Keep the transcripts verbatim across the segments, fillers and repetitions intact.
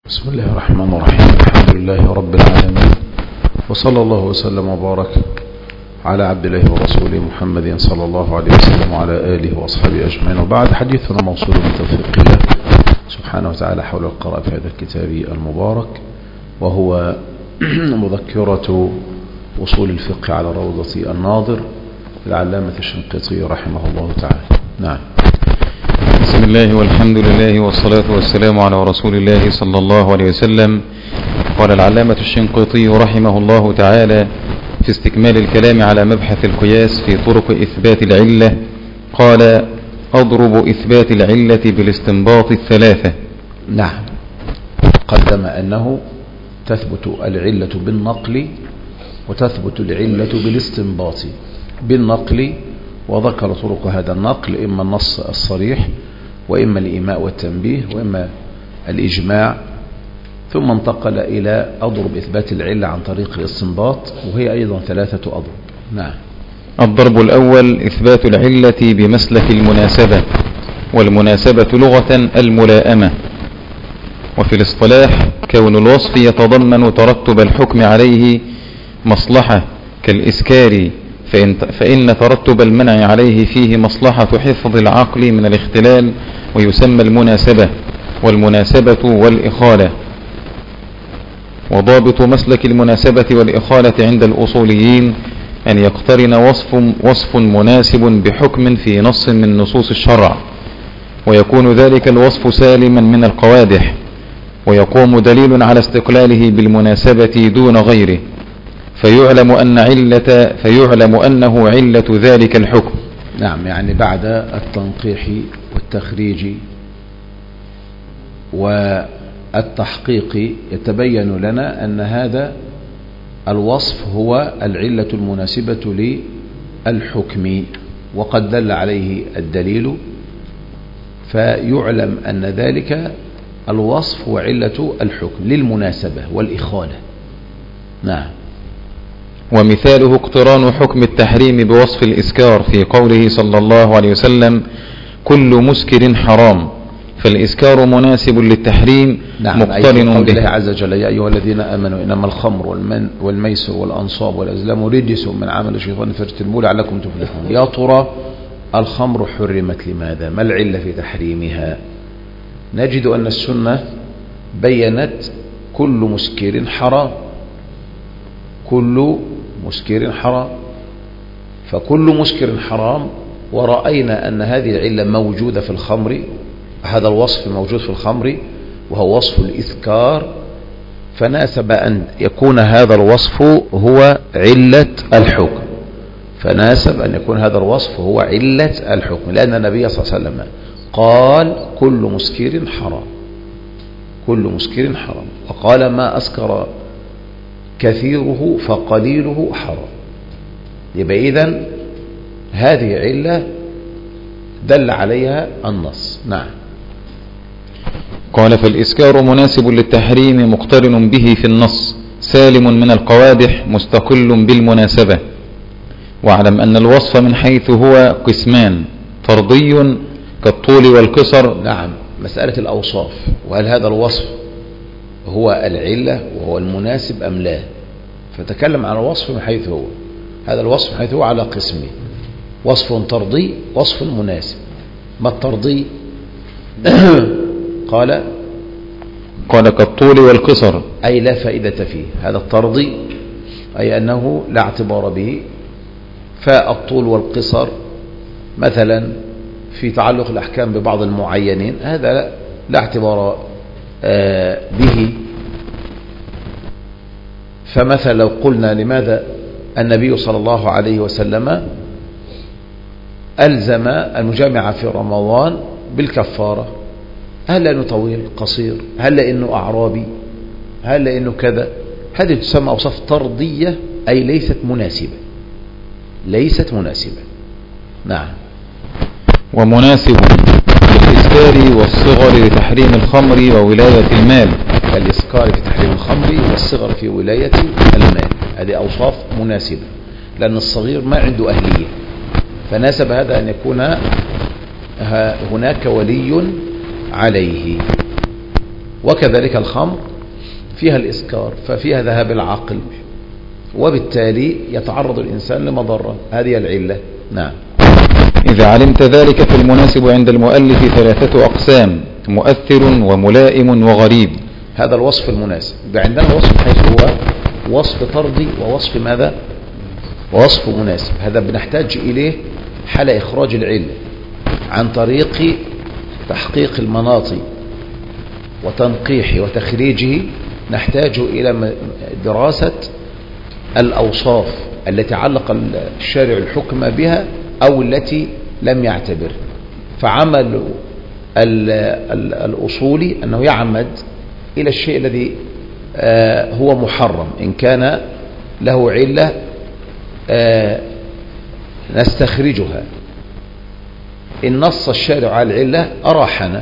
بسم الله الرحمن الرحيم. الحمد لله رب العالمين، وصلى الله وسلم وبارك على عبد الله ورسوله محمد صلى الله عليه وسلم وعلى آله وأصحابه أجمعين. وبعد، حديثنا موصول بتوفيق الله سبحانه وتعالى حول القراءة في هذا الكتاب المبارك، وهو مذكرة وصول الفقه على روضة الناظر العلامة الشنقيطي رحمه الله تعالى. نعم. بسم الله والحمد لله والصلاة والسلام على رسول الله صلى الله عليه وسلم. قال العلامة الشنقيطي رحمه الله تعالى في استكمال الكلام على مبحث القياس في طرق إثبات العلة، قال: أضرب إثبات العلة بالاستنباط الثلاثة. نعم، قدم أنه تثبت العلة بالنقل وتثبت العلة بالاستنباط. بالنقل، وذكر طرق هذا النقل: إما النص الصريح، وإما الإيماء والتنبيه، وإما الإجماع. ثم انتقل إلى أضرب إثبات العلة عن طريق الاستنباط، وهي أيضا ثلاثة أضرب. نعم. الضرب الأول: إثبات العلة بمسلك المناسبة، والمناسبة لغة الملائمة، وفي الاصطلاح كون الوصف يتضمن ترتب الحكم عليه مصلحة كالإسكار، فإن, فإن ترتب المنع عليه فيه مصلحة حفظ العقل من الاختلال، ويسمى المناسبة والمناسبة والإخالة. وضابط مسلك المناسبة والإخالة عند الأصوليين أن يقترن وصف, وصف مناسب بحكم في نص من نصوص الشرع، ويكون ذلك الوصف سالما من القوادح، ويقوم دليل على استقلاله بالمناسبة دون غيره، فيعلم أن علة فيعلم أنه علة ذلك الحكم. نعم، يعني بعد التنقيح والتخريج والتحقيق يتبين لنا أن هذا الوصف هو العلة المناسبة للحكم، وقد دل عليه الدليل، فيعلم أن ذلك الوصف هو علة الحكم للمناسبة والإخالة. نعم. ومثاله اقتران حكم التحريم بوصف الإسكار في قوله صلى الله عليه وسلم: كل مسكر حرام، فالإسكار مناسب للتحريم. نعم، مقترن به. الله عز وجل: يا أيها الذين آمنوا إنما الخمر والمن والميسر والأنصاب والأزلام رجس من عمل الشيطان فاجتنبوه لعلكم تفلحون. يا ترى الخمر حرمت لماذا؟ ما العلة في تحريمها؟ نجد أن السنة بينت كل مسكر حرام، كل مسكر حرام، فكل مسكر حرام. ورأينا أن هذه العلة موجودة في الخمر، هذا الوصف موجود في الخمر وهو وصف الإسكار، فناسب أن يكون هذا الوصف هو علة الحكم، فناسب أن يكون هذا الوصف هو علة الحكم، لأن النبي صلى الله عليه وسلم قال: كل مسكر حرام، كل مسكر حرام، وقال: ما أسكر كثيره فقليله حرام. يبقى إذن هذه علة دل عليها النص. نعم. قال: فالإسكار مناسب للتحريم مقترن به في النص سالم من القوادح مستقل بالمناسبة. واعلم أن الوصف من حيث هو قسمان: طردي كالطول والقصر. نعم، مسألة الأوصاف، وهل هذا الوصف هو العلة وهو المناسب أم لا؟ فتكلم عن الوصف من حيث هو، هذا الوصف من حيث هو على قسمين: وصف طردي، وصف مناسب. ما الطردي؟ قال قال كالطول والقصر، أي لا فائدة فيه. هذا الطردي أي أنه لا اعتبار به. فالطول والقصر مثلا في تعلق الأحكام ببعض المعينين، هذا لا اعتبار به. فمثلا لو قلنا: لماذا النبي صلى الله عليه وسلم ألزم المجامع في رمضان بالكفارة؟ هل لأنه طويل قصير؟ هل لأنه أعرابي؟ هل لأنه كذا؟ هذه تسمى أوصاف طردية، أي ليست مناسبة، ليست مناسبة. نعم. ومناسب للإسكار والصغر لتحريم الخمر وولاية المال، كالإسكار في تحريم الخمر والصغر في ولاية المال. هذه أوصاف مناسبة، لأن الصغير ما عنده أهلية، فناسب هذا أن يكون هناك ولي عليه. وكذلك الخمر فيها الإسكار ففيها ذهاب العقل، وبالتالي يتعرض الإنسان لمضرة. هذه العلة. نعم. إذا علمت ذلك فالمناسب عند المؤلف ثلاثة أقسام: مؤثر وملائم وغريب. هذا الوصف المناسب. عندنا وصف حيث هو وصف طردي ووصف ماذا؟ ووصف مناسب. هذا بنحتاج إليه حال إخراج العلة عن طريق تحقيق المناط وتنقيحه وتخريجه. نحتاج إلى دراسة الأوصاف التي علق الشارع الحكم بها أو التي لم يعتبر. فعمل الأصولي أنه يعمد إلى الشيء الذي هو محرم إن كان له علة نستخرجها. إن نص الشارع على العلة أراحنا،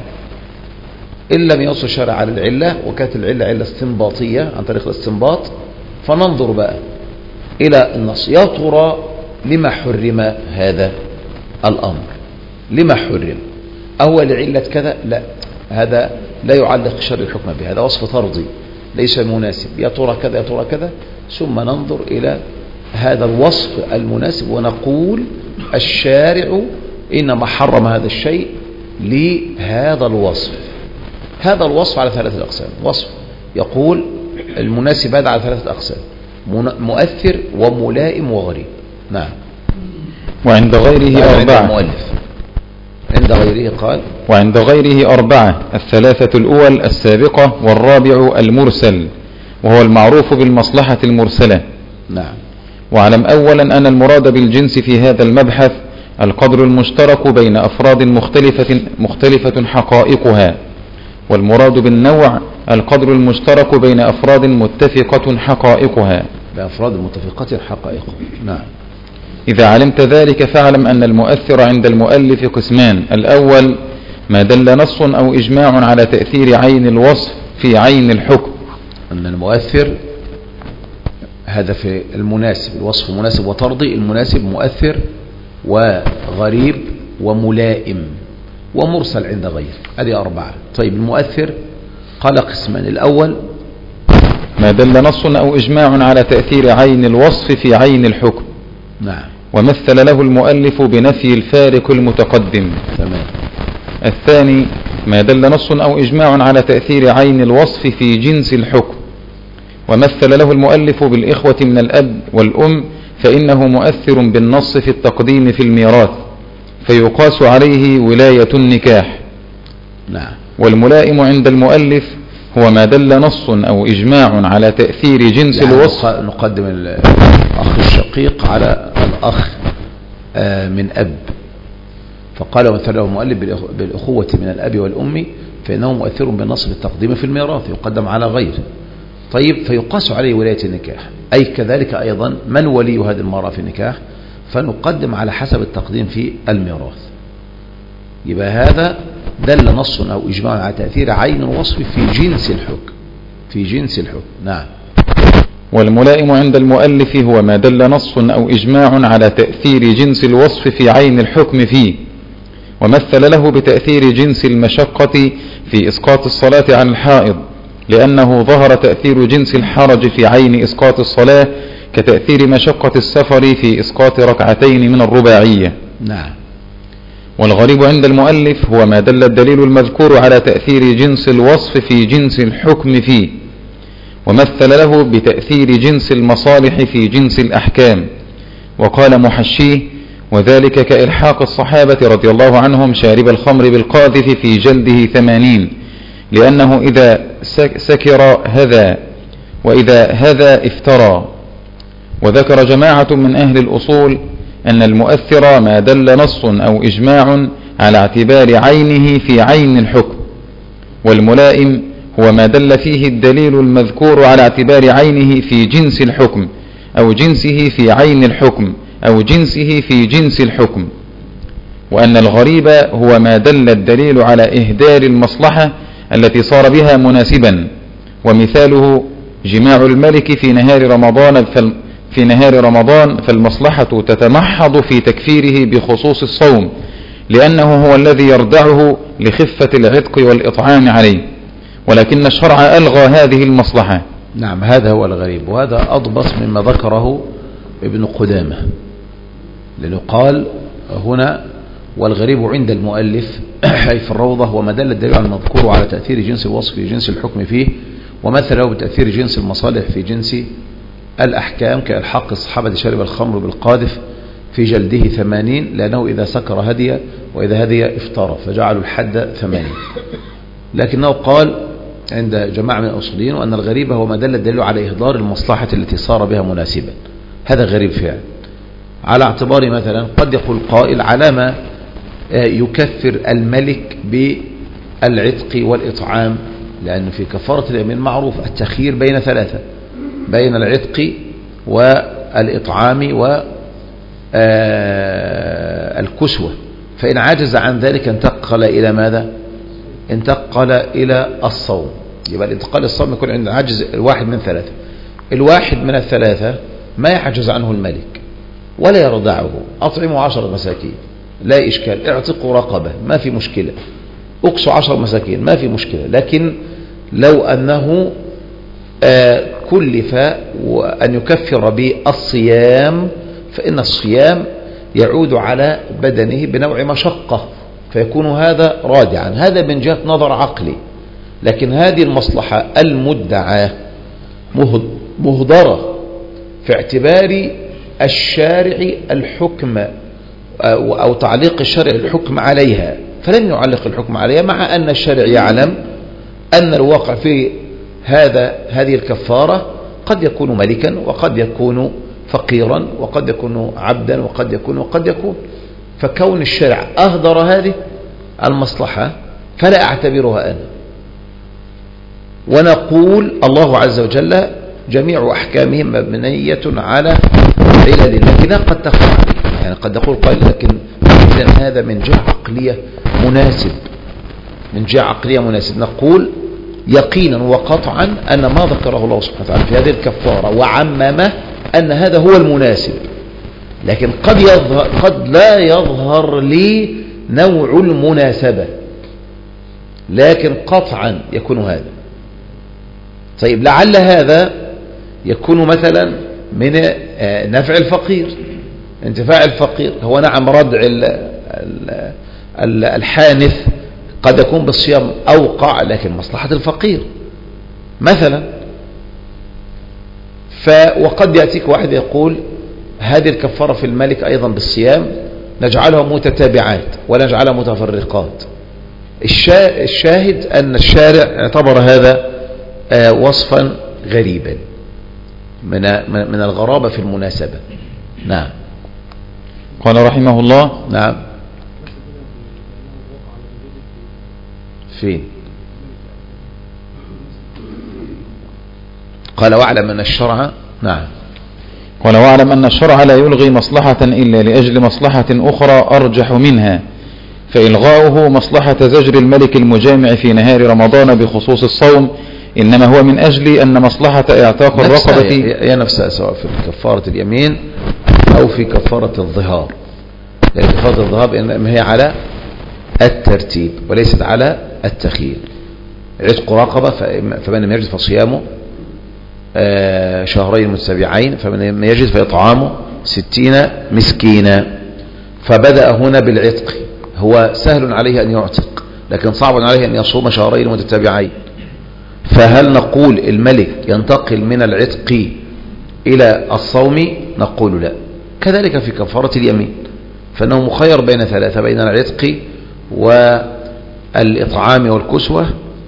إن لم ينص الشارع على العلة وكانت العلة علة استنباطية عن طريق الاستنباط فننظر بقى إلى النص. يا ترى لما حرم هذا الأمر؟ لما حرم؟ أهو لعلة كذا؟ لا، هذا لا يعلق الشرع الحكم به، هذا وصف طردي ليس مناسب. يا ترى كذا يا ترى كذا، ثم ننظر إلى هذا الوصف المناسب ونقول الشارع إنما حرم هذا الشيء لهذا الوصف. هذا الوصف على ثلاثة أقسام. وصف يقول المناسب هذا على ثلاثة أقسام: مؤثر وملائم وغريب. نعم. وعند غيره أربعة. عند المؤلف عند غيره قال وعند غيره أربعة: الثلاثة الأول السابقة، والرابع المرسل وهو المعروف بالمصلحة المرسلة. نعم. واعلم أولا أن المراد بالجنس في هذا المبحث القدر المشترك بين أفراد مختلفة, مختلفة حقائقها، والمراد بالنوع القدر المشترك بين أفراد متفقة حقائقها. بأفراد متفقة حقائقها. نعم. إذا علمت ذلك فاعلم أن المؤثر عند المؤلف قسمان: الأول ما دل نص أو إجماع على تأثير عين الوصف في عين الحكم. أن المؤثر هذا في المناسب، الوصف مناسب وطردي. المناسب مؤثر وغريب وملائم ومرسل عند غير. هذه أربعة. طيب المؤثر قال قسمان: الأول ما دل نص أو إجماع على تأثير عين الوصف في عين الحكم. نعم. ومثل له المؤلف بنفي الفارق المتقدم. تمام. الثاني ما دل نص أو إجماع على تأثير عين الوصف في جنس الحكم. ومثل له المؤلف بالإخوة من الأب والأم، فإنه مؤثر بالنص في التقديم في الميراث فيقاس عليه ولاية النكاح. نعم. والملائم عند المؤلف هو ما دل نص أو إجماع على تأثير جنس يعني الوصف. نقدم الأخ الشقيق على الأخ من أب، فقال ومثله المؤلف بالأخوة من الأب والأم فإنه مؤثر بالنص في التقديم في الميراث يقدم على غيره. طيب فيقاس عليه ولاية النكاح، أي كذلك أيضا من ولي هذه المرأة في النكاح فنقدم على حسب التقديم في الميراث. يبقى هذا دل نص أو إجماع على تأثير عين الوصف في جنس الحكم. في جنس الحكم. نعم. والملائم عند المؤلف هو ما دل نص أو إجماع على تأثير جنس الوصف في عين الحكم فيه. ومثل له بتأثير جنس المشقة في إسقاط الصلاة عن الحائض، لأنه ظهر تأثير جنس الحرج في عين إسقاط الصلاة كتأثير مشقة السفر في إسقاط ركعتين من الرباعية. نعم. والغريب عند المؤلف هو ما دل الدليل المذكور على تأثير جنس الوصف في جنس الحكم فيه. ومثل له بتأثير جنس المصالح في جنس الأحكام. وقال محشيه: وذلك كإلحاق الصحابة رضي الله عنهم شارب الخمر بالقاذف في جلده ثمانين، لأنه إذا سكر هذا وإذا هذا افترى. وذكر جماعة من أهل الأصول أن المؤثر ما دل نص أو إجماع على اعتبار عينه في عين الحكم. والملائم هو ما دل فيه الدليل المذكور على اعتبار عينه في جنس الحكم أو جنسه في عين الحكم أو جنسه في جنس الحكم. وأن الغريب هو ما دل الدليل على إهدار المصلحة التي صار بها مناسبا. ومثاله جماع الملك في نهار رمضان في نهار رمضان فالمصلحة تتمحض في تكفيره بخصوص الصوم، لأنه هو الذي يردعه لخفة العتق والإطعام عليه. ولكن الشرع ألغى هذه المصلحة. نعم، هذا هو الغريب، وهذا أضبط مما ذكره ابن قدامة، لأنه قال هنا والغريب عند المؤلف أي في الروضة وما دل الدليل على المذكور على تأثير جنس الوصف في جنس الحكم فيه، ومثل له بتأثير جنس المصالح في جنس الأحكام كالحق الصحابة شرب الخمر بالقاذف في جلده ثمانين لأنه إذا سكر هدي وإذا هدي افطر فجعلوا الحد ثمانين. لكنه قال عند جماعة من الأصوليين وأن الغريب هو ما دل الدليل على إهدار المصلحة التي صار بها مناسبا. هذا غريب فعلا، على اعتبار مثلا قد يقول قائل على ما يكفر الملك بالعتق والإطعام، لأن في كفارة اليمين معروف التخيير بين ثلاثة، بين العتق والإطعام والكسوة، فإن عجز عن ذلك انتقل إلى ماذا؟ انتقل إلى الصوم. يبقى الانتقال الصوم يكون عند عجز الواحد من ثلاثة. الواحد من الثلاثة ما يعجز عنه الملك ولا يرضعه، أطعموا عشر مساكين لا إشكال، اعتقوا رقبة ما في مشكلة، أقصوا عشر مساكين ما في مشكلة. لكن لو أنه آه كلف أن يكفر بالصيام فإن الصيام يعود على بدنه بنوع مشقة فيكون هذا رادعا، هذا من جهة نظر عقلي. لكن هذه المصلحة المدعاة مهدرة في اعتبار الشارع الحكم أو تعليق الشرع الحكم عليها، فلم يعلق الحكم عليها، مع أن الشارع يعلم أن الواقع في هذا هذه الكفارة قد يكون ملكا وقد يكون فقيرا وقد يكون عبدا وقد يكون وقد يكون، فكون الشرع أهدر هذه المصلحة فلا أعتبرها أنا، ونقول الله عز وجل جميع أحكامه مبنية على علل لكنها قد تخفى، يعني قد يقول قائل لكن هذا من جهة عقلية مناسب، من جهة عقلية مناسب. نقول يقينا وقطعا أن ما ذكره الله سبحانه وتعالى في هذه الكفارة وعممه أن هذا هو المناسب، لكن قد يظهر قد لا يظهر لي نوع المناسبة، لكن قطعا يكون هذا. طيب لعل هذا يكون مثلا من نفع الفقير، انتفاع الفقير هو نعم ردع الحانث قد يكون بالصيام أوقع، لكن مصلحة الفقير مثلا. ف وقد يأتيك واحد يقول هذه الكفارة في الملك أيضا بالصيام نجعلها متتابعات ولا نجعلها متفرقات. الشاهد أن الشارع اعتبر هذا وصفا غريبا من من الغرابة في المناسبة. نعم. قال رحمه الله. نعم. فين؟ قال واعلم أن الشرع. نعم. قال واعلم أن الشرع لا يلغي مصلحة إلا لأجل مصلحة أخرى أرجح منها، فإلغاؤه مصلحة زجر الملك المجامع في نهار رمضان بخصوص الصوم إنما هو من أجل أن مصلحة اعتاق الرقبة هي نفسها سواء في كفارة اليمين أو في كفارة الظهار، لأن كفارة الظهار إنما هي على الترتيب وليست على التخيير. عتق رقبة فمن لم يجد فصيامه شهرين متتابعين، فمن لم يجد فإطعامه ستين مسكينا. فبدأ هنا بالعتق، هو سهل عليه أن يعتق لكن صعب عليه أن يصوم شهرين متتابعين، فهل نقول الملك ينتقل من العتق إلى الصوم؟ نقول لا. كذلك في كفارة اليمين فإنه مخير بين ثلاثة، بين العتق والإطعام والكسوة،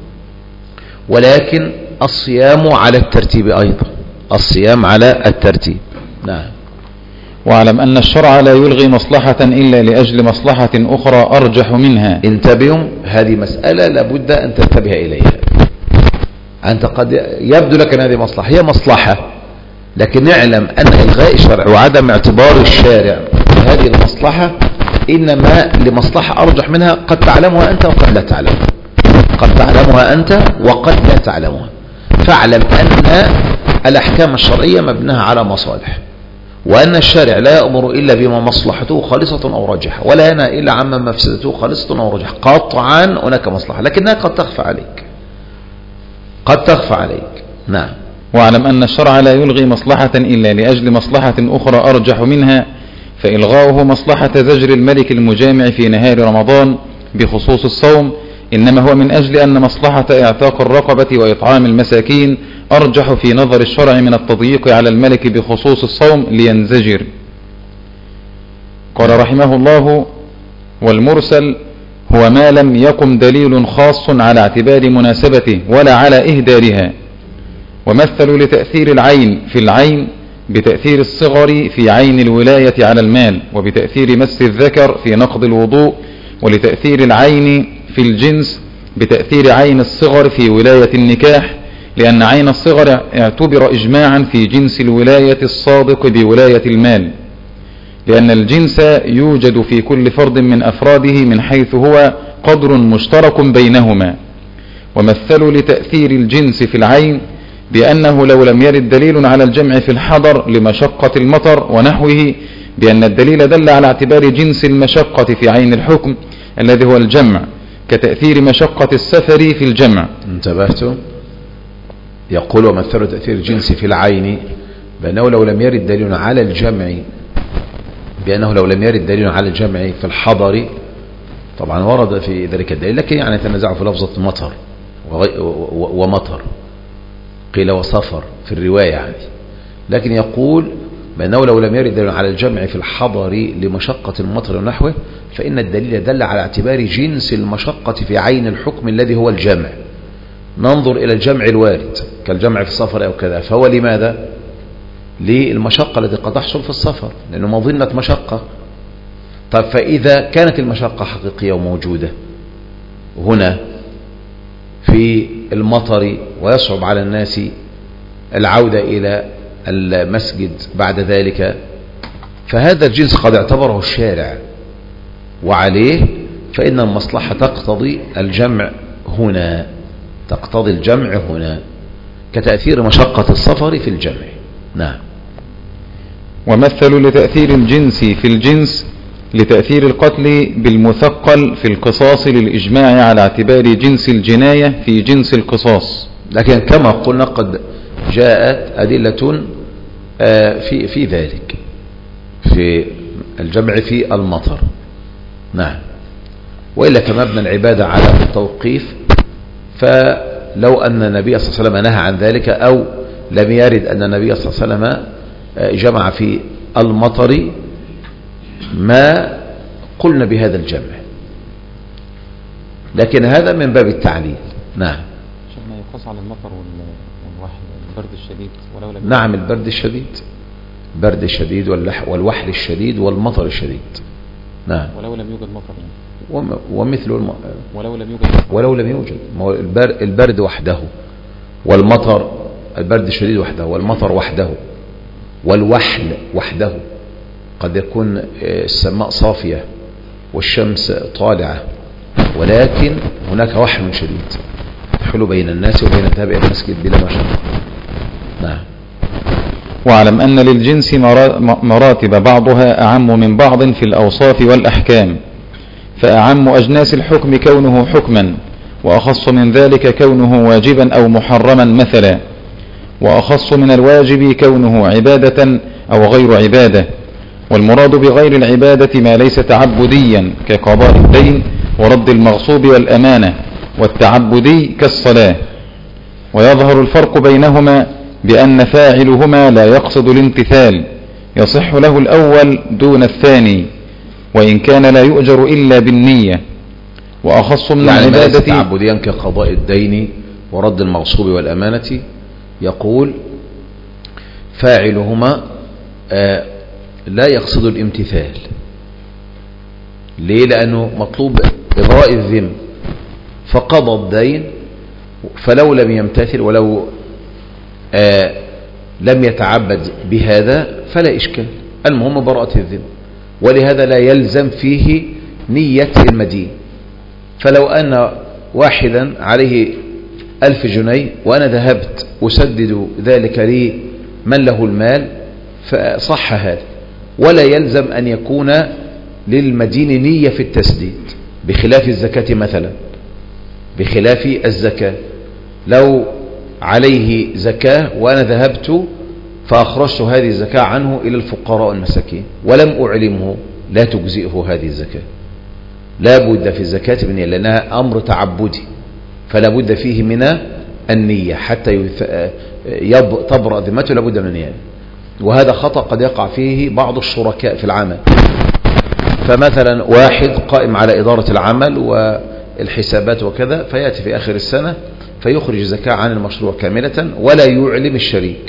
ولكن الصيام على الترتيب أيضا، الصيام على الترتيب. نعم. واعلم أن الشرع لا يلغي مصلحة إلا لأجل مصلحة أخرى أرجح منها. انتبهوا، هذه مسألة لابد أن تنتبه إليها. أنت قد يبدو لك أن هذه مصلحة، هي مصلحة، لكن نعلم أن إلغاء الشرع وعدم اعتبار الشارع هذه المصلحة إنما لمصلحة أرجح منها قد تعلمها أنت وقد لا تعلمها، قد تعلمها أنت وقد لا تعلمها. فاعلم أن الأحكام الشرعية مبناها على مصالح، وأن الشارع لا يأمر إلا بما مصلحته خالصة أو راجحة، ولا ينهى إلا عما مفسدته خالصة أو راجحة. قطعا هناك مصلحة لكنها قد تخفى عليك، قد تخفى عليك. نعم. واعلم أن الشرع لا يلغي مصلحة إلا لأجل مصلحة أخرى أرجح منها، فإلغاؤه مصلحة زجر الملك المجامع في نهار رمضان بخصوص الصوم إنما هو من أجل أن مصلحة اعتاق الرقبة وإطعام المساكين أرجح في نظر الشرع من التضييق على الملك بخصوص الصوم لينزجر. قال رحمه الله: والمرسل هو ما لم يقم دليل خاص على اعتبار مناسبته ولا على إهدارها. ومثلوا لتأثير العين في العين بتأثير الصغر في عين الولاية على المال، وبتأثير مس الذكر في نقض الوضوء، ولتأثير العين في الجنس بتأثير عين الصغر في ولاية النكاح، لأن عين الصغر اعتبر إجماعا في جنس الولاية الصادق بولاية المال، لأن الجنس يوجد في كل فرد من أفراده من حيث هو قدر مشترك بينهما. ومثلوا لتأثير الجنس في العين بأنه لو لم يرد دليل على الجمع في الحضر لمشقة المطر ونحوه، بأن الدليل دل على اعتبار جنس المشقة في عين الحكم الذي هو الجمع، كتأثير مشقة السفر في الجمع. انتبهتم؟ يقول: ومثلوا تأثير الجنس في العين بأنه لو لم يرد دليل على الجمع بأنه لو لم يرد دليل على الجمع في الحضر، طبعا ورد في ذلك الدليل، لكن يعني تنزعوا في لفظة مطر ومطر، قيل وسفر في الرواية يعني. لكن يقول بأنه لو لم يرد دليل على الجمع في الحضر لمشقة المطر ونحوه، فإن الدليل دل على اعتبار جنس المشقة في عين الحكم الذي هو الجمع. ننظر إلى الجمع الوارد كالجمع في السفر أو كذا، فهو لماذا؟ للمشقة التي قد تحصل في السفر، لأنه مظنة مشقة. طب فإذا كانت المشقة حقيقية وموجودة هنا في المطر ويصعب على الناس العودة إلى المسجد بعد ذلك، فهذا الجنس قد اعتبره الشارع وعليه، فإن المصلحة تقتضي الجمع هنا، تقتضي الجمع هنا كتأثير مشقة السفر في الجمع. نعم. ومثلوا لتأثير الجنس في الجنس لتأثير القتل بالمثقل في القصاص للإجماع على اعتبار جنس الجناية في جنس القصاص. لكن كما قلنا قد جاءت أدلة في في ذلك في الجمع في المطر. نعم. وإلا كما ابن العبادة على التوقيف، فلو أن النبي صلى الله عليه وسلم نهى عن ذلك أو لم يرد أن النبي صلى الله عليه وسلم جمع في المطر ما قلنا بهذا الجمع، لكن هذا من باب التعليل. نعم. شيخنا يقص على المطر والوحل والبرد الشديد ولو لم نعم البرد الشديد، برد الشديد والوحل الشديد والمطر الشديد. نعم. ولو لم يوجد مطر يعني. ومثل الم... ولو لم يوجد ولو لم يوجد البرد وحده والمطر، البرد الشديد وحده والمطر وحده والوحل وحده. قد يكون السماء صافية والشمس طالعة، ولكن هناك وحل شديد يحول بين الناس وبين الذهاب إلى المسجد بلا مشقة. نعم. واعلم أن للجنس مراتب بعضها أعم من بعض في الأوصاف والأحكام، فأعم أجناس الحكم كونه حكما، وأخص من ذلك كونه واجبا أو محرما مثلا، وأخص من الواجب كونه عبادة أو غير عبادة. والمراد بغير العبادة ما ليس تعبديا كقضاء الدين ورد المغصوب والأمانة، والتعبدي كالصلاة. ويظهر الفرق بينهما بأن فاعلهما لا يقصد الامتثال، يصح له الأول دون الثاني، وإن كان لا يؤجر إلا بالنية. وأخص من يعني العبادة تعبديا كقضاء الدين ورد المغصوب والأمانة، يقول فاعلهما آه لا يقصد الامتثال. ليه؟ لأنه مطلوب إبراء الذم، فقضى الدين، فلو لم يمتثل ولو آه لم يتعبد بهذا فلا إشكال، المهم براءة الذم. ولهذا لا يلزم فيه نية المدين. فلو أن واحدا عليه ألف جنيه وأنا ذهبت أسدد ذلك لي من له المال فصح هذا، ولا يلزم أن يكون للمدين نية في التسديد، بخلاف الزكاة مثلا. بخلاف الزكاة لو عليه زكاة وأنا ذهبت فأخرجت هذه الزكاة عنه إلى الفقراء والمساكين ولم أعلمه، لا تجزئه هذه الزكاة. لا بد في الزكاة من لأنها أمر تعبدي، فلا بد فيه من النية حتى تبرأ ذمته، لا بد من النية. وهذا خطأ قد يقع فيه بعض الشركاء في العمل. فمثلا واحد قائم على إدارة العمل والحسابات وكذا، فيأتي في آخر السنة فيخرج زكاة عن المشروع كاملة ولا يعلم الشريك،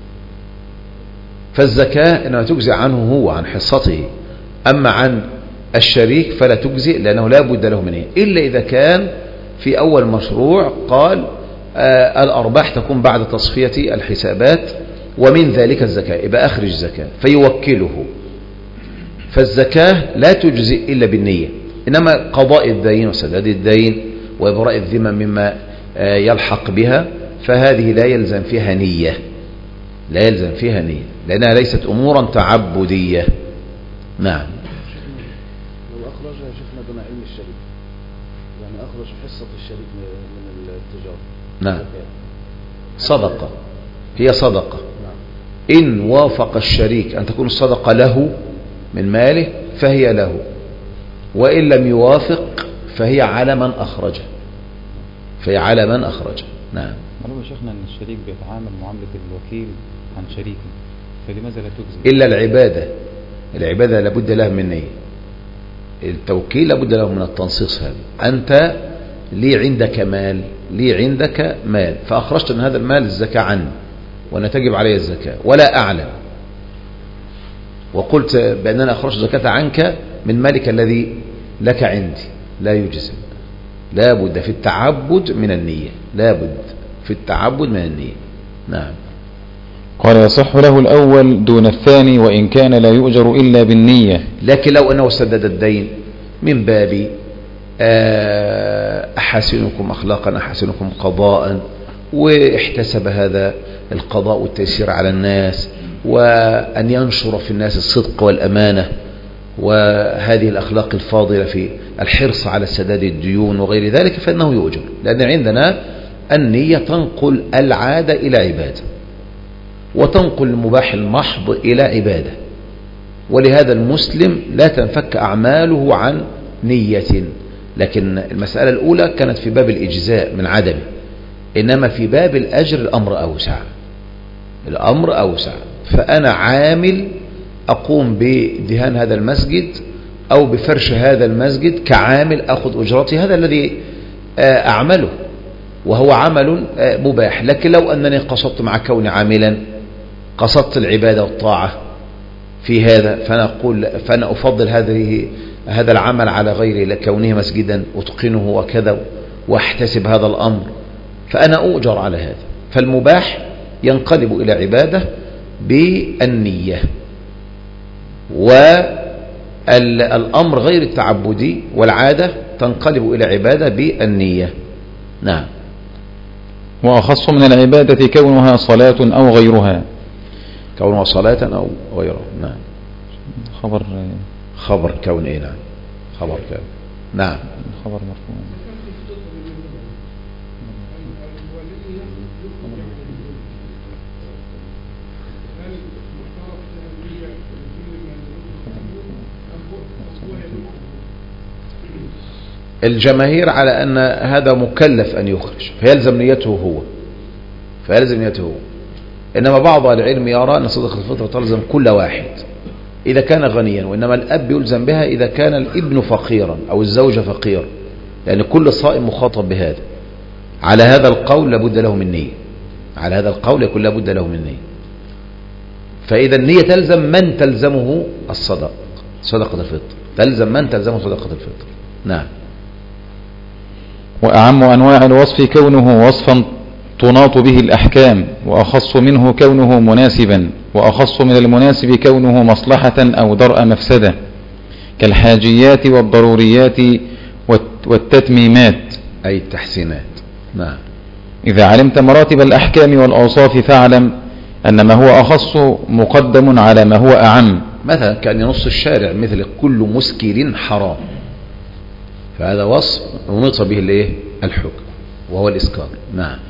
فالزكاة إنما تجزي عنه هو عن حصته، أما عن الشريك فلا تجزي لأنه لا بد له منه، إلا إذا كان في أول مشروع قال آه الأرباح تكون بعد تصفية الحسابات ومن ذلك الزكاة، يبقى أخرج زكاة فيوكله. فالزكاة لا تجزي إلا بالنية، إنما قضاء الدين وسداد الدين وإبراء الذمم مما آه يلحق بها فهذه لا يلزم فيها نية، لا يلزم فيها نية لأنها ليست أمورا تعبدية. نعم. لو أخرج يا شيخنا دون علم الشريك، يعني أخرج حصة الشريك من التجارة، نعم صدقة، هي صدقة. نعم. إن وافق الشريك أن تكون الصدقة له من ماله فهي له، وإن لم يوافق فهي على من أخرجه، فهي على من أخرجه. نعم. معلومة شيخنا أن الشريك بيتعامل معاملة الوكيل عن شريكه، فلماذا لا تجزي؟ إلا العبادة، العبادة لابد لها من نية، التوكيل لابد له من التنصيص. هذا أنت لي عندك مال، لي عندك مال فأخرجت من هذا المال الزكاة عني وأنا تجب علي الزكاة ولا أعلم، وقلت بأننا أخرجت زكاة عنك من مالك الذي لك عندي، لا يجزم. لا بد في التعبد من النية، لا بد في التعبد من النية. نعم. قال يصح له الأول دون الثاني وإن كان لا يؤجر إلا بالنية. لكن لو أنه سدد الدين من باب أحسنكم أخلاقا أحسنكم قضاء، واحتسب هذا القضاء والتيسير على الناس وأن ينشر في الناس الصدق والأمانة وهذه الأخلاق الفاضلة في الحرص على سداد الديون وغير ذلك، فإنه يؤجر، لأن عندنا النية تنقل العادة إلى عبادة وتنقل المباح المحض إلى عبادة، ولهذا المسلم لا تنفك أعماله عن نية. لكن المسألة الأولى كانت في باب الإجزاء من عدمه، إنما في باب الأجر الأمر أوسع، الأمر أوسع. فأنا عامل أقوم بدهان هذا المسجد أو بفرش هذا المسجد كعامل أخذ أجرتي، هذا الذي أعمله وهو عمل مباح. لكن لو أنني قصدت مع كوني عاملا قصدت العبادة والطاعة في هذا، فأنا أقول فأنا أفضل هذه هذا العمل على غيره لكونه مسجدا أتقنه وكذا واحتسب هذا الأمر، فأنا أؤجر على هذا. فالمباح ينقلب إلى عبادة بالنية، والأمر غير التعبدي والعادة تنقلب إلى عبادة بالنية. نعم. وأخص من العبادة كونها صلاة أو غيرها، كونها صلاة أو غيرها. نعم. خبر خبر كون إيه؟ نعم خبر كون. نعم. خبر مرفوع. الجماهير على أن هذا مكلف أن يخرج فيلزم نيته هو، فيلزم نيته هو. إنما بعض العلم يرى أن صدقة الفطر تلزم كل واحد إذا كان غنيا، وإنما الأب يلزم بها إذا كان الابن فقيرا أو الزوجة فقيرا، لأن كل صائم مخاطب بهذا. على هذا القول لابد له من نية، على هذا القول يكون لابد له من نية. فإذا النية تلزم من تلزمه الصدق، صدقة الفطر تلزم من تلزمه صدقة الفطر. نعم. وأعم أنواع الوصف كونه وصفا تناط به الأحكام، وأخص منه كونه مناسبا، وأخص من المناسب كونه مصلحة أو درء مفسدة، كالحاجيات والضروريات والتتميمات أي التحسينات. نعم. إذا علمت مراتب الأحكام والأوصاف فاعلم أن ما هو أخص مقدم على ما هو أعم. مثلا كأن ينص الشارع مثل كل مسكر حرام، فهذا وصف ونص به الايه الحكم وهو الإسكار. نعم.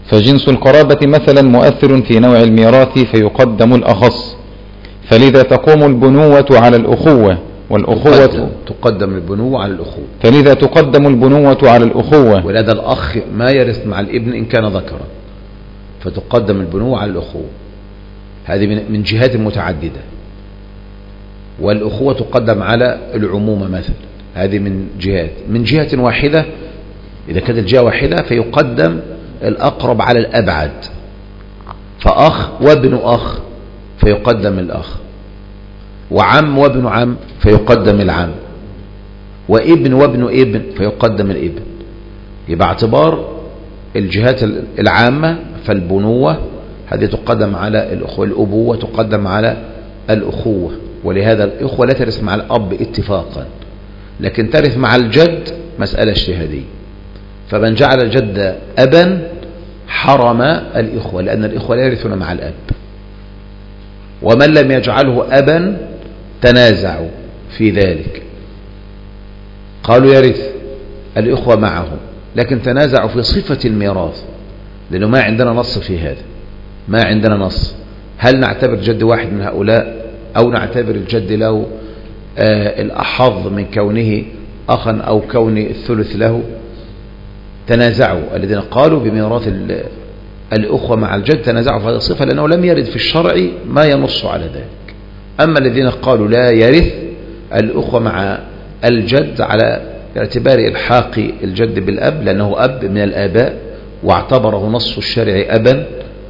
فجنس القرابة مثلا مؤثر في نوع الميراث فيقدم الأخص، فلذا تقوم البنوة على الأخوة والأخوة تقدم, تقدم البنوة على الأخوة فلذا تقدم البنوة على الأخوة. ولذا الأخ ما يرث مع الابن إن كان ذكرا، فتقدم البنوة على الأخوة. هذه من جهات متعددة. والأخوة تقدم على العمومة مثلا، هذه من جهات. من جهة واحدة إذا كانت الجهة واحدة فيقدم الأقرب على الأبعد، فأخ وابن أخ فيقدم الأخ، وعم وابن عم فيقدم العم، وابن وابن ابن فيقدم الابن. يبقى اعتبار الجهات العامة فالبنوة هذه تقدم على الأخوة، الأبوة تقدم على الأخوة. ولهذا الأخوة لا ترث مع الأب اتفاقا، لكن ترث مع الجد مسألة اجتهادية. فمن جعل الجد أبا حرم الإخوة، لأن الإخوة لا يرثون مع الأب. ومن لم يجعله أبا تنازعوا في ذلك، قالوا يرث الإخوة معه، لكن تنازعوا في صفة الميراث، لأنه ما عندنا نص في هذا، ما عندنا نص. هل نعتبر جد واحد من هؤلاء أو نعتبر الجد له آه الأحظ من كونه أخا أو كون الثلث له؟ تنازعوا الذين قالوا بميراث الأخوة مع الجد، تنازعوا في هذه الصفة لأنه لم يرد في الشرع ما ينص على ذلك. أما الذين قالوا لا يرث الأخوة مع الجد على اعتبار إلحاق الجد بالأب لأنه أب من الآباء واعتبره نص الشرع أبا،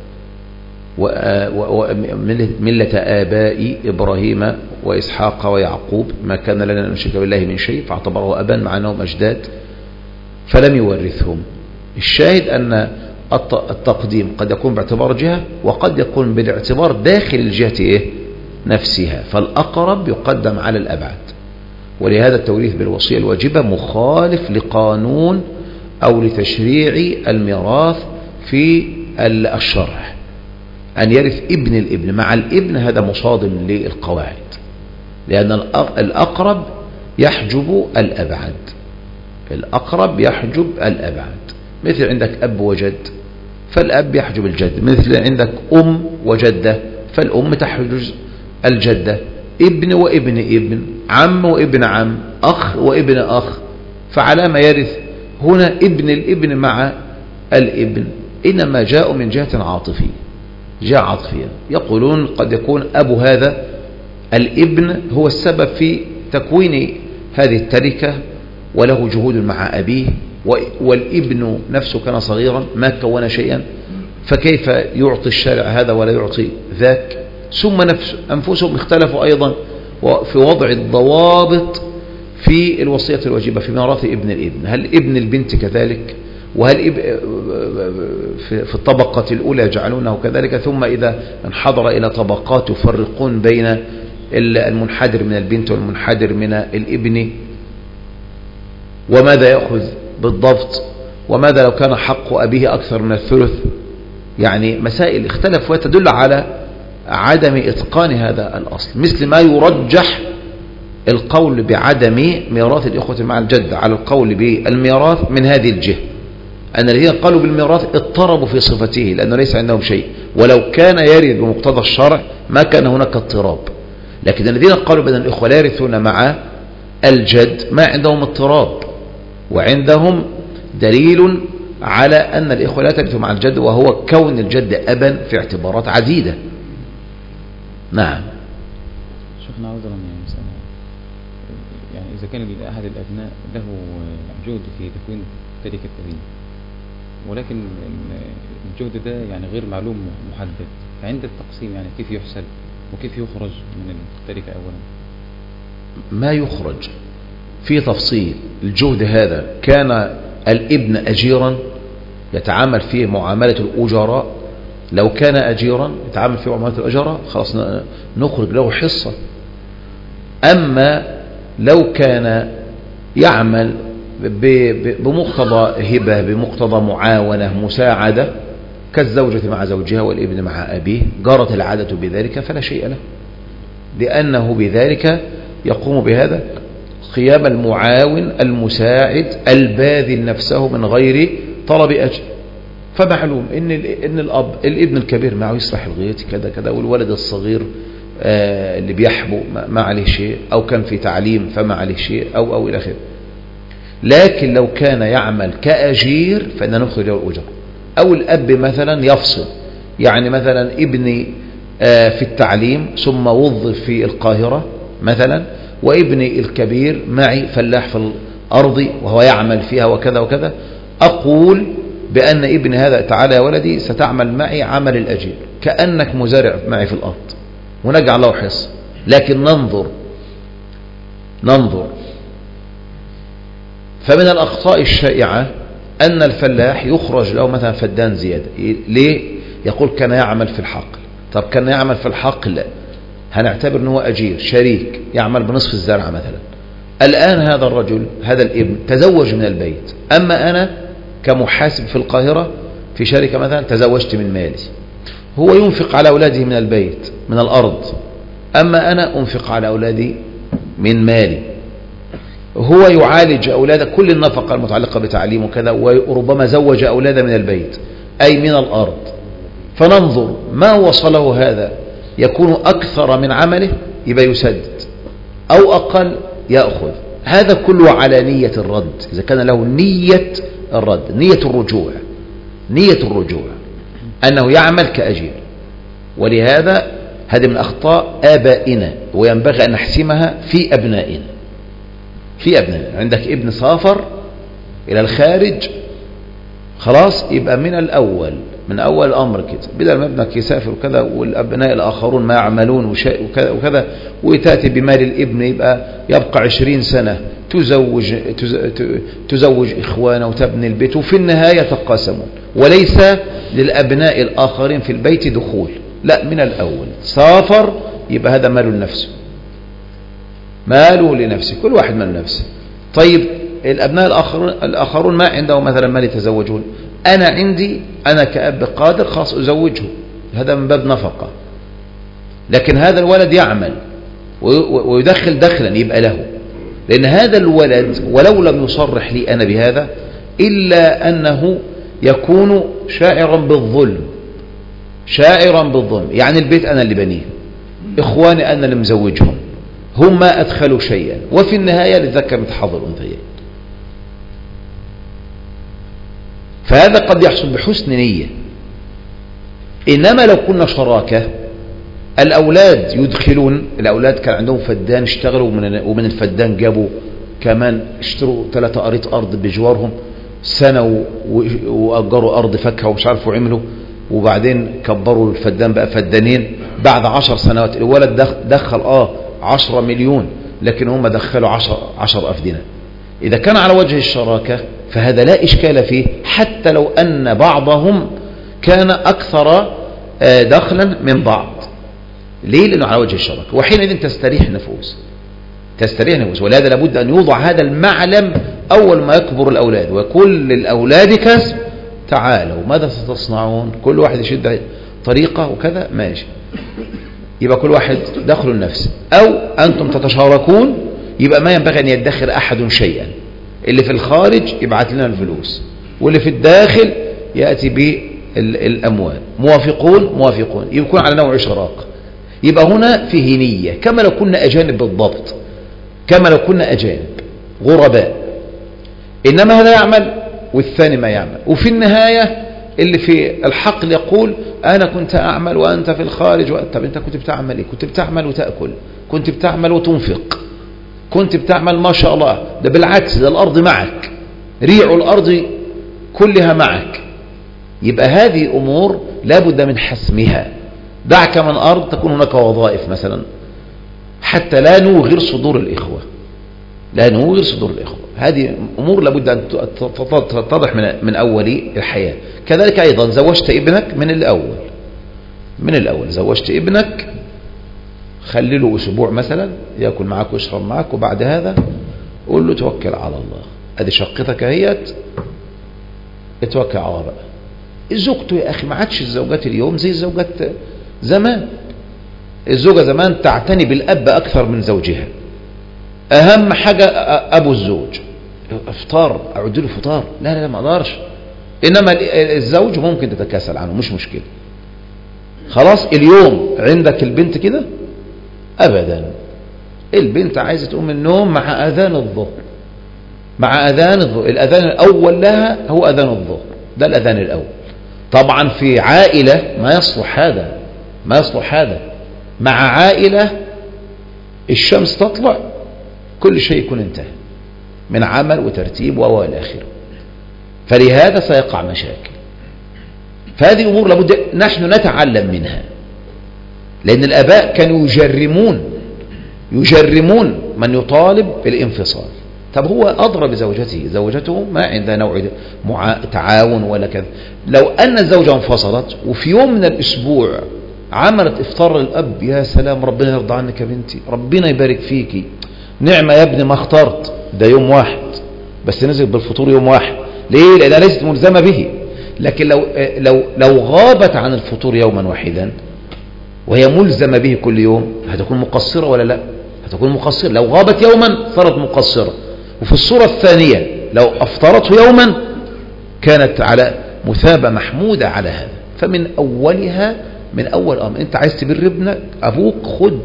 وملة آباء إبراهيم وإسحاق ويعقوب ما كان لنا أن نشرك بالله من شيء، فاعتبره أبا مع أنهم أجداد فلم يورثهم. الشاهد أن التقديم قد يكون باعتبار جهة وقد يكون بالاعتبار داخل الجهة إيه؟ نفسها، فالأقرب يقدم على الأبعد. ولهذا التوريث بالوصية الواجبة مخالف لقانون أو لتشريع الميراث في الشرع. أن يرث ابن الابن مع الابن هذا مصادم للقواعد، لأن الأقرب يحجب الأبعد، الأقرب يحجب الأبعد. مثل عندك أب وجد فالأب يحجب الجد، مثل عندك أم وجدة فالأم تحجز الجدة، ابن وابن ابن، عم وابن عم، أخ وابن أخ. فعلى ما يرث هنا ابن الابن مع الابن؟ إنما جاءوا من جهة عاطفية، جاء عاطفيا. يقولون قد يكون أبو هذا الابن هو السبب في تكوين هذه التركة وله جهود مع أبيه، والابن نفسه كان صغيرا ما كون شيئا، فكيف يعطي الشارع هذا ولا يعطي ذاك؟ ثم نفس أنفسهم اختلفوا أيضا في وضع الضوابط في الوصية الواجبة في ميراث ابن الابن. هل ابن البنت كذلك؟ وهل في الطبقة الأولى يجعلونه كذلك؟ ثم إذا انحدر إلى طبقات يفرقون بين المنحدر من البنت والمنحدر من الابن، وماذا يأخذ بالضبط؟ وماذا لو كان حق أبيه أكثر من الثلث؟ يعني مسائل اختلف وتدل على عدم إتقان هذا الأصل. مثل ما يرجح القول بعدم ميراث الإخوة مع الجد على القول بالميراث من هذه الجهة، أن الذين قالوا بالميراث اضطربوا في صفته لأنه ليس عندهم شيء، ولو كان يرث بمقتضى الشرع ما كان هناك اضطراب. لكن الذين قالوا بأن الإخوة لا يرثون مع الجد ما عندهم اضطراب، وعندهم دليل على أن الإخوة لا ترث مع الجد، وهو كون الجد أبا في اعتبارات عديدة. نعم. شيخنا عذرا يعني مثلا، يعني إذا كان أحد الأبناء له جهد في تكوين تركة أبيه، ولكن الجهد ده يعني غير معلوم محدد، فعند التقسيم يعني كيف يحسب وكيف يخرج من التركة؟ أولا ما يخرج في تفصيل الجهد هذا. كان الابن أجيرا يتعامل فيه معاملة الأجراء، لو كان أجيرا يتعامل فيه معاملة الأجراء خلاص نخرج له حصة. أما لو كان يعمل بمقتضى هبة، بمقتضى معاونة، مساعدة، كالزوجة مع زوجها والابن مع أبيه، جرت العادة بذلك فلا شيء له، لأنه بذلك يقوم بهذا قيام المعاون المساعد الباذل نفسه من غير طلب أجر، فمعلوم ان ان الاب الابن الكبير معه يسرح الغيط كذا كذا، والولد الصغير آه اللي بيحبو ما عليه شيء، او كان في تعليم فما عليه شيء، او او الى اخره. لكن لو كان يعمل كأجير فإننا نخرج له الأجر. أو الأب مثلا يفصل، يعني مثلا ابني آه في التعليم ثم وظف في القاهرة مثلا، وابني الكبير معي فلاح في الأرض وهو يعمل فيها وكذا وكذا، أقول بأن ابن هذا تعالى يا ولدي ستعمل معي عمل الأجير كأنك مزارع معي في الأرض، ونجعل له حصة. لكن ننظر ننظر فمن الأخطاء الشائعة أن الفلاح يخرج له مثلا فدان زيادة. ليه؟ يقول كان يعمل في الحقل. طب كان يعمل في الحقل، هنعتبر أنه أجير شريك يعمل بنصف الزرعة مثلا. الآن هذا الرجل هذا الابن تزوج من البيت، أما أنا كمحاسب في القاهرة في شركة مثلا تزوجت من مالي. هو ينفق على أولاده من البيت من الأرض، أما أنا أنفق على أولادي من مالي. هو يعالج أولاده كل النفقة المتعلقة بتعليمه وكذا، وربما زوج أولاده من البيت أي من الأرض. فننظر ما وصله هذا يكون أكثر من عمله يبقى يسدد، أو أقل يأخذ. هذا كله على نية الرد، إذا كان له نية الرد، نية الرجوع، نية الرجوع أنه يعمل كأجير. ولهذا هذه من أخطاء آبائنا، وينبغي أن نحسمها في أبنائنا. في أبنائنا عندك ابن سافر إلى الخارج، خلاص يبقى من الأول من أول الأمر كده، بدل ما ابنك يسافر وكذا والأبناء الآخرون ما يعملون وكذا وكذا، وتأتي بمال الابن يبقى يبقى عشرين سنة تزوج تزوج إخوانه وتبني البيت، وفي النهاية تقاسمون، وليس للأبناء الآخرين في البيت دخول. لا، من الأول سافر يبقى هذا ماله لنفسه، ماله لنفسه، كل واحد ماله لنفسه. طيب الأبناء الآخرون, الآخرون ما عندهم مثلا مال يتزوجون، أنا عندي أنا كأب قادر خاص أزوجه، هذا من باب نفقة. لكن هذا الولد يعمل ويدخل دخلا يبقى له، لأن هذا الولد ولو لم يصرح لي أنا بهذا إلا أنه يكون شاعرا بالظلم، شاعرا بالظلم. يعني البيت أنا اللي بنيه، إخواني أنا اللي مزوجهم، هم ما أدخلوا شيئا، وفي النهاية للذكر مثل حظ الأنثيين. فهذا قد يحصل بحسن نية. إنما لو كنا شراكة، الأولاد يدخلون، الأولاد كان عندهم فدان اشتغلوا ومن الفدان جابوا كمان اشتروا ثلاثة قريط أرض بجوارهم سنة، وأجروا أرض فكهة ومش عارف وعملوا، وبعدين كبروا الفدان بقى فدانين. بعد عشر سنوات الولد دخل آه عشرة مليون، لكن هم دخلوا عشر, عشر أفدنة. إذا كان على وجه الشراكة فهذا لا إشكال فيه، حتى لو أن بعضهم كان أكثر دخلا من بعض. ليه؟ لأنه على وجه الشراكة، وحينئذ تستريح النفوس، تستريح النفوس. ولهذا لابد أن يوضع هذا المعلم أول ما يكبر الأولاد، وكل الأولاد كسب، تعالوا ماذا ستصنعون؟ كل واحد يشد طريقة وكذا ماشي، يبقى كل واحد دخل النفس. أو أنتم تتشاركون، يبقى ما ينبغي أن يدخر أحد شيئا، اللي في الخارج يبعث لنا الفلوس، واللي في الداخل يأتي بالأموال. موافقون موافقون، يكون على نوع شراك. يبقى هنا فيه نية، كما لو كنا أجانب بالضبط، كما لو كنا أجانب غرباء. إنما هذا يعمل والثاني ما يعمل، وفي النهاية اللي في الحقل يقول أنا كنت أعمل وأنت في الخارج. طب أنت كنت بتعمل إيه؟ كنت بتعمل وتأكل، كنت بتعمل وتنفق، كنت بتعمل ما شاء الله، ده بالعكس، ده الأرض معك، ريع الأرض كلها معك. يبقى هذه أمور لا بد من حسمها. دعك من أرض تكون هناك وظائف مثلا، حتى لا نوغر صدور الإخوة، لا نوغر صدور الإخوة. هذه أمور لابد أن تتضح من من أول الحياة. كذلك أيضا زوجت ابنك من الأول، من الأول زوجت ابنك، خلي له أسبوع مثلا يأكل معك ويشرب معك، وبعد هذا قول له توكل على الله، هذه شقتك اهيت، اتوكل على الله بقى. زوجته يا أخي ما عادش الزوجات اليوم زي الزوجات زمان. الزوجة زمان تعتني بالأب أكثر من زوجها، أهم حاجة أبو الزوج. افطار، أعد له فطار، لا لا لا ما أقدرش، إنما الزوج ممكن تتكاسل عنه، مش مشكلة. خلاص اليوم عندك البنت كده أبدا، البنت عايزة تقوم من النوم مع أذان الظهر، مع أذان الظهر. الأذان الأول لها هو أذان الظهر، ده الأذان الأول. طبعا في عائلة ما يصلح هذا، ما يصلح هذا. مع عائلة الشمس تطلع كل شيء يكون انتهى من عمل وترتيب وإلى آخره، فلهذا سيقع مشاكل. فهذه أمور لابد نحن نتعلم منها، لأن الآباء كانوا يجرمون يجرمون من يطالب بالانفصال. طب هو أضرب بزوجته، زوجته ما عندها نوع معا... تعاون ولا كذا. لو أن الزوجة انفصلت وفي يوم من الأسبوع عملت إفطار للأب، يا سلام ربنا يرضى عنك يا بنتي، ربنا يبارك فيكي، نعمة يا ابني ما اخترت، ده يوم واحد بس نزل بالفطور يوم واحد. ليه؟ لأنها ليست ملزمة به. لكن لو لو لو غابت عن الفطور يوما واحدا وهي ملزمة به كل يوم، هتكون مقصرة ولا لا؟ هتكون مقصرة. لو غابت يوما صارت مقصرة. وفي الصورة الثانية لو أفطرته يوما كانت على مثابة محمودة على هذا. فمن أولها من أول أمر أنت عايز تبر ابنك، أبوك خد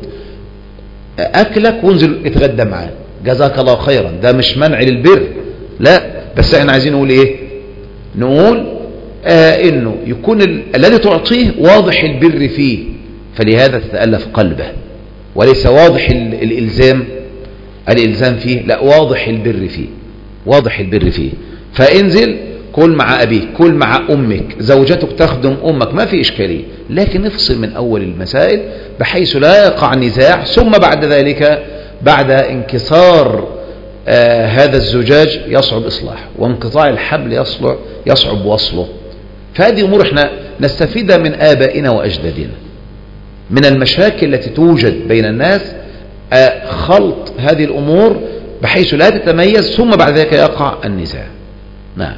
أكلك وانزل اتغدى معاه، جزاك الله خيرا، ده مش منع للبر، لا، بس احنا عايزين نقول ايه؟ نقول آه انه يكون الذي تعطيه واضح البر فيه، فلهذا تتألف قلبه، وليس واضح الإلزام الإلزام فيه، لا، واضح البر فيه، واضح البر فيه. فانزل كل مع أبيك، كل مع أمك، زوجتك تخدم أمك، ما في إشكالية، لكن نفصل من أول المسائل بحيث لا يقع نزاع، ثم بعد ذلك بعد انكسار آه هذا الزجاج يصعب إصلاحه، وانقطاع الحبل يصلح يصعب وصله. فهذه أمور احنا نستفيدها من آبائنا وأجدادنا، من المشاكل التي توجد بين الناس، آه خلط هذه الأمور بحيث لا تتميز، ثم بعد ذلك يقع النزاع. نعم.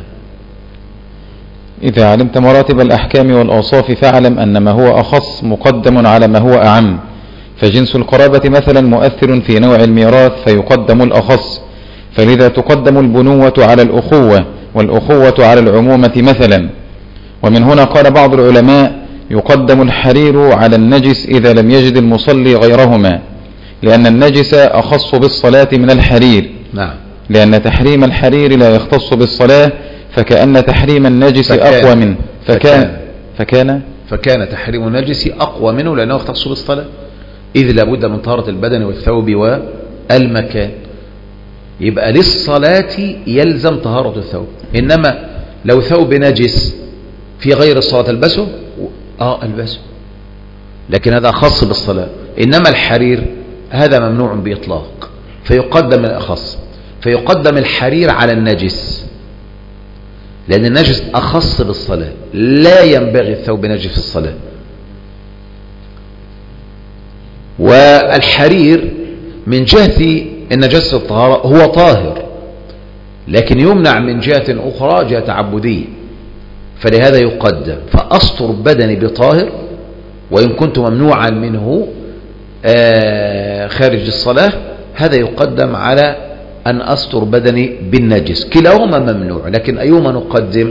إذا علمت مراتب الأحكام والأوصاف فاعلم أن ما هو أخص مقدم على ما هو أعم، فجنس القرابة مثلا مؤثر في نوع الميراث فيقدم الأخص، فلذا تقدم البنوة على الأخوة والأخوة على العمومة مثلا. ومن هنا قال بعض العلماء يقدم الحرير على النجس إذا لم يجد المصلي غيرهما، لأن النجس أخص بالصلاة من الحرير. نعم. لأن تحريم الحرير لا يختص بالصلاة، فكأن تحريم النجس فكان أقوى منه فكان فكان فكان تحريم النجس أقوى منه لأنه يختص بالصلاة، إذ لابد من طهارة البدن والثوب والمكان. يبقى للصلاة يلزم طهارة الثوب، إنما لو ثوب نجس في غير الصلاة البسه آه البسه، لكن هذا خاص بالصلاة. إنما الحرير هذا ممنوع بإطلاق، فيقدم الأخص، فيقدم الحرير على النجس، لأن النجس أخص بالصلاة، لا ينبغي الثوب نجس في الصلاة. والحرير من جهة النجاسة الطهارة هو طاهر، لكن يمنع من جهة أخرى جهة تعبدية، فلهذا يقدم. فأسطر بدني بطاهر وإن كنت ممنوعا منه خارج الصلاة، هذا يقدم على أن أسطر بدني بالنجس، كلاهما ممنوع. لكن أيهما نقدم؟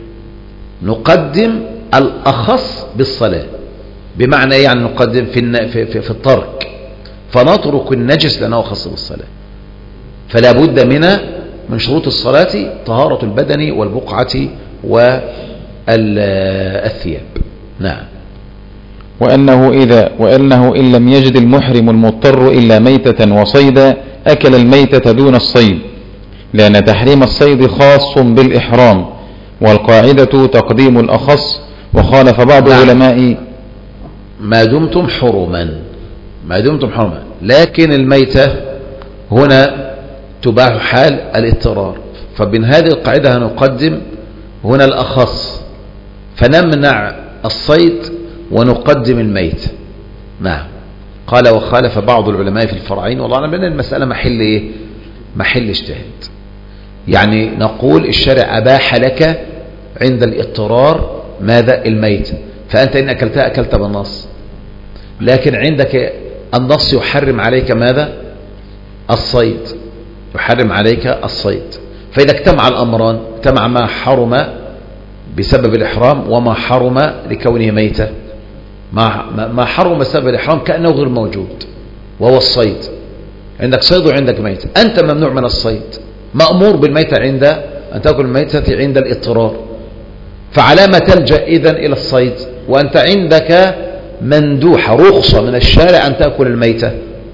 نقدم الأخص بالصلاة، بمعنى يعني نقدم في, في, في, في الترك، فنترك النجس لأنه خاص بالصلاة. فلا بد من من شروط الصلاة طهارة البدن والبقعة والثياب. نعم. وأنه إذا وأنه إن لم يجد المحرم المضطر إلا ميتة وصيدا أكل الميتة دون الصيد، لأن تحريم الصيد خاص بالإحرام، والقاعدة تقديم الأخص. وخالف بعض العلماء ما دمتم حرما، ما دمتم حرما، لكن الميتة هنا تباح حال الاضطرار، فبين هذه القاعدة هنقدم هنا الأخص، فنمنع الصيد ونقدم الميت. نعم. قال وخالف بعض العلماء في الفرعين، والله أعلم، لأن المسألة محل إيه؟ محل اجتهاد. يعني نقول الشرع أباح لك عند الاضطرار ماذا؟ الميت، فأنت إن أكلتها أكلت بالنص، لكن عندك النص يحرم عليك ماذا؟ الصيد، يحرم عليك الصيد. فإذا اجتمع الأمران، اجتمع ما حرم بسبب الإحرام وما حرم لكونه ميتة. ما حرم بسبب الإحرام كأنه غير موجود، وهو الصيد. عندك صيد وعندك ميتة، أنت ممنوع من الصيد، مأمور بالميتة عند أن تأكل الميتة عند الاضطرار، فعلى ما تلجأ إذن إلى الصيد وأنت عندك مندوحة رخصة من الشارع أن تأكل الميتة،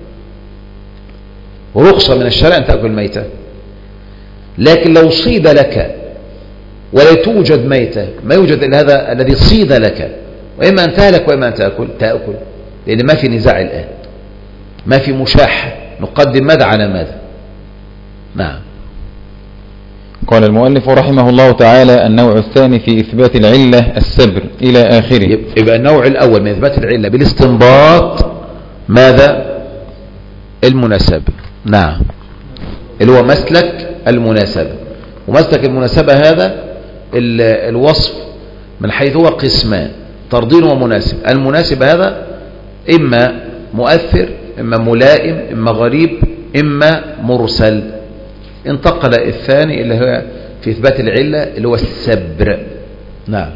رخصة من الشارع أن تأكل الميتة. لكن لو صيد لك ولا توجد ميتة، ما يوجد إلا هذا الذي صيد لك، وإما أن تهلك وإما أن تأكل تأكل، لأن ما في نزاع الآن، ما في مشاحة، نقدم ماذا على ماذا. نعم. قال المؤلف رحمه الله تعالى: النوع الثاني في إثبات العلة السبر إلى آخره. يبقى النوع الأول من إثبات العلة بالاستنباط ماذا؟ المناسبة. نعم، اللي هو مسلك المناسبة. ومسلك المناسبة هذا الوصف من حيث هو قسمان: ترضين ومناسب. المناسب هذا إما مؤثر، إما ملائم، إما غريب، إما مرسل. انتقل الثاني اللي هو في إثبات العلة اللي هو السبر. نعم.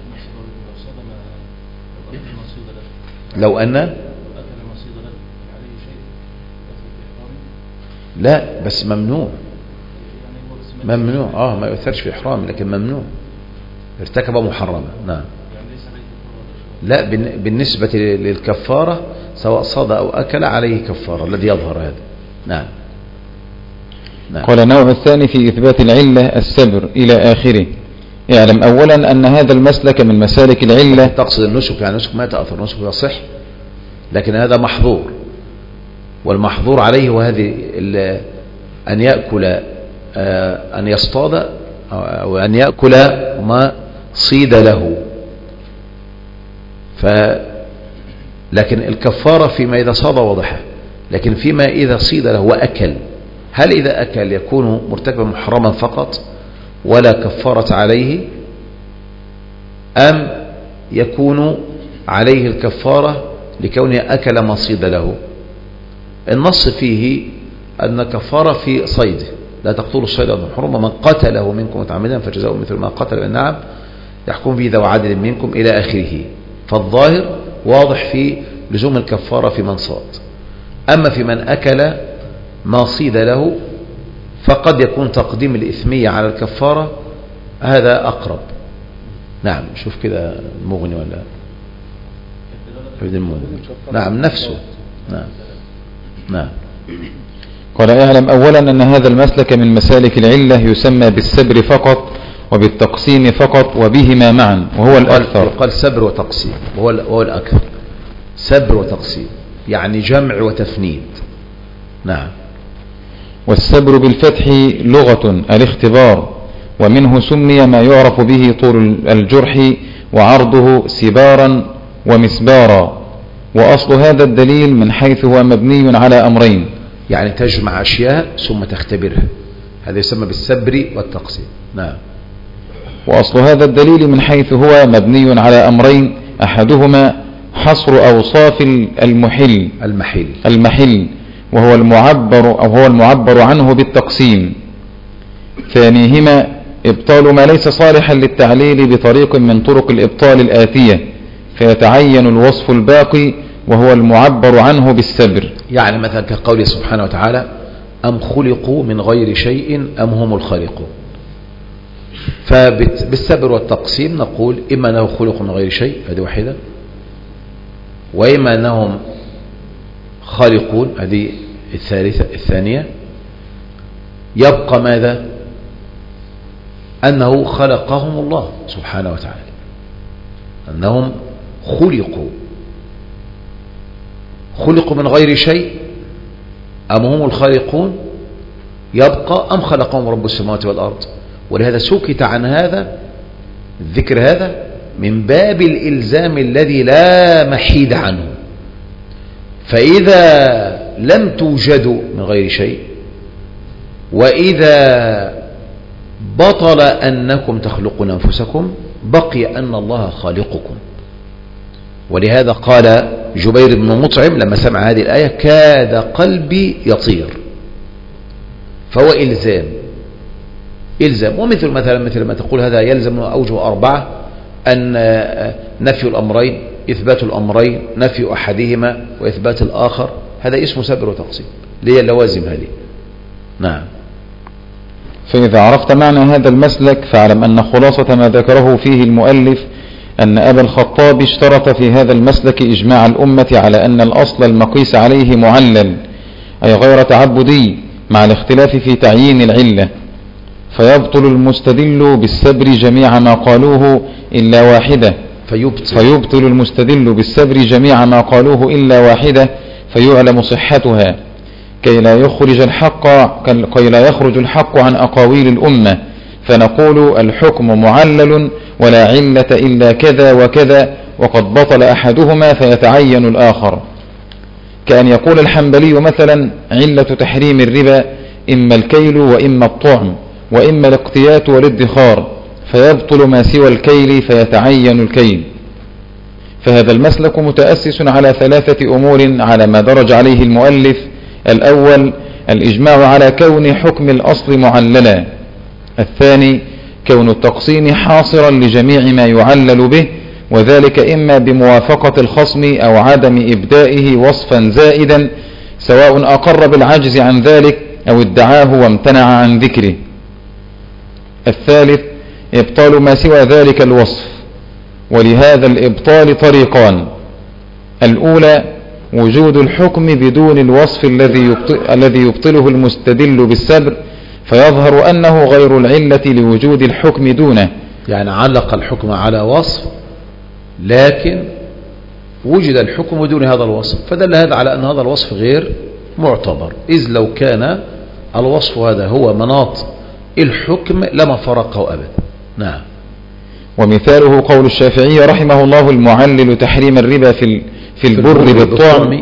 لو أن لا بس ممنوع، ممنوع اه ما يؤثرش في إحرام، لكن ممنوع، ارتكب محرمة. نعم. لا، بالنسبة للكفارة سواء صاد أو أكل عليه كفارة، الذي يظهر هذا. نعم. نعم. قال النوع الثاني في إثبات العلة السبر إلى آخره. اعلم أولا أن هذا المسلك من مسالك العلة. تقصد النسك، يعني نسك ما تأثر، نسك يصح، لكن هذا محظور، والمحظور عليه وهذه أن يأكل أن يصطاد أو أن يأكل ما صيد له. ف لكن الكفارة فيما إذا صاد واضحة، لكن فيما إذا صيد له وأكل، هل إذا أكل يكون مرتكبا محرما فقط ولا كفارة عليه، أم يكون عليه الكفارة لكونه أكل ما صيد له؟ النص فيه أن كفارة في صيده، لا تقتلوا الصيد وأنتم حرم، من قتله منكم متعمدا فجزاؤه مثل ما قتل بالنعم يحكم به ذو عدل منكم إلى آخره. فالظاهر واضح في لزوم الكفارة في من صاد. أما في من أكل ما صيد له فقد يكون تقديم الإثمية على الكفارة، هذا أقرب. نعم. شوف كده المغني ولا المغني. نعم نفسه. نعم. نعم. قال اعلم أولا أن هذا المسلك من مسالك العلة يسمى بالسبر فقط وبالتقسيم فقط وبهما معا، وهو الأكثر. قال سبر وتقسيم، وهو الأكثر. سبر وتقسيم يعني جمع وتفنيد. نعم. والسبر بالفتح لغة الاختبار، ومنه سمي ما يعرف به طول الجرح وعرضه سبارا ومسبارا. وأصل هذا الدليل من حيث هو مبني على أمرين، يعني تجمع أشياء ثم تختبرها، هذا يسمى بالسبر والتقسيم. نعم. وأصل هذا الدليل من حيث هو مبني على أمرين: أحدهما حصر أوصاف المحل المحل المحل وهو المعبر أو هو المعبر عنه بالتقسيم. ثانيهما إبطال ما ليس صالحا للتعليل بطريق من طرق الإبطال الآتية، فيتعين الوصف الباقي وهو المعبر عنه بالسبر. يعني مثلا كقوله سبحانه وتعالى: أم خلقوا من غير شيء أم هم الخالقون. فبالسبر والتقسيم نقول إما أنه خلق من غير شيء، هذه واحدة، وإما أنهم خالقون، هذه الثالثة الثانية. يبقى ماذا؟ أنه خلقهم الله سبحانه وتعالى، أنهم خلقوا خلقوا من غير شيء أم هم الخالقون، يبقى أم خلقهم رب السماوات والأرض. ولهذا سكت عن هذا الذكر هذا من باب الإلزام الذي لا محيد عنه. فإذا لم توجدوا من غير شيء، وإذا بطل أنكم تخلقون أنفسكم، بقي أن الله خالقكم. ولهذا قال جبير بن مطعم لما سمع هذه الآية: كاد قلبي يطير. فهو إلزام، إلزام. ومثل مثلا مثل ما تقول هذا يلزم أوجه أربعة، أن نفي الأمرين، إثبات الأمرين، نفي أحدهما وإثبات الآخر، هذا اسمه سبر وتقسيم، اللي هي اللوازم هذه. نعم. فإذا عرفت معنى هذا المسلك فاعلم أن خلاصة ما ذكره فيه المؤلف أن أبا الخطاب اشترط في هذا المسلك إجماع الأمة على أن الأصل المقيس عليه معلل، أي غير تعبدي، مع الاختلاف في تعيين العلة، فيبطل المستدل بالسبر جميع ما قالوه إلا واحدة فيبطل, فيبطل المستدل بالسبر جميع ما قالوه إلا واحدة فيعلم صحتها، كي لا يخرج الحق كي لا يخرج الحق عن أقاويل الأمة، فنقول الحكم معلل ولا علة إلا كذا وكذا، وقد بطل أحدهما فيتعين الآخر. كأن يقول الحنبلي مثلا علة تحريم الربا إما الكيل وإما الطعم وإما الاقتيات والادخار، فيبطل ما سوى الكيل فيتعين الكيل. فهذا المسلك متأسس على ثلاثة أمور على ما درج عليه المؤلف. الأول الإجماع على كون حكم الأصل معللا. الثاني كون التقسيم حاصرا لجميع ما يعلل به، وذلك إما بموافقة الخصم أو عدم إبدائه وصفا زائدا، سواء أقر بالعجز عن ذلك أو ادعاه وامتنع عن ذكره. الثالث إبطال ما سوى ذلك الوصف، ولهذا الإبطال طريقان: الأولى وجود الحكم بدون الوصف الذي يبطل الذي يبطله المستدل بالسبر، فيظهر أنه غير العلة لوجود الحكم دونه، يعني علق الحكم على وصف لكن وجد الحكم دون هذا الوصف، فدل هذا على أن هذا الوصف غير معتبر، إذ لو كان الوصف هذا هو مناط الحكم لما فرقه أبدا. نعم. ومثاله قول الشافعي رحمه الله: المعلل تحريم الربا في في البر بالطعم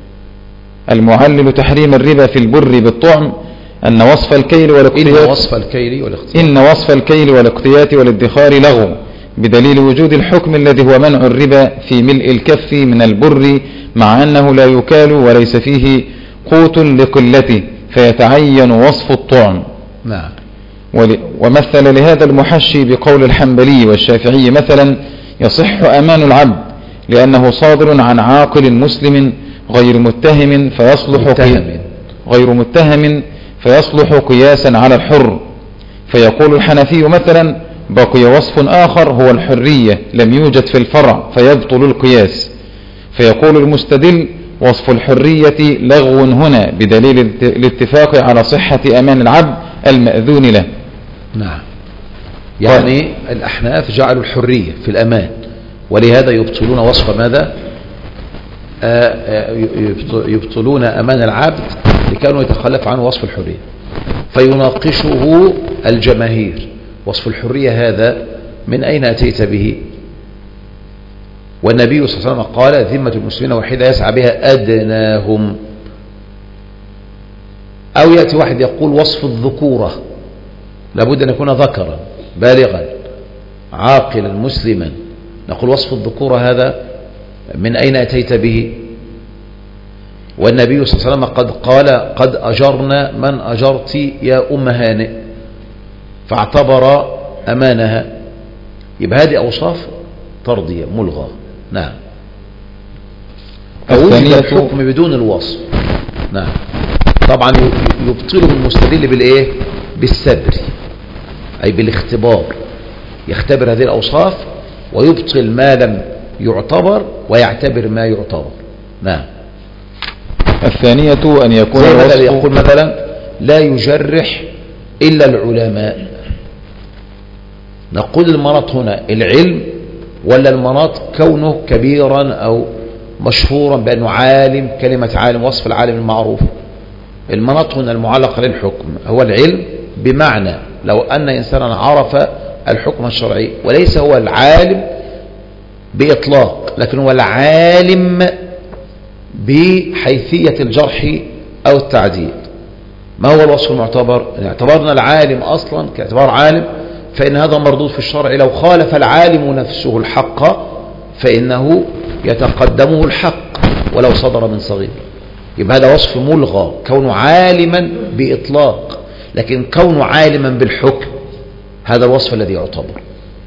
المعلل تحريم الربا في البر بالطعم أن وصف الكيل والاقتيات إن وصف الكيل والاقتيات إن وصف الكيل والاقتيات والادخار لغو، بدليل وجود الحكم الذي هو منع الربا في ملء الكف من البر، مع أنه لا يكال وليس فيه قوت لقلته، فيتعين وصف الطعم. نعم. ومثل لهذا المحشي بقول الحنبلي والشافعي مثلا: يصح أمان العبد لأنه صادر عن عاقل مسلم غير متهم فيصلح متهم. غير متهم فيصلح قياسا على الحر. فيقول الحنفي مثلا: بقي وصف آخر هو الحرية لم يوجد في الفرع فيبطل القياس. فيقول المستدل: وصف الحرية لغو هنا، بدليل الاتفاق على صحة أمان العبد المأذون له. نعم. يعني الأحناف جعلوا الحرية في الأمان، ولهذا يبطلون وصف ماذا؟ يبطلون أمان العبد لكانوا يتخلف عنه وصف الحرية، فيناقشه الجماهير: وصف الحرية هذا من أين أتيت به؟ والنبي صلى الله عليه وسلم قال: ذمة المسلمين واحدة يسعى بها أدناهم. أو يأتي واحد يقول وصف الذكورة لابد أن يكون ذكرا بالغا عاقلا مسلما، نقول وصف الذكورة هذا من أين أتيت به؟ والنبي صلى الله عليه وسلم قد قال: قد أجرنا من أجرت يا أم هانئ، فاعتبر أمانها. يبقى هذه أوصاف ترضية ملغى. نعم. فوجد الحكم بدون الوصف. نعم. طبعا يبطله المستدل بالإيه؟ بالسبر، أي بالاختبار، يختبر هذه الأوصاف ويبطل ما لم يعتبر ويعتبر ما يعتبر. نعم. الثانية أن يكون زي مثلا يقول مثلا: لا يجرح إلا العلماء. نقول المناط هنا العلم ولا المناط كونه كبيرا أو مشهورا بأنه عالم، كلمة عالم وصف العالم المعروف. المناط هنا المعلق للحكم هو العلم، بمعنى لو أن إنسانا عرف الحكم الشرعي وليس هو العالم بإطلاق، لكن هو العالم بحيثية الجرح أو التعديل. ما هو الوصف المعتبر؟ إن اعتبرنا العالم أصلا كاعتبار عالم فإن هذا مردود في الشرع. لو خالف العالم نفسه الحق فإنه يتقدمه الحق ولو صدر من صغير. يبقى هذا وصف ملغى، كونه عالما بإطلاق، لكن كونه عالما بالحكم هذا الوصف الذي يعتبر.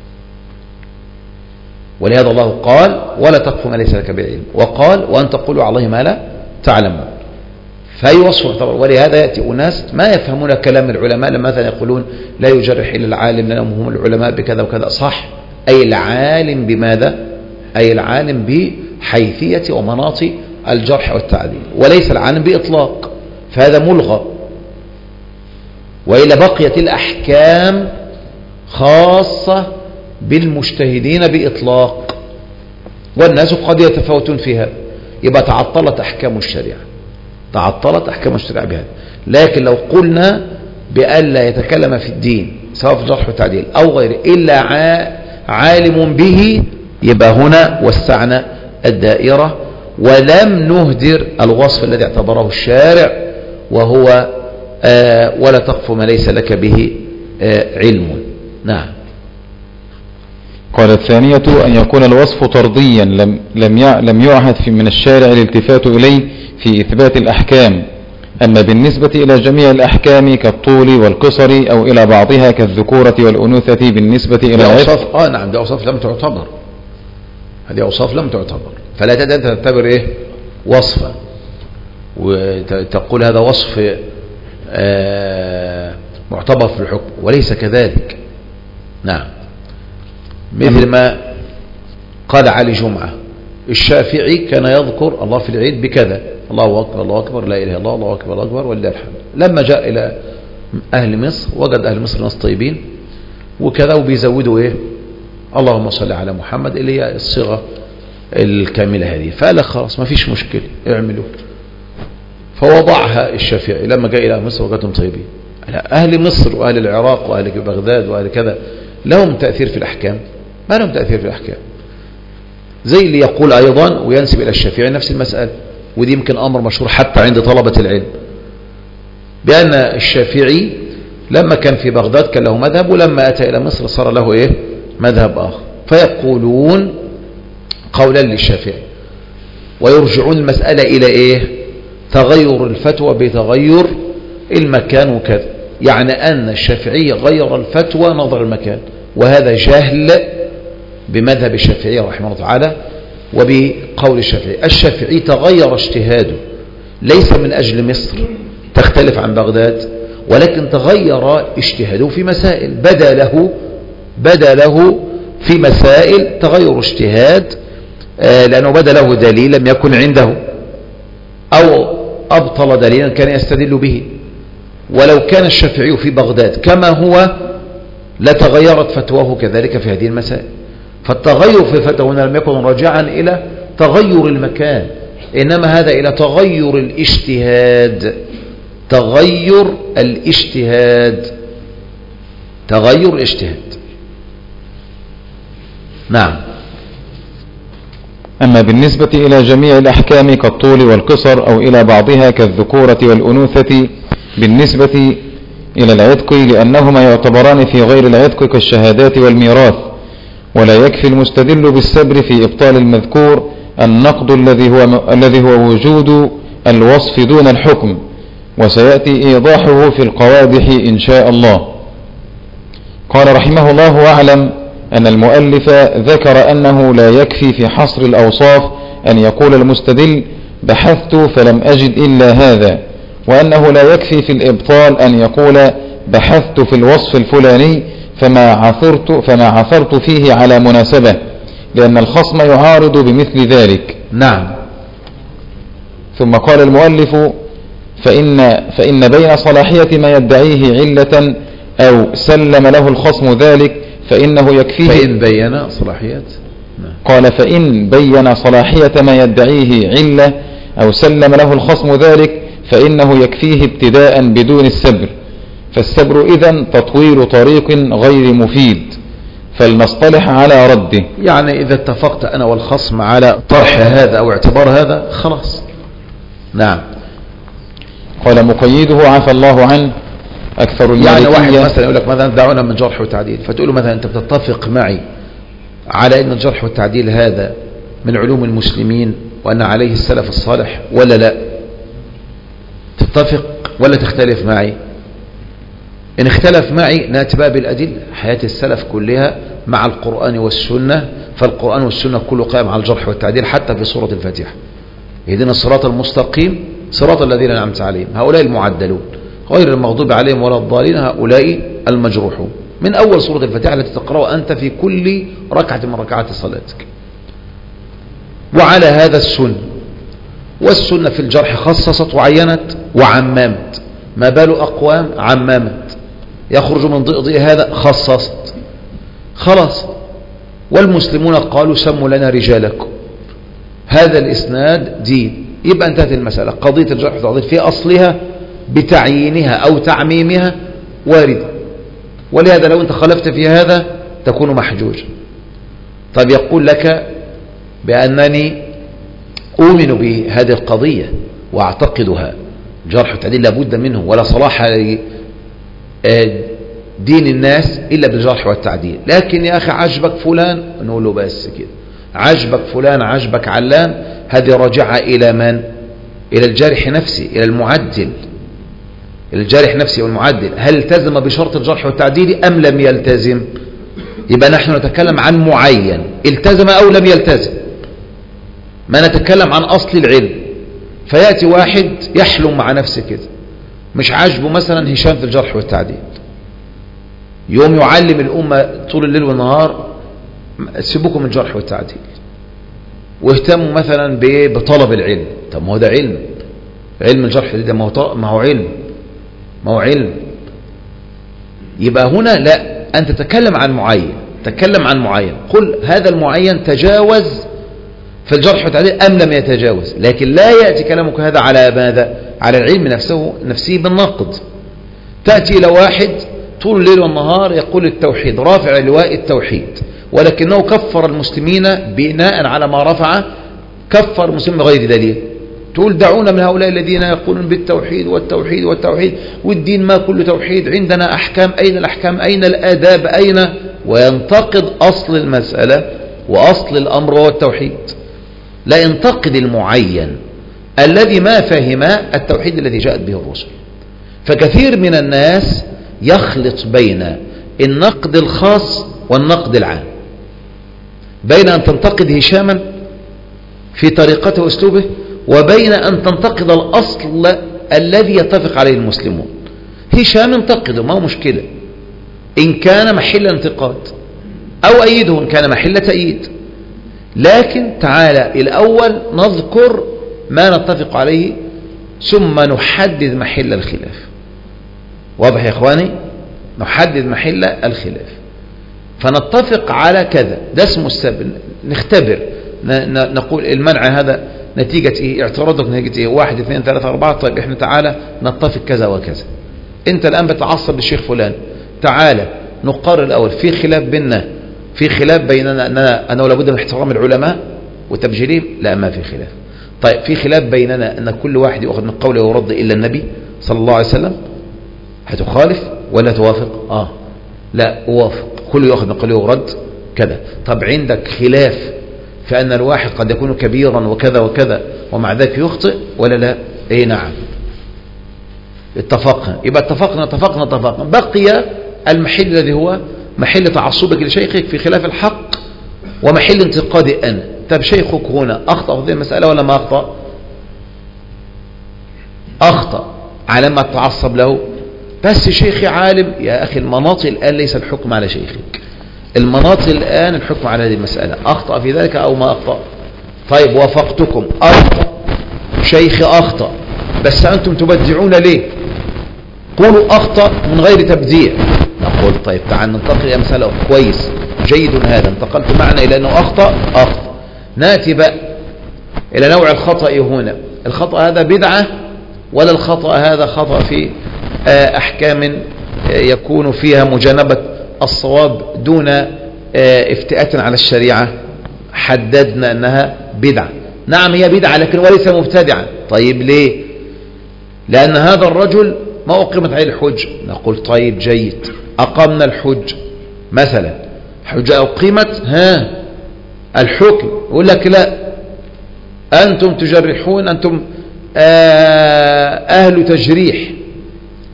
ولهذا الله قال ولا تقف ما ليس لك بعلم، وقال وأن تقولوا على الله ما لا تعلمون. فأي وصف يعتبر. ولهذا يأتي أناس ما يفهمون كلام العلماء لما مثلا يقولون لا يجرح إلا العالم لأنهم هم العلماء بكذا وكذا. صح، أي العالم بماذا؟ أي العالم بحيثية ومناط الجرح والتعديل، وليس العالم بإطلاق، فهذا ملغى. وإلا بقيت الأحكام خاصة بالمجتهدين بإطلاق، والناس قد يتفاوتون فيها، يبقى تعطلت أحكام الشريعة، تعطلت أحكام الشريعة بهذا. لكن لو قلنا بألا يتكلم في الدين سواء في الجرح والتعديل أو غيره إلا عالم به، يبقى هنا وسعنا الدائرة ولم نهدر الوصف الذي اعتبره الشارع، وهو آه ولا تقف ما ليس لك به آه علم. نعم. قال الثانية أن يكون الوصف طرديا لم لم لم يعهد في من الشارع الالتفات إليه في إثبات الأحكام. أما بالنسبة إلى جميع الأحكام كالطول والقصر أو إلى بعضها كالذكورة والأنوثة بالنسبة إلى أوصاف آه نعم، دي أوصاف لم تعتبر، هذه أوصاف لم تعتبر، فلا تعتبر إيه وصفا وتقول هذا وصف آه معتبر في الحكم، وليس كذلك. نعم. مثل ما قال علي جمعة الشافعي كان يذكر الله في العيد بكذا، الله أكبر الله أكبر لا إله إلا الله الله أكبر الله أكبر ولله الحمد. لما جاء إلى أهل مصر وجد أهل مصر ناس طيبين وكذا، وبيزودوا إيه اللهم صل على محمد اللي هي الصيغة الكاملة هذه، فقال خلاص ما فيش مشكلة اعملوا. فوضعها الشافعي لما جاء إلى مصر وجدهم طيبين. أهل مصر وأهل العراق وأهل بغداد وأهل كذا لهم تأثير في الأحكام؟ ما لهم تأثير في الأحكام. زي اللي يقول أيضا وينسب إلى الشافعي نفس المسألة، ودي يمكن أمر مشهور حتى عند طلبة العلم، بأن الشافعي لما كان في بغداد كان له مذهب، ولما أتى إلى مصر صار له إيه مذهب آخر. فيقولون قولا للشافعي ويرجعون المسألة إلى إيه تغير الفتوى بتغير المكان وكذا، يعني أن الشافعي غير الفتوى نظر المكان، وهذا جهل بمذهب الشافعي رحمه الله تعالى وبقول الشافعي. الشافعي تغير اجتهاده ليس من أجل مصر تختلف عن بغداد، ولكن تغير اجتهاده في مسائل، بدا له بدا له في مسائل تغير اجتهاد آه لأنه بدا له دليل لم يكن عنده، أو أبطل دليلا كان يستدل به. ولو كان الشافعي في بغداد كما هو لتغيرت فتواه كذلك في هذه المسائل. فالتغير في الفتوى لم يكن راجعا إلى تغير المكان، إنما هذا إلى تغير الاجتهاد، تغير الاجتهاد تغير الاجتهاد. نعم. أما بالنسبة إلى جميع الأحكام كالطول والقصر أو إلى بعضها كالذكورة والأنوثة بالنسبة إلى العتق، لأنهما يعتبران في غير العتق كالشهادات والميراث، ولا يكفي المستدل بالسبر في إبطال المذكور النقد الذي هو الذي هو وجود الوصف دون الحكم، وسيأتي إيضاحه في القوادح إن شاء الله. قال رحمه الله أعلم أن المؤلف ذكر أنه لا يكفي في حصر الأوصاف أن يقول المستدل بحثت فلم أجد إلا هذا، وأنه لا يكفي في الإبطال أن يقول بحثت في الوصف الفلاني فما عثرت, فما عثرت فيه على مناسبة، لأن الخصم يعارض بمثل ذلك. نعم. ثم قال المؤلف فإن, فإن بين صلاحية ما يدعيه علة أو سلم له الخصم ذلك فإنه يكفيه. فإن بين صلاحية نعم. قال فإن بين صلاحية ما يدعيه علة أو سلم له الخصم ذلك فإنه يكفيه ابتداء بدون السبر، فالسبر إذن تطويل طريق غير مفيد، فلنصطلح على رده. يعني إذا اتفقت أنا والخصم على طرح هذا أو اعتبار هذا خلاص. نعم. قال مقيده عفى الله عنه أكثر المالكية. يعني واحد مثلا يقول لك مثلا دعونا من جرح وتعديل، فتقول له مثلا أنت بتتفق معي على أن الجرح والتعديل هذا من علوم المسلمين وأن عليه السلف الصالح ولا لا؟ تتفق ولا تختلف معي؟ إن اختلف معي نأتي بقى بالأدلة. حياة السلف كلها مع القرآن والسنة، فالقرآن والسنة كله قائم على الجرح والتعديل حتى في سورة الفاتحة. اهدنا الصراط المستقيم صراط الذين أنعمت عليهم، هؤلاء المعدلون غير المغضوب عليهم ولا الضالين، هؤلاء المجروحون، من أول سورة الفاتحة التي تقرأها أنت في كل ركعة من ركعات صلاتك. وعلى هذا السنة، والسنة في الجرح خصصت وعينت وعممت، ما بال أقوام عممت، يخرج من ضئضئ هذا خصصت، خلاص. والمسلمون قالوا سموا لنا رجالكم، هذا الإسناد دين، يبقى انتهت المسألة. قضية الجرح والتعديل في أصلها بتعيينها أو تعميمها واردة، ولهذا لو أنت خالفت في هذا تكون محجوجا. طيب يقول لك بأنني أؤمن بهذه القضية وأعتقدها، جرح والتعديل لابد منه، ولا صلاح دين الناس إلا بالجرح والتعديل، لكن يا أخي عجبك فلان، نقول له بس كده، عجبك فلان عجبك علان، هذه راجعة إلى من؟ إلى الجارح نفسه، إلى المعدل، إلى الجارح نفسه والمعدل، هل التزم بشرط الجرح والتعديل أم لم يلتزم؟ يبقى نحن نتكلم عن معين التزم أو لم يلتزم، ما نتكلم عن أصل العلم. فيأتي واحد يحلم مع نفسه كده، مش عاجبه مثلا هشام في الجرح والتعديل، يوم يعلم الأمة طول الليل والنهار سيبوكم من الجرح والتعديل، واهتموا مثلا بطلب العلم. طب ما هو ده علم، علم الجرح والتعديل ما هو علم، ما هو علم. يبقى هنا لا، أنت تتكلم عن معين، تتكلم عن معين، قل هذا المعين تجاوز في الجرح والتعديل أم لم يتجاوز، لكن لا يأتي كلامك هذا على ماذا؟ على العلم نفسه نفسه بالنقد. تأتي إلى واحد طول الليل والنهار يقول التوحيد، رافع لواء التوحيد، ولكنه كفر المسلمين بناء على ما رفع، كفر المسلمين بغير دليل. تقول دعونا من هؤلاء الذين يقولون بالتوحيد والتوحيد والتوحيد والدين ما كل توحيد، عندنا أحكام، أين الأحكام؟ أين الآداب؟ أين؟ وينتقد أصل المسألة وأصل الأمر هو التوحيد، لا ينتقد المعين الذي ما فهم التوحيد الذي جاءت به الرسل. فكثير من الناس يخلط بين النقد الخاص والنقد العام، بين أن تنتقد هشاما في طريقته واسلوبه، وبين أن تنتقد الأصل الذي يتفق عليه المسلمون. هشام انتقده، ما هو مشكلة إن كان محل انتقاد، أو أيده إن كان محل تأييد، لكن تعالى الأول نذكر ما نتفق عليه ثم نحدد محل الخلاف. واضح يا إخواني؟ نحدد محل الخلاف، فنتفق على كذا، ده اسمه السبب، نختبر، نقول المنع هذا نتيجة ايه، اعتراضك نتيجة ايه، واحد اثنين ثلاثة اربعة، طيب احنا تعالى نتفق كذا وكذا. انت الان بتعصب للشيخ فلان، تعالى نقرر الاول في خلاف بيننا، في خلاف بيننا اننا انه لابد من احترام العلماء وتبجيلهم، لا ما في خلاف. طيب في خلاف بيننا ان كل واحد يأخذ من قوله ويرد الا النبي صلى الله عليه وسلم، هتخالف ولا توافق؟ اه لا اوافق، كل يأخذ من قوله ورد كذا. طب عندك خلاف فأن الواحد قد يكون كبيرا وكذا وكذا ومع ذلك يخطئ ولا لا؟ ايه نعم، اتفقنا، يبقى اتفقنا اتفقنا اتفقنا. بقي المحل الذي هو محل تعصبك لشيخك في خلاف الحق ومحل انتقادي أنا. طب شيخك هنا أخطأ في هذه المسألة ولا ما أخطأ؟ أخطأ على ما تعصب له، بس شيخي عالم. يا أخي المناط الآن ليس الحكم على شيخك، المناط الآن الحكم على هذه المسألة، أخطأ في ذلك أو ما أخطأ. طيب وافقتكم، أخطأ شيخي أخطأ، بس أنتم تبدعون ليه؟ قولوا أخطأ من غير تبديع. نقول طيب تعال ننتقل إلى مسألة كويس جيد، هذا انتقلت معنا إلى أنه أخطأ أخطأ. نأتي بقى إلى نوع الخطأ هنا، الخطأ هذا بدعة ولا الخطأ هذا خطأ في أحكام يكون فيها مجانبة الصواب دون افتئات على الشريعة؟ حددنا أنها بدعة. نعم هي بدعة لكن وليس مبتدعة. طيب ليه؟ لأن هذا الرجل ما أقيمت عليه الحج. نقول طيب جيد، أقمنا الحج مثلا، حجة أقيمت، ها الحكم يقول لك لا أنتم تجرحون، أنتم أهل تجريح،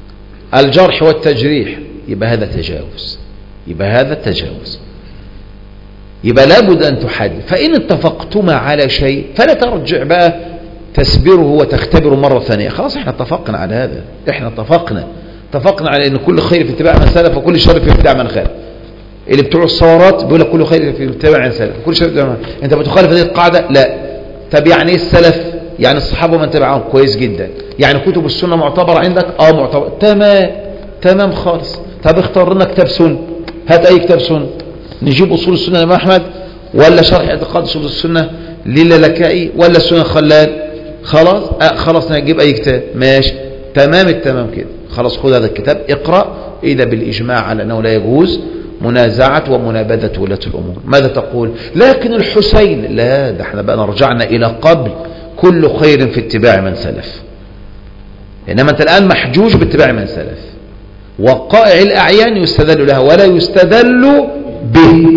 الجرح والتجريح، يبقى هذا تجاوز، يبقى هذا تجاوز، يبقى لابد أن تحدد. فإن اتفقتما على شيء فلا ترجع بقى تسبره وتختبره مرة ثانية. خلاص احنا اتفقنا على هذا، احنا اتفقنا اتفقنا على ان كل خير في اتباع من سلف وكل شر في اتباع من خالف. اللي بتوع الثورات بيقول لك كل خير في اتباع من سلف وكل شر في اتباع من خالف. انت بتخالف هذه القاعدة؟ لا. طب يعني ايه السلف؟ يعني الصحابة ومن تبعهم، كويس جدا. يعني كتب السنة معتبرة عندك؟ اه معتبرة، تمام تمام خالص. طب اختار لنا كتاب سنة، هات اي كتاب سنة. نجيب اصول السنة للإمام احمد، ولا شرح اعتقاد اصول السنة للالكائي، ولا السنة خلال؟ خلاص آه خلاص نجيب اي كتاب، ماشي تمام التمام كده. خلاص خذ هذا الكتاب اقرأ. إذا بالإجماع على أنه لا يجوز منازعة ومنابذة ولاة الأمور. ماذا تقول؟ لكن الحسين لا، ده احنا بقى رجعنا إلى قبل كل خير في اتباع من سلف. إنما أنت الآن محجوج باتباع من سلف. وقائع الأعيان يستدل لها ولا يستدل به.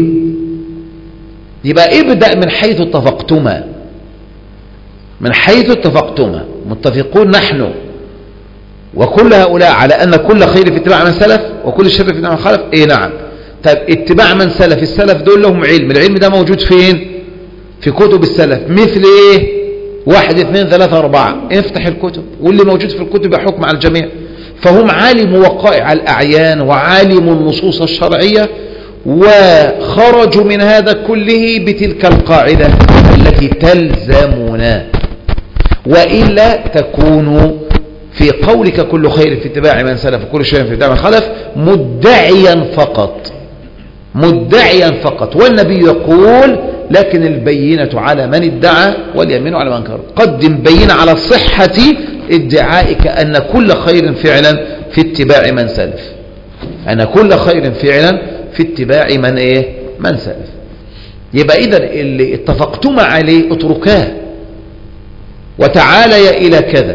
يبقى ابدأ من حيث اتفقتما، من حيث اتفقتما. متفقون نحن وكل هؤلاء على أن كل خير في اتباع من سلف وكل شر في اتباع من خلف. ايه نعم. طيب اتباع من سلف، السلف دول لهم علم، العلم ده موجود فين؟ في كتب السلف. مثل ايه؟ واحد اثنين ثلاثة اربعة، افتح الكتب واللي موجود في الكتب يحكم على الجميع. فهم عالموا وقائع الأعيان وعالموا النصوص الشرعية، وخرجوا من هذا كله بتلك القاعدة التي تلزمنا. وإلا تكون في قولك كل خير في اتباع من سلف وكل شيء في اتباع من خلف مدعيا فقط، مدعيا فقط. والنبي يقول لكن البينة على من ادعى واليمين على من انكر. قدم بينة على صحة ادعائك أن كل خير فعلا في اتباع من سلف، أن كل خير فعلا في اتباع من ايه؟ من سلف. يبقى إذا اللي اتفقتما عليه اتركاه وتعالى إلى كذا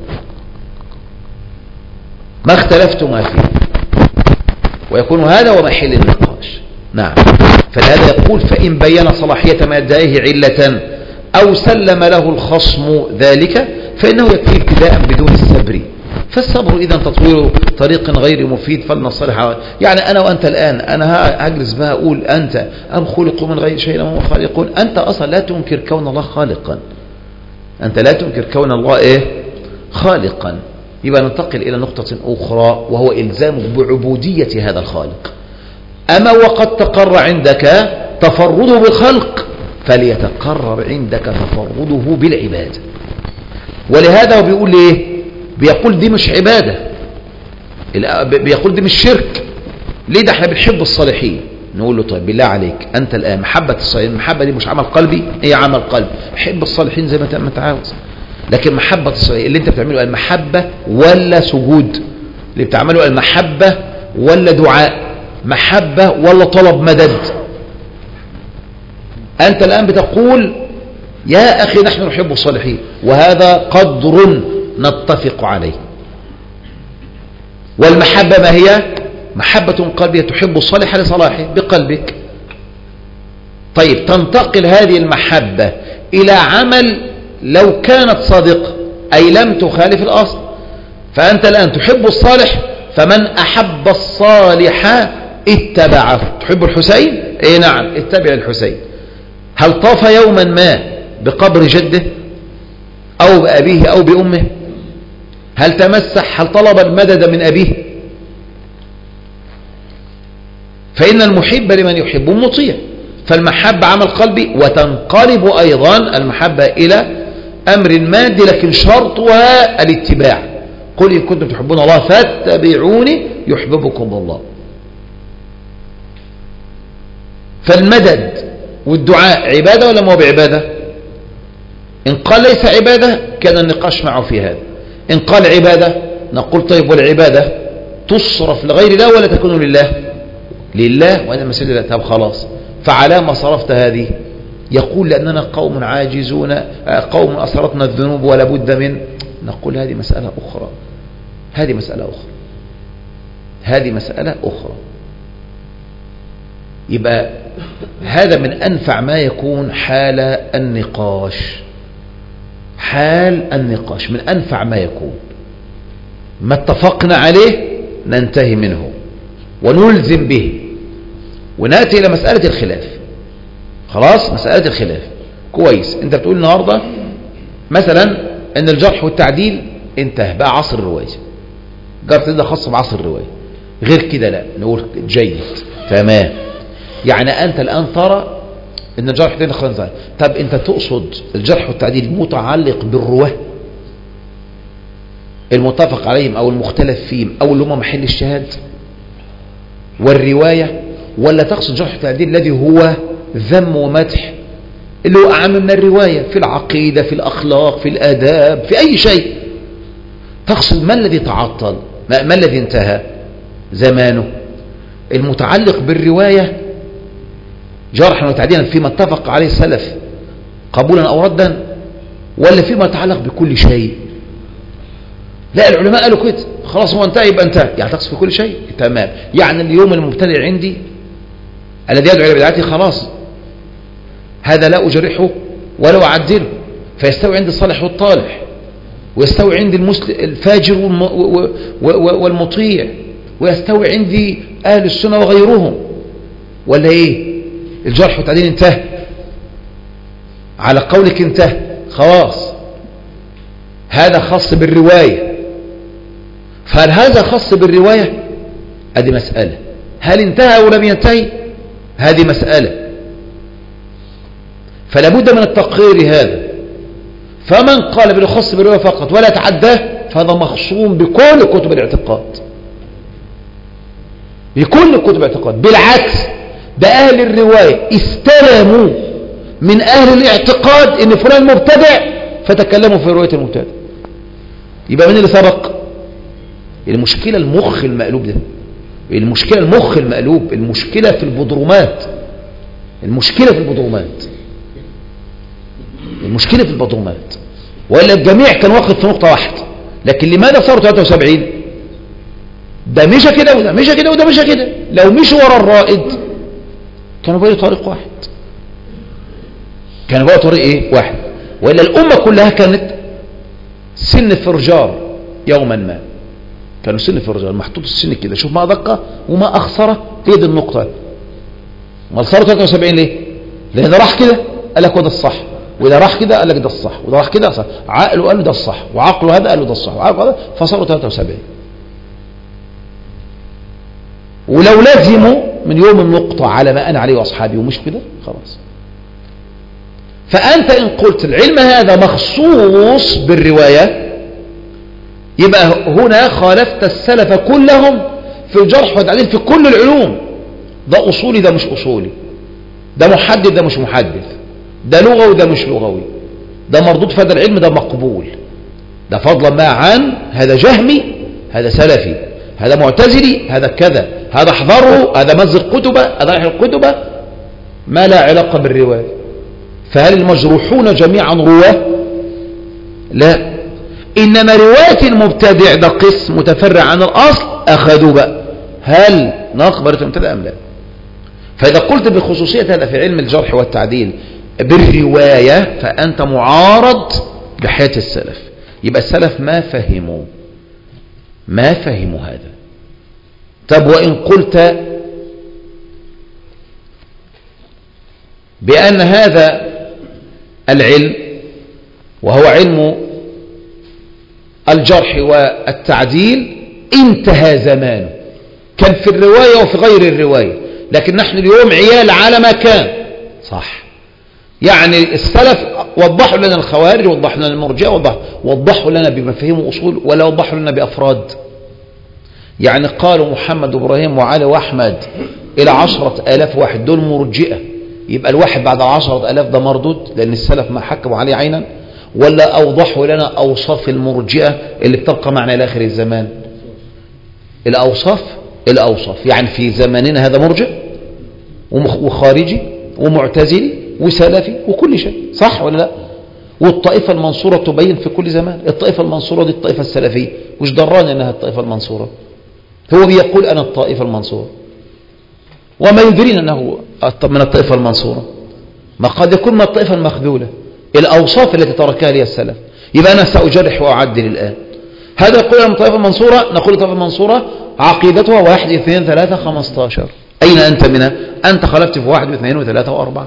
ما اختلفتما فيه، ويكون هذا ومحل النقاش. نعم. فلهذا يقول فإن بين صلاحية ما يدعيه علة أو سلم له الخصم ذلك فإنه يكفي ابتداء بدون السبر. فالصبر إذا تطوير طريق غير مفيد فلنصلح. يعني أنا وأنت الآن أنا هجلس بها أقول أنت أم خلقوا من غير شيء أم خالقون؟ أنت أصلا لا تنكر كون الله خالقا، أنت لا تنكر كون الله إيه؟ خالقا. يبقى ننتقل إلى نقطة أخرى وهو إلزام بعبودية هذا الخالق. أما وقد تقر عندك تفرده بالخلق فليتقرر عندك تفرده بالعبادة. ولهذا هو بيقول إيه؟ بيقول دي مش عبادة، بيقول دي مش شرك. ليه؟ ده احنا بنحب الصالحين. نقول له طيب بالله عليك أنت الآن محبة الصالحين، المحبة دي مش عمل قلبي؟ ايه عمل قلبي؟ حب الصالحين زي ما انت عاوز. لكن محبة الصالحين اللي انت بتعمله المحبة ولا سجود؟ اللي بتعمله المحبة ولا دعاء؟ محبة ولا طلب مدد؟ أنت الآن بتقول يا أخي نحن نحب الصالحين، وهذا قدر نتفق عليه. والمحبة ما هي؟ محبة قلبية تحب الصالح لصلاحه بقلبك. طيب تنتقل هذه المحبة إلى عمل لو كانت صادقة أي لم تخالف الأصل. فأنت الآن تحب الصالح، فمن أحب الصالح اتبعه. تحب الحسين؟ اي نعم اتبع الحسين. هل طاف يوما ما بقبر جده أو بأبيه أو بأمه؟ هل تمسح؟ هل طلب المدد من أبيه؟ فإن المحب لمن يحب مطيع. فالمحبة عمل قلبي، وتنقلب أيضا المحبة إلى أمر مادي، لكن شرطها الاتباع. قل إن كنتم تحبون الله فاتبعوني يحببكم الله. فالمدد والدعاء عبادة ولا مو بعبادة؟ إن قال ليس عبادة كان النقاش معه في هذا. إن قال عبادة نقول طيب والعبادة تصرف لغير الله ولا تكون لله؟ لله. وأنا مسألة لله. طب خلاص، فعلى ما صرفت هذه؟ يقول لأننا قوم عاجزون، قوم أصرتنا الذنوب ولا بد من. نقول هذه مسألة أخرى، هذه مسألة أخرى، هذه مسألة أخرى. يبقى هذا من أنفع ما يكون حال النقاش، حال النقاش من أنفع ما يكون. ما اتفقنا عليه ننتهي منه ونلزم به ونأتي إلى مسألة الخلاف. خلاص، مسألة الخلاف كويس. انت بتقول النهاردة مثلا ان الجرح والتعديل انتهى بقى عصر الرواية، جرح ده خاص بعصر الرواية، غير كده لا نقول جيد تمام. يعني انت الان ترى ان الجرح ده خلاص. طب انت تقصد الجرح والتعديل متعلق بالرواه المتفق عليهم او المختلف فيهم او اللي هم محل الشهاد والرواية، ولا تقصد جرح والتعديل الذي هو ذم ومدح اللي هو أعم من الرواية في العقيدة في الأخلاق في الآداب في أي شيء؟ تقصد ما الذي تعطل، ما, ما الذي انتهى زمانه؟ المتعلق بالرواية جرحا وتعديلا فيما اتفق عليه السلف قبولا أو ردا، ولا فيما يتعلق بكل شيء؟ لا، العلماء قالوا كده خلاص هو انتهى يبقى انتهى. يعني تقصد في كل شيء تمام. يعني اليوم المبتدع عندي الذي يدعو إلى بدعته خلاص هذا لا أجرحه ولا أعدله، فيستوي عندي الصالح والطالح، ويستوي عندي المسلم الفاجر والمطيع، ويستوي عندي أهل السنة وغيرهم. ولا إيه؟ الجرح والتعديل انتهى على قولك انتهى خلاص، هذا خاص بالرواية. فهل هذا خاص بالرواية؟ هذه مسألة. هل انتهى أو لم ينتهي؟ هذه مسألة. فلا بد من التقرير هذا. فمن قال بالخاص بالرواية فقط ولا تعداه فهذا مخصوم بكل كتب الاعتقاد، بكل كتب الاعتقاد. بالعكس، ده أهل الرواية استلموا من أهل الاعتقاد إن فلان مبتدع فتكلموا في رواية المبتدع. يبقى من اللي سبق؟ المشكلة المخ المقلوب ده، المشكلة المخ المقلوب، المشكلة في البضرومات، المشكلة في البضرومات، المشكلة في البضرومات. وإلا الجميع كان واخد في نقطة واحدة. لكن لماذا صاروا ثلاثة وسبعين؟ ده مشى كده وده مشى كده وده مشى كده. لو مشوا ورا الرائد كانوا بقى طريق واحد، كانوا بقى طريق ايه واحد. وإلا الأمة كلها كانت سن فرجار يوما ما، كانوا سن فرجار محطوط السن كده. شوف ما أدقه وما أخسره. هي دي النقطة. ما صاروا ثلاثة وسبعين ليه؟ لأن ده راح كده قال لك وده الصح، وإذا راح كده قال لك ده الصح، وإذا راح كده صح. عقله قال له ده الصح، وعقله هذا قال له ده الصح، وعقله هذا، فصاروا ثلاثة وسبعين. ولو لازموا من يوم النقطة على ما أنا عليه وأصحابي ومش كده خلاص. فأنت إن قلت العلم هذا مخصوص بالرواية يبقى هنا خالفت السلف كلهم في الجرح والتعديل في كل العلوم. ده أصولي ده مش أصولي، ده محدث ده مش محدث، ده لغوي ده مش لغوي، ده مردود في هذا العلم ده مقبول، ده فضلا ما عن هذا جهمي هذا سلفي، هذا معتزلي هذا كذا، هذا احضره هذا مزق كتبه هذا يحرق كتبه، ما لا علاقة بالرواية. فهل المجروحون جميعا رواه؟ لا، إنما رواية المبتدع ده قسم متفرع عن الأصل أخذوا بقى. هل نقبل المبتدع أم لا؟ فإذا قلت بخصوصية هذا في علم الجرح والتعديل بالرواية فأنت معارض بحياة السلف. يبقى السلف ما فهموا ما فهموا هذا. طب وإن قلت بأن هذا العلم وهو علم الجرح والتعديل انتهى زمانه، كان في الرواية وفي غير الرواية، لكن نحن اليوم عيال على ما كان صح. يعني السلف وضحوا لنا الخوارج، وضحوا لنا المرجئة، وضحوا, وضحوا لنا بمفاهيم وأصول، ولا وضحوا لنا بأفراد. يعني قالوا محمد وإبراهيم وعلي وأحمد إلى عشرة آلاف واحد، دول مرجئة، يبقى الواحد بعد عشرة آلاف ده مردود لأن السلف ما حكموا عليه عينا. ولا أوضحوا لنا أوصاف المرجئة اللي بتبقى معنا إلى آخر الزمان. الأوصاف الأوصاف يعني في زماننا هذا مرجئ وخارجي ومعتزلي وسلفي وكل شيء، صح ولا لا؟ والطائفة المنصورة تبين في كل زمان. الطائفة المنصورة دي الطائفة السلفية، وش دراني أنها الطائفة المنصورة؟ هو بيقول أنا الطائفة المنصورة وما يدرين أنه من الطائفة المنصورة، ما قد يكون من الطائفة المخذولة. الأوصاف التي تركها لي السلف. يبقى أنا سأجرح وأعدل الآن. هذا يقول أنا من الطائفة المنصورة، نقول الطائفة المنصورة عقيدتها واحد اثنين ثلاثة خمستاشر. أين أنت منها؟ أنت خلفت في واحد واثنين وثلاثة وأربعة.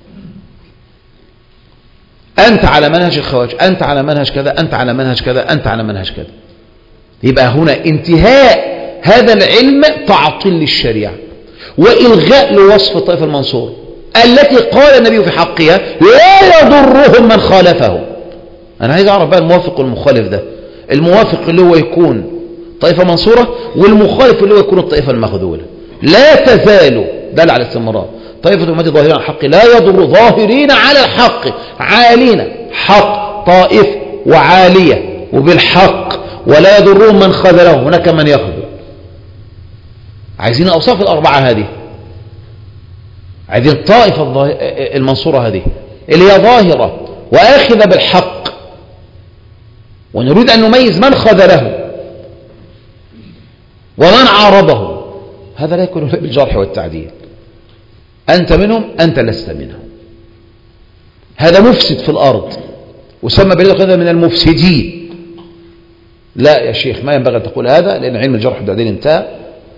أنت على منهج الخوارج، أنت على منهج كذا، أنت على منهج كذا، أنت على منهج كذا. يبقى هنا انتهاء هذا العلم تعطيل للشريعة وإلغاء لوصف الطائفة المنصورة التي قال النبي في حقها لا يضرهم من خالفهم. أنا عايز أعرف بقى الموافق والمخالف ده. الموافق اللي هو يكون طائفة منصورة، والمخالف اللي هو يكون الطائفة المخذولة. لا تزال دل على الاستمرار طائفة أمتي ظاهرين على الحق لا يضر، ظاهرين على الحق عالين، حق طائفة وعالية وبالحق ولا يضرهم من خذلهم. هناك من يخذل. عايزين أوصاف الأربعة هذه، عايزين الطائفة المنصورة هذه اللي هي ظاهرة وآخذة بالحق، ونريد أن نميز من خذله ومن عارضه. هذا لا يكون بالجرح والتعديل. أنت منهم، أنت لست منهم. هذا مفسد في الأرض وسمى بالله من المفسدين. لا يا شيخ، ما ينبغي أن تقول هذا، لأن علم الجرح والتعديل انتهى.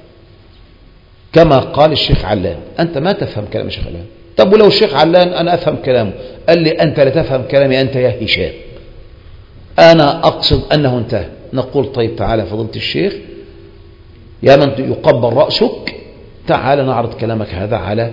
كما قال الشيخ علان، أنت ما تفهم كلام الشيخ علان. طب ولو الشيخ علان أنا أفهم كلامه، قال لي أنت لا تفهم كلامي أنت يا هشام، أنا أقصد أنه انتهى. نقول طيب تعالى فضيلة الشيخ يا من يقبل رأسك، تعالى نعرض كلامك هذا على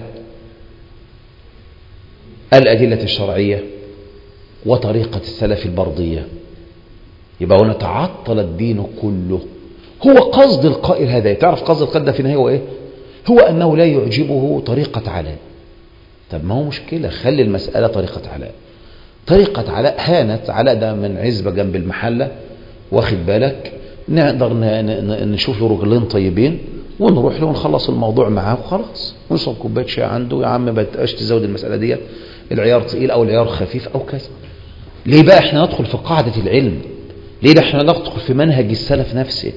الأدلة الشرعية وطريقة السلف البردية. يبقى هنا تعطل الدين كله. هو قصد القائل هذا، تعرف قصد القائل ده في النهاية هو إيه؟ هو أنه لا يعجبه طريقة علاء. طب ما هو مشكلة، خلي المسألة طريقة علاء. طريقة علاء هانت. علاء ده من عزبة جنب المحلة، واخد بالك، نقدر نشوف له رجلين طيبين ونروح له ونخلص الموضوع معاه وخلاص، ونشرب كوبايه شاي عنده. يا عم ما تبقاش تزود المسألة ديت، العيار تقيل أو العيار خفيف أو كذا. ليه بقى احنا ندخل في قاعدة العلم؟ ليه بقى احنا ندخل في منهج السلف نفسه؟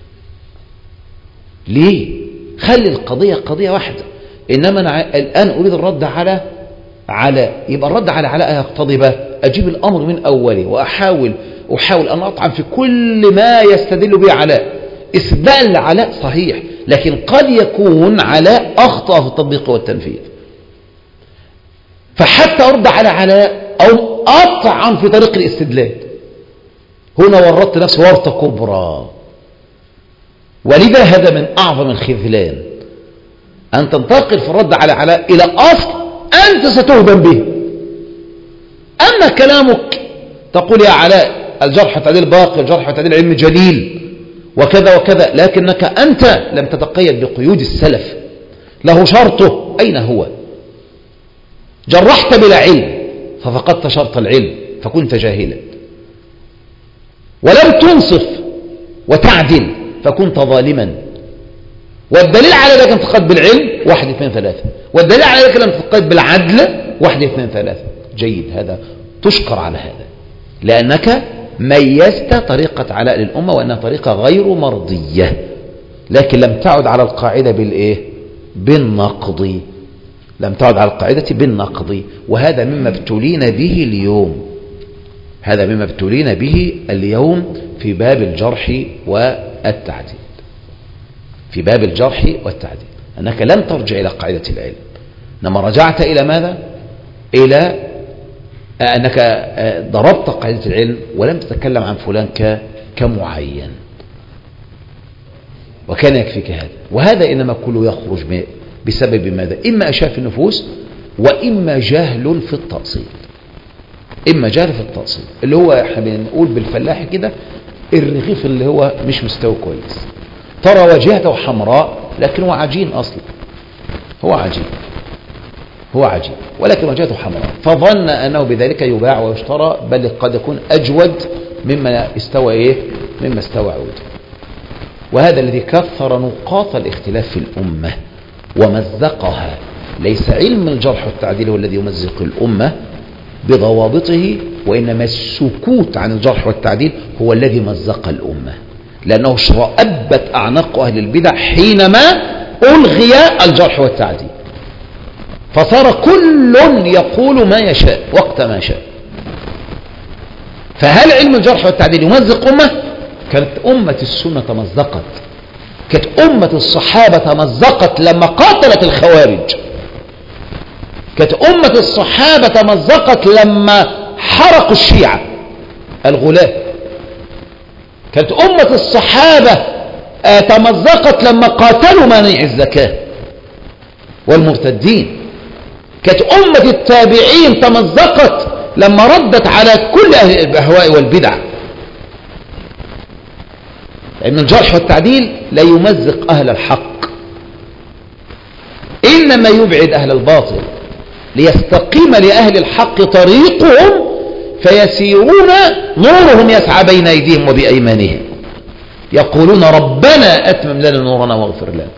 ليه؟ خلي القضية قضية واحدة. إنما أنا الآن أريد الرد على علاء، يبقى الرد على علاء يقتضي بقى أجيب الأمر من أوله وأحاول أحاول أن أطعن في كل ما يستدل به علاء. استدلال علاء صحيح، لكن قد يكون علاء أخطأ في التطبيق والتنفيذ، فحتى أرد على علاء أو أطعن في طريق الاستدلال، هنا ورطت نفسي ورطة كبرى. ولذا هذا من أعظم الخذلان، أن تنتقل في الرد على علاء إلى أصل أنت ستهدم به. أما كلامك تقول يا علاء الجرح والتعديل باقي، الجرح والتعديل علم جليل وكذا وكذا، لكنك أنت لم تتقيد بقيود السلف. له شرطه، أين هو؟ جرحت بلا علم ففقدت شرط العلم فكنت جاهلا، ولم تنصف وتعدل فكنت ظالما. والدليل على ذلك لم تتقيد بالعلم واحد اثنين ثلاثة، والدليل على ذلك لم تتقيد بالعدل واحد اثنين ثلاثة. جيد، هذا تشكر على هذا، لأنك ميزت طريقة علاء للأمة وأنها طريقة غير مرضية، لكن لم تعد على القاعدة بالإيه؟ بالنقض. لم تعد على القاعدة بالنقض، وهذا مما ابتلينا به اليوم. هذا مما ابتلينا به اليوم في باب الجرح والتعديل. في باب الجرح والتعديل أنك لم ترجع إلى قاعدة العلم، إنما رجعت إلى ماذا؟ إلى أنك ضربت قاعدة العلم ولم تتكلم عن فلان كمعين، وكان يكفيك هذا. وهذا إنما كله يخرج بسبب ماذا؟ إما أشاف النفوس، وإما جهل في التأصيل. إما جهل في التأصيل اللي هو احنا بنقول بالفلاح كده الرغيف اللي هو مش مستوي كويس، ترى واجهته حمراء لكن هو عجين أصلا، هو عجين هو عجين ولكن واجهته حمراء، فظن أنه بذلك يباع ويشترى، بل قد يكون أجود مما استوى إيه؟ مما استوى عوده. وهذا الذي كثر نقاط الاختلاف في الأمة ومزقها. ليس علم الجرح والتعديل هو الذي يمزق الأمة بضوابطه، وإنما السكوت عن الجرح والتعديل هو الذي مزق الأمة، لأنه شرأبت أعناق أهل البدع حينما ألغي الجرح والتعديل، فصار كل يقول ما يشاء وقت ما شاء. فهل علم الجرح والتعديل يمزق أمة؟ كانت أمة السنة تمزقت كانت أمة الصحابة تمزقت لما قاتلت الخوارج، كانت أمة الصحابة تمزقت لما حرقوا الشيعة الغلاة، كانت أمة الصحابة تمزقت لما قاتلوا مانع الزكاة والمرتدين، كانت أمة التابعين تمزقت لما ردت على كل أهل الأهواء والبدع. لأن الجرح والتعديل لا يمزق أهل الحق، إنما يبعد أهل الباطل ليستقيم لأهل الحق طريقهم فيسيرون نورهم يسعى بين أيديهم وبأيمانهم يقولون ربنا أتمم لنا نورنا واغفر لنا.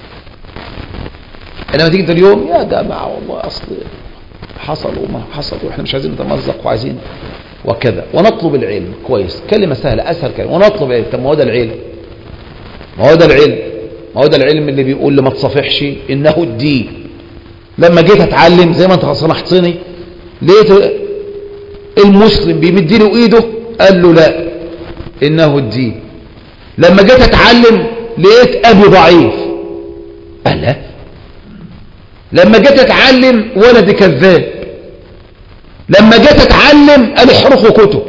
إنما تيجي اليوم يا جماعة والله أصل حصل وما حصل وإحنا مش عايزين نتمزق وعايزين وكذا، ونطلب العلم. كويس، كلمة سهلة أسهل كلمة، ونطلب العلم. طب ما هو ده العلم، ما هو ده العلم، ما هو ده العلم اللي بيقول لي ما تصافحش إنه الدين. لما جيت أتعلم زي ما أنت صنحتني لقيت المسلم بيمد له إيده قال له لا إنه الدين. لما جيت أتعلم لقيت أبي ضعيف قال لا. لما جيت أتعلم ولدي كذاب. لما جيت أتعلم قال احرقوا كتب.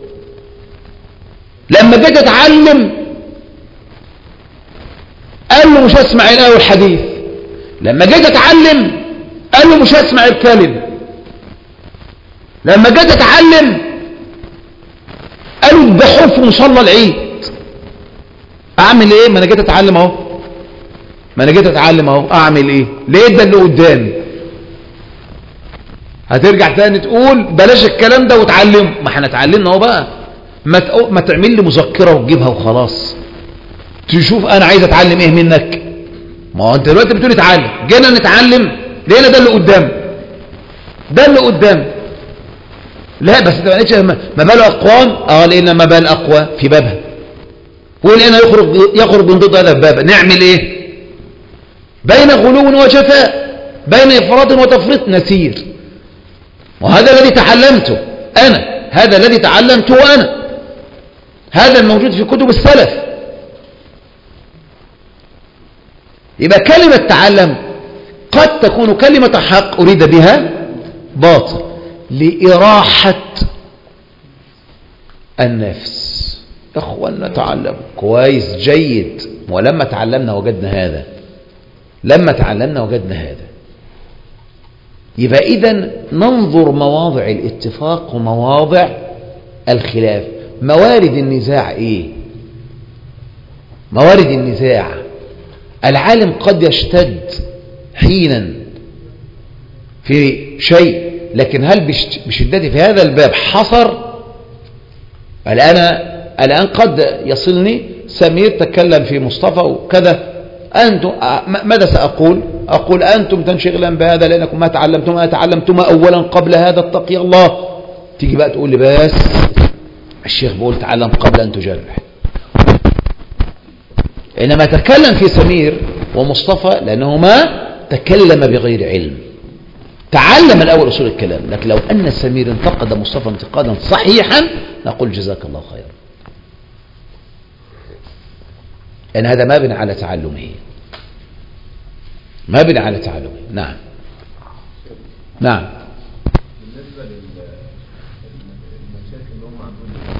لما جيت أتعلم قال له مش هسمع الآية والحديث. لما جيت أتعلم قال له مش هسمع الكلمة. لما جيت أتعلم قالوا اذبحوه في مصلى العيد. أعمل إيه؟ ما أنا جيت أتعلم أهو، ما أنا جيت أتعلم أهو، أعمل إيه؟ ليه ده اللي قدامي؟ هترجع تاني تقول بلاش الكلام ده وتعلمه. ما احنا اتعلمنا اهو بقى. ما تقو... ما تعمل لي مذكره وتجيبها وخلاص. تشوف انا عايز اتعلم ايه منك. ما هو انت دلوقتي بتقول اتعلم، جينا نتعلم لقينا ده اللي قدام، ده اللي قدام. لا بس انت ما لقيتش ما بال اقوام. اه لقينا ما بال اقوى في بابها، ولقينا يخرج يخرج من ضد هذا الباب. نعمل ايه؟ بين غلو وجفاء، بين افراط وتفريط نسير. وهذا الذي تعلمته أنا، هذا الذي تعلمته أنا، هذا الموجود في كتب السلف. يبقى كلمة تعلم قد تكون كلمة حق أريد بها باطل لإراحة النفس. إخوانا تعلم كويس جيد، ولما تعلمنا وجدنا هذا، لما تعلمنا وجدنا هذا. يبقى إذن ننظر مواضع الاتفاق ومواضع الخلاف. موارد النزاع إيه؟ موارد النزاع العالم قد يشتد حينا في شيء، لكن هل بشدته في هذا الباب حصر؟ الآن الآن قد يصلني سمير تكلم في مصطفى وكذا، أنتم ماذا سأقول؟ أقول أنتم تنشغلان بهذا لأنكم ما تعلمتم ما تعلمتم أولا قبل هذا اتقي الله. تيجي بقى تقول لي بس الشيخ بيقول تعلم قبل أن تجرح. إنما تكلم في سمير ومصطفى لأنهما تكلم بغير علم، تعلم الأول أصول الكلام. لكن لو أن سمير انتقد مصطفى انتقادا صحيحا نقول جزاك الله خيرا، لأن هذا ما بنى على تعلمه، ما بنى على تعلمه. نعم نعم. بالنسبة للمشاكل اللي هم عندهم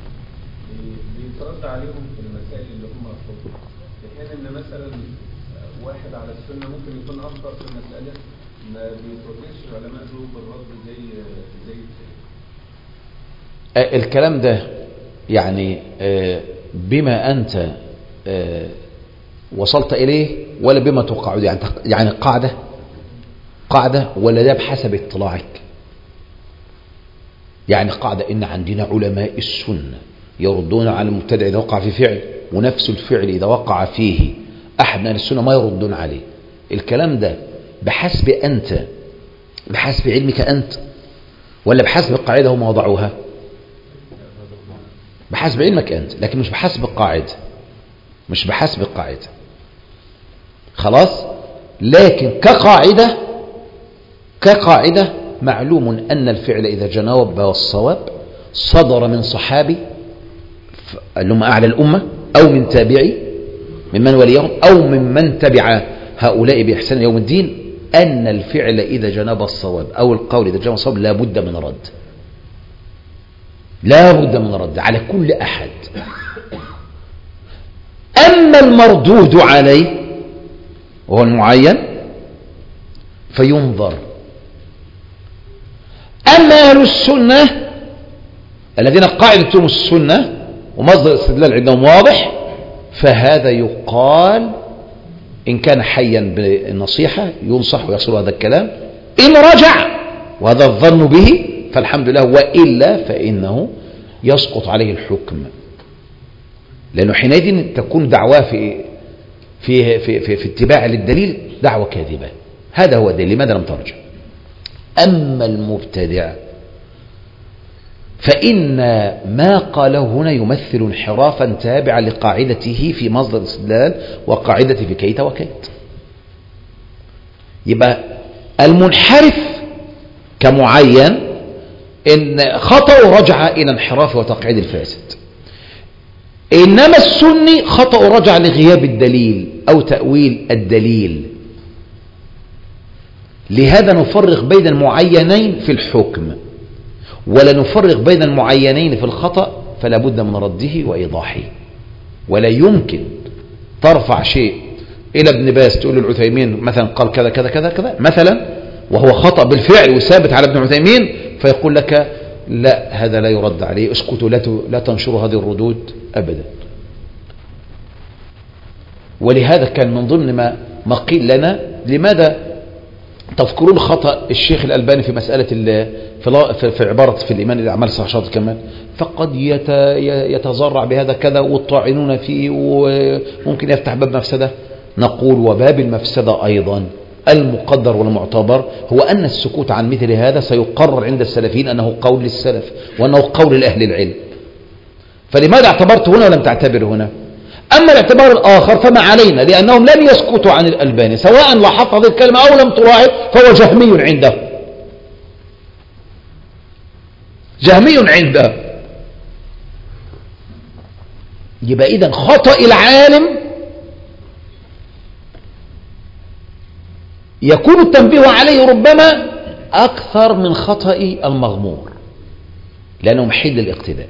بيترد عليهم في المسائل اللي هم أخطأوا، في حين إن مثلا واحد على السنة ممكن يكون أخطأ في المسألة ما بيتردش العلماء دول بالرد زي زي الكلام ده يعني بما أنت وصلت إليه ولا بما توقع؟ يعني يعني قاعدة قاعدة ولا ده بحسب اطلاعك؟ يعني قاعدة إن عندنا علماء السنة يردون على المبتدع إذا وقع في فعل، ونفس الفعل إذا وقع فيه أحد من السنة ما يردون عليه. الكلام ده بحسب أنت، بحسب علمك أنت، ولا بحسب القاعدة هم وضعوها؟ بحسب علمك أنت، لكن مش بحسب القاعدة، مش بحسب القاعدة. خلاص. لكن كقاعدة كقاعدة معلوم أن الفعل إذا جناب والصواب صدر من صحابي اللي هم أعلى الأمة أو من تابعي، ممن وليهم أو ممن تبع هؤلاء بإحسان يوم الدين أن الفعل إذا جنب الصواب أو القول إذا جنب الصواب لا بد من رد، لا بد من رد على كل أحد. أما المردود عليه وهو المعين فينظر. أما أهل السنة الذين قاعدتهم السنة ومصدر الاستدلال عندهم واضح، فهذا يقال إن كان حيا بالنصيحة ينصح ويصل هذا الكلام، إن رجع وهذا الظن به فالحمد لله، وإلا فإنه يسقط عليه الحكم، لأنه حينئذ تكون دعواه في في في في, في اتباع للدليل دعوة كاذبة. هذا هو الدليل، لماذا لم ترجع؟ أما المبتدع فإن ما قاله هنا يمثل انحرافا تابعا لقاعدته في مصدر الاستدلال وقاعدته في كيت وكيت. يبقى المنحرف كمعين إن خطأ رجع إلى انحراف وتقعيد الفاسد، إنما السني خطأ رجع لغياب الدليل أو تأويل الدليل. لهذا نفرق بين المعينين في الحكم ولا نفرق بين المعينين في الخطأ، فلا بد من رده وإيضاحه. ولا يمكن ترفع شيء إلى ابن باز تقول العثيمين مثلا قال كذا كذا كذا كذا مثلا وهو خطأ بالفعل وثابت على ابن عثيمين، فيقول لك لا هذا لا يرد عليه، اسكتوا لا تنشروا هذه الردود أبدا. ولهذا كان من ضمن ما ما قيل لنا لماذا تذكرون خطأ الشيخ الألباني في مسألة في في عبارة في الإيمان الأعمال صحيحة كمان، فقد يتزرع بهذا كذا والطاعنون فيه وممكن يفتح باب مفسدة. نقول وباب المفسدة أيضا المقدر والمعتبر هو أن السكوت عن مثل هذا سيقرر عند السلفيين أنه قول للسلف وأنه قول لأهل العلم، فلماذا اعتبرت هنا ولم تعتبر هنا؟ أما الاعتبار الآخر فما علينا، لأنهم لم يسكتوا عن الألباني سواء لاحظت هذه الكلمة أو لم تلاحظ، فهو جهمي عنده، جهمي عنده. يبقى إذن خطأ العالم يكون التنبيه عليه ربما أكثر من خطأ المغمور، لأنه محل الاقتداء.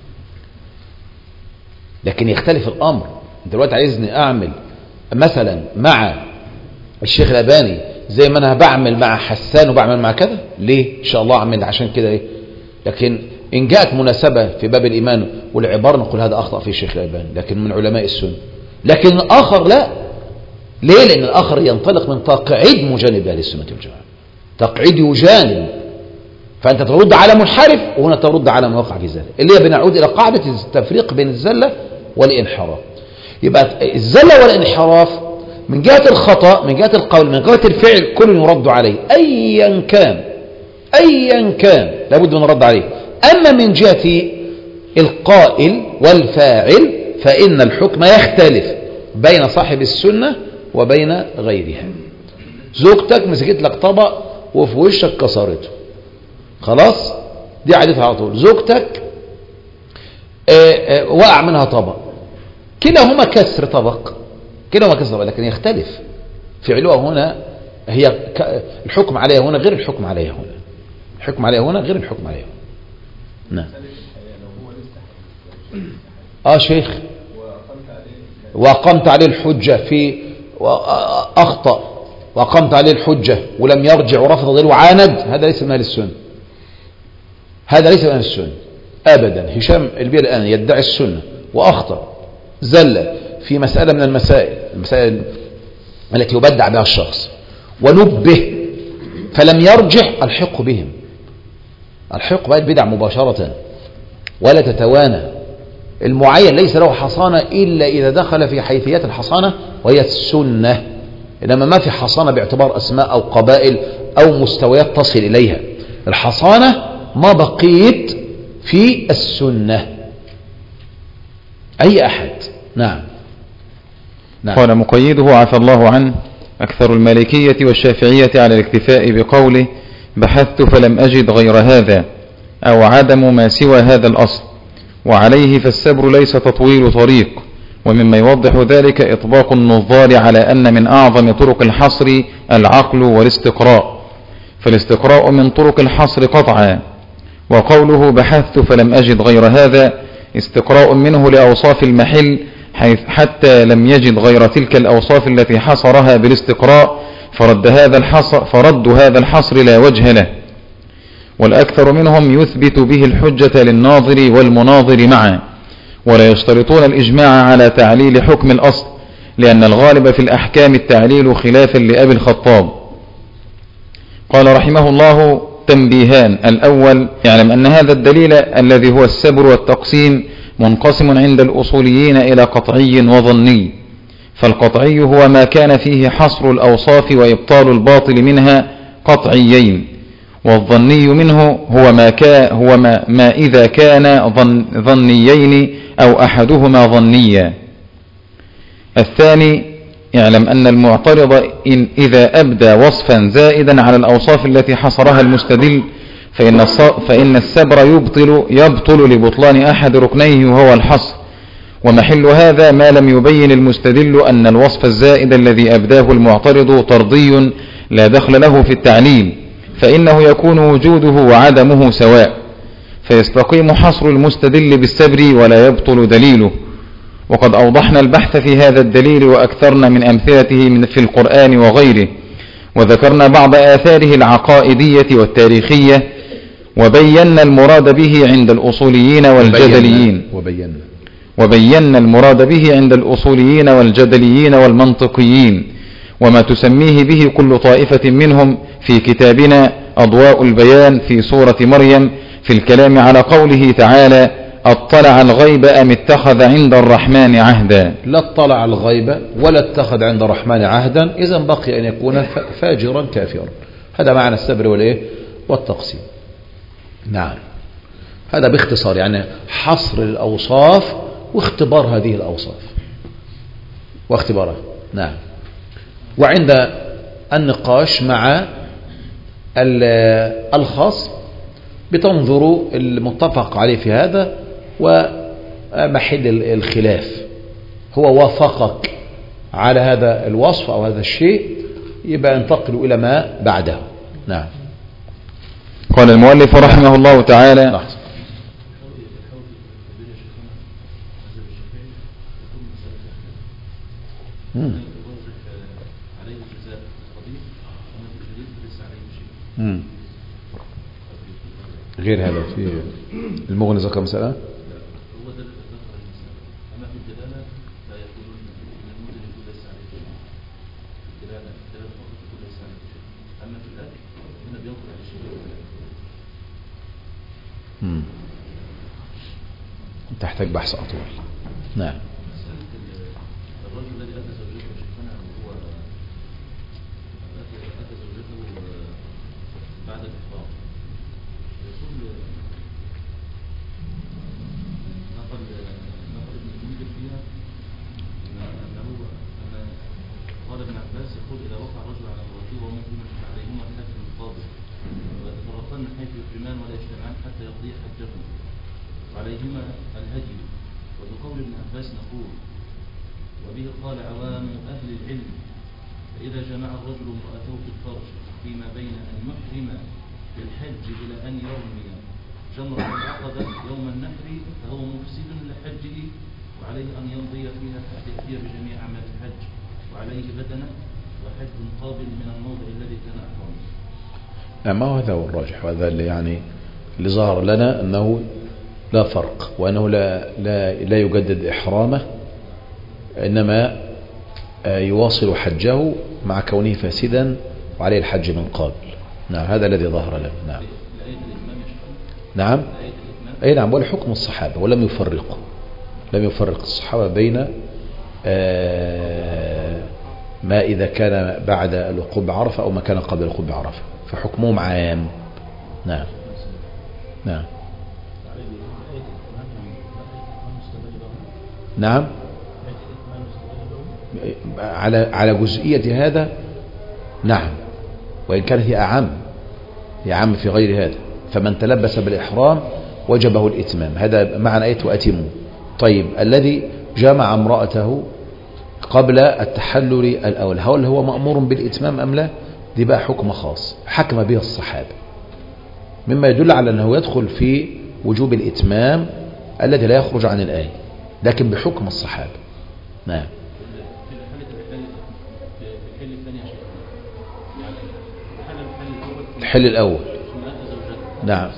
لكن يختلف الأمر، انت دلوقتي عايزني أعمل مثلا مع الشيخ الألباني زي ما أنا بعمل مع حسان وبعمل مع كذا، ليه؟ إن شاء الله أعمل عشان كده إيه؟ لكن إن جاءت مناسبة في باب الإيمان والعبارة نقول هذا أخطأ فيه الشيخ الألباني لكن من علماء السنة، لكن الآخر لا. ليه؟ لأن الآخر ينطلق من تقعيد مجانب أهل السنة والجماعة، تقعيد يجانب، فأنت ترد على منحرف وهنا ترد على من وقع في ذلك، اللي هي بنعود إلى قاعدة التفريق بين الزلة والانحراف. يبقى الزلة والانحراف من جهة الخطأ، من جهة القول، من جهة الفعل كل يرد عليه أيا كان أيا كان لابد من الرد عليه. أما من جهة القائل والفاعل فإن الحكم يختلف بين صاحب السنة وبين غيرها. زوجتك مسكت لك طبق وفي وشك كسرته، خلاص دي عادتها على طول. زوجتك آآ آآ وقع منها طبق، كلاهما كسر طبق، كلاهما كسر طبق، لكن يختلف فعلها هنا، هي الحكم عليها هنا غير الحكم عليها هنا، الحكم عليها هنا غير الحكم عليها هنا. نعم. اه شيخ وأقمت عليه الحجة في أخطأ وأقمت عليه الحجة ولم يرجع ورفض دليل وعاند، هذا ليس من أهل السنة، هذا ليس من أهل السنة أبدا. هشام البير الآن يدعي السنة وأخطأ زل في مسألة من المسائل المسائل التي يبدع بها الشخص ونبه فلم يرجع، الحق بهم، الحق بها البدع مباشرة ولا تتوانى. المعين ليس له حصانة إلا إذا دخل في حيثيات الحصانة وهي السنة، إنما ما في حصانة باعتبار أسماء أو قبائل أو مستويات تصل إليها. الحصانة ما بقيت في السنة أي أحد. نعم. نعم. قال مقيده عفى الله عنه: أكثر المالكية والشافعية على الاكتفاء بقوله بحثت فلم أجد غير هذا أو عدم ما سوى هذا الأصل، وعليه فالسبر ليس تطويل طريق ومما يوضح ذلك إطباق النظار على أن من أعظم طرق الحصر العقل والاستقراء، فالاستقراء من طرق الحصر قطعا. وقوله بحثت فلم أجد غير هذا استقراء منه لأوصاف المحل، حيث حتى لم يجد غير تلك الأوصاف التي حصرها بالاستقراء، فرد هذا الحصر, فرد هذا الحصر لا وجه له. والأكثر منهم يثبت به الحجة للناظر والمناظر معا، ولا يشترطون الإجماع على تعليل حكم الأصل، لأن الغالب في الأحكام التعليل خلافا لأبي الخطاب. قال رحمه الله: تنبيهان. الأول: يعلم أن هذا الدليل الذي هو السبر والتقسيم منقسم عند الأصوليين إلى قطعي وظني، فالقطعي هو ما كان فيه حصر الأوصاف وإبطال الباطل منها قطعيين، والظني منه هو ما, كا هو ما, ما إذا كان ظن ظنيين أو أحدهما ظنيا. الثاني: يعلم أن المعترض إن إذا أبدى وصفا زائدا على الأوصاف التي حصرها المستدل فإن, فإن السبر يبطل, يبطل لبطلان أحد ركنيه وهو الحصر، ومحل هذا ما لم يبين المستدل أن الوصف الزائد الذي أبداه المعترض طردي لا دخل له في التعليل، فإنه يكون وجوده وعدمه سواء، فيستقيم حصر المستدل بالسبر ولا يبطل دليله. وقد أوضحنا البحث في هذا الدليل وأكثرنا من أمثلته من في القرآن وغيره، وذكرنا بعض آثاره العقائدية والتاريخية، وبينا المراد به عند الأصوليين والجدليين وبينا, وبينا المراد به عند الأصوليين والجدليين والمنطقيين، وما تسميه به كل طائفة منهم في كتابنا أضواء البيان في سورة مريم في الكلام على قوله تعالى: اطلع الغيب أم اتخذ عند الرحمن عهدا. لا اطلع الغيب ولا اتخذ عند الرحمن عهدا، إذا بقي أن يكون فاجرا كافرا. هذا معنى السبر والإيه والتقسيم. نعم، هذا باختصار يعني حصر الأوصاف واختبار هذه الأوصاف واختبارها. نعم. وعند النقاش مع الخاص بتنظر المتفق عليه في هذا ومحل الخلاف، هو وافقك على هذا الوصف أو هذا الشيء، يبقى ينتقل إلى ما بعده. نعم. قال المؤلف رحمه الله تعالى: لحظة. مم. مم. غير هذا في المغني ذكر مسألة. مم. تحتاج بحث أطول. نعم. الرجل الذي أتى زوجته شيخنا هو أتى زوجته بعد الإفطار، يقول نقل نقل ابن المنذر فيها أنه أن قال ابن عباس يقول: إذا وقع الرجل على امرأته وهو مقيم عليهما الحج القاضي ويتفرقان من حيث يحرمان ولا يجتمعان حتى يقضي حجهما وعليهما الهدي. وبقول ابن عباس نقول: وبه قال عوام أهل العلم: فإذا جمع الرجل امرأته في الفرج فيما بين أن يحرم بالحج إلى أن يرمي جمرة العقبة يوم النحر فهو مفسد لحجه، وعليه أن يمضي فيها حتى يأتي بجميع أعمال الحج، وعليه بدنة وحج قابل من الموضع الذي كان أحرمه. نعم، ما هذا هو الراجح، وهذا اللي يعني اللي ظهر لنا أنه لا فرق، وأنه لا لا لا يجدد إحرامه، إنما يواصل حجه مع كونه فاسدا وعليه الحج من قبل. نعم، هذا الذي ظهر لنا. نعم. نعم. أي نعم، ولحكم الصحابة، ولم يفرقوا لم يفرق الصحابة بين ما إذا كان بعد الوقوف بعرفة أو ما كان قبل الوقوف بعرفة، فحكمهم عام. نعم. نعم. نعم، على على جزئية هذا. نعم، وإن كانت هي أعم هي أعم في غير هذا، فمن تلبس بالإحرام وجبه الإتمام، هذا معنى آية وأتموا. طيب، الذي جامع امرأته قبل التحلل الأول، هل هو مأمور بالإتمام أم لا؟ دي بقى حكم خاص حكم به الصحابة، مما يدل على أنه يدخل في وجوب الإتمام الذي لا يخرج عن الآية، لكن بحكم الصحابة. نعم. الحل الأول. نعم.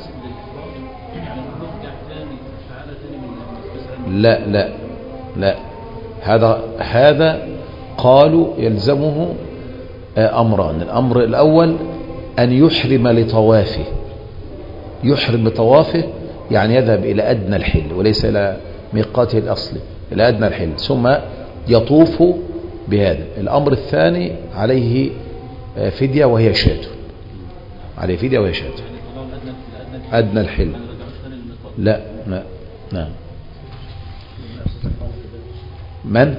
لا لا لا هذا هذا قالوا يلزمه أمران. الأمر الأول أن يحرم لطوافه، يحرم لطوافه يعني يذهب إلى أدنى الحل وليس إلى ميقاته الأصلي، إلى أدنى الحل ثم يطوف بهذا. الأمر الثاني عليه فدية وهي شاة، عليه فدية وهي شاة أدنى الحل. لا لا نعم. من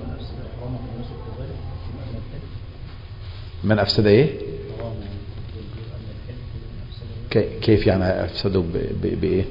من أفسد إيه؟ كيف يعني أفسده بإيه؟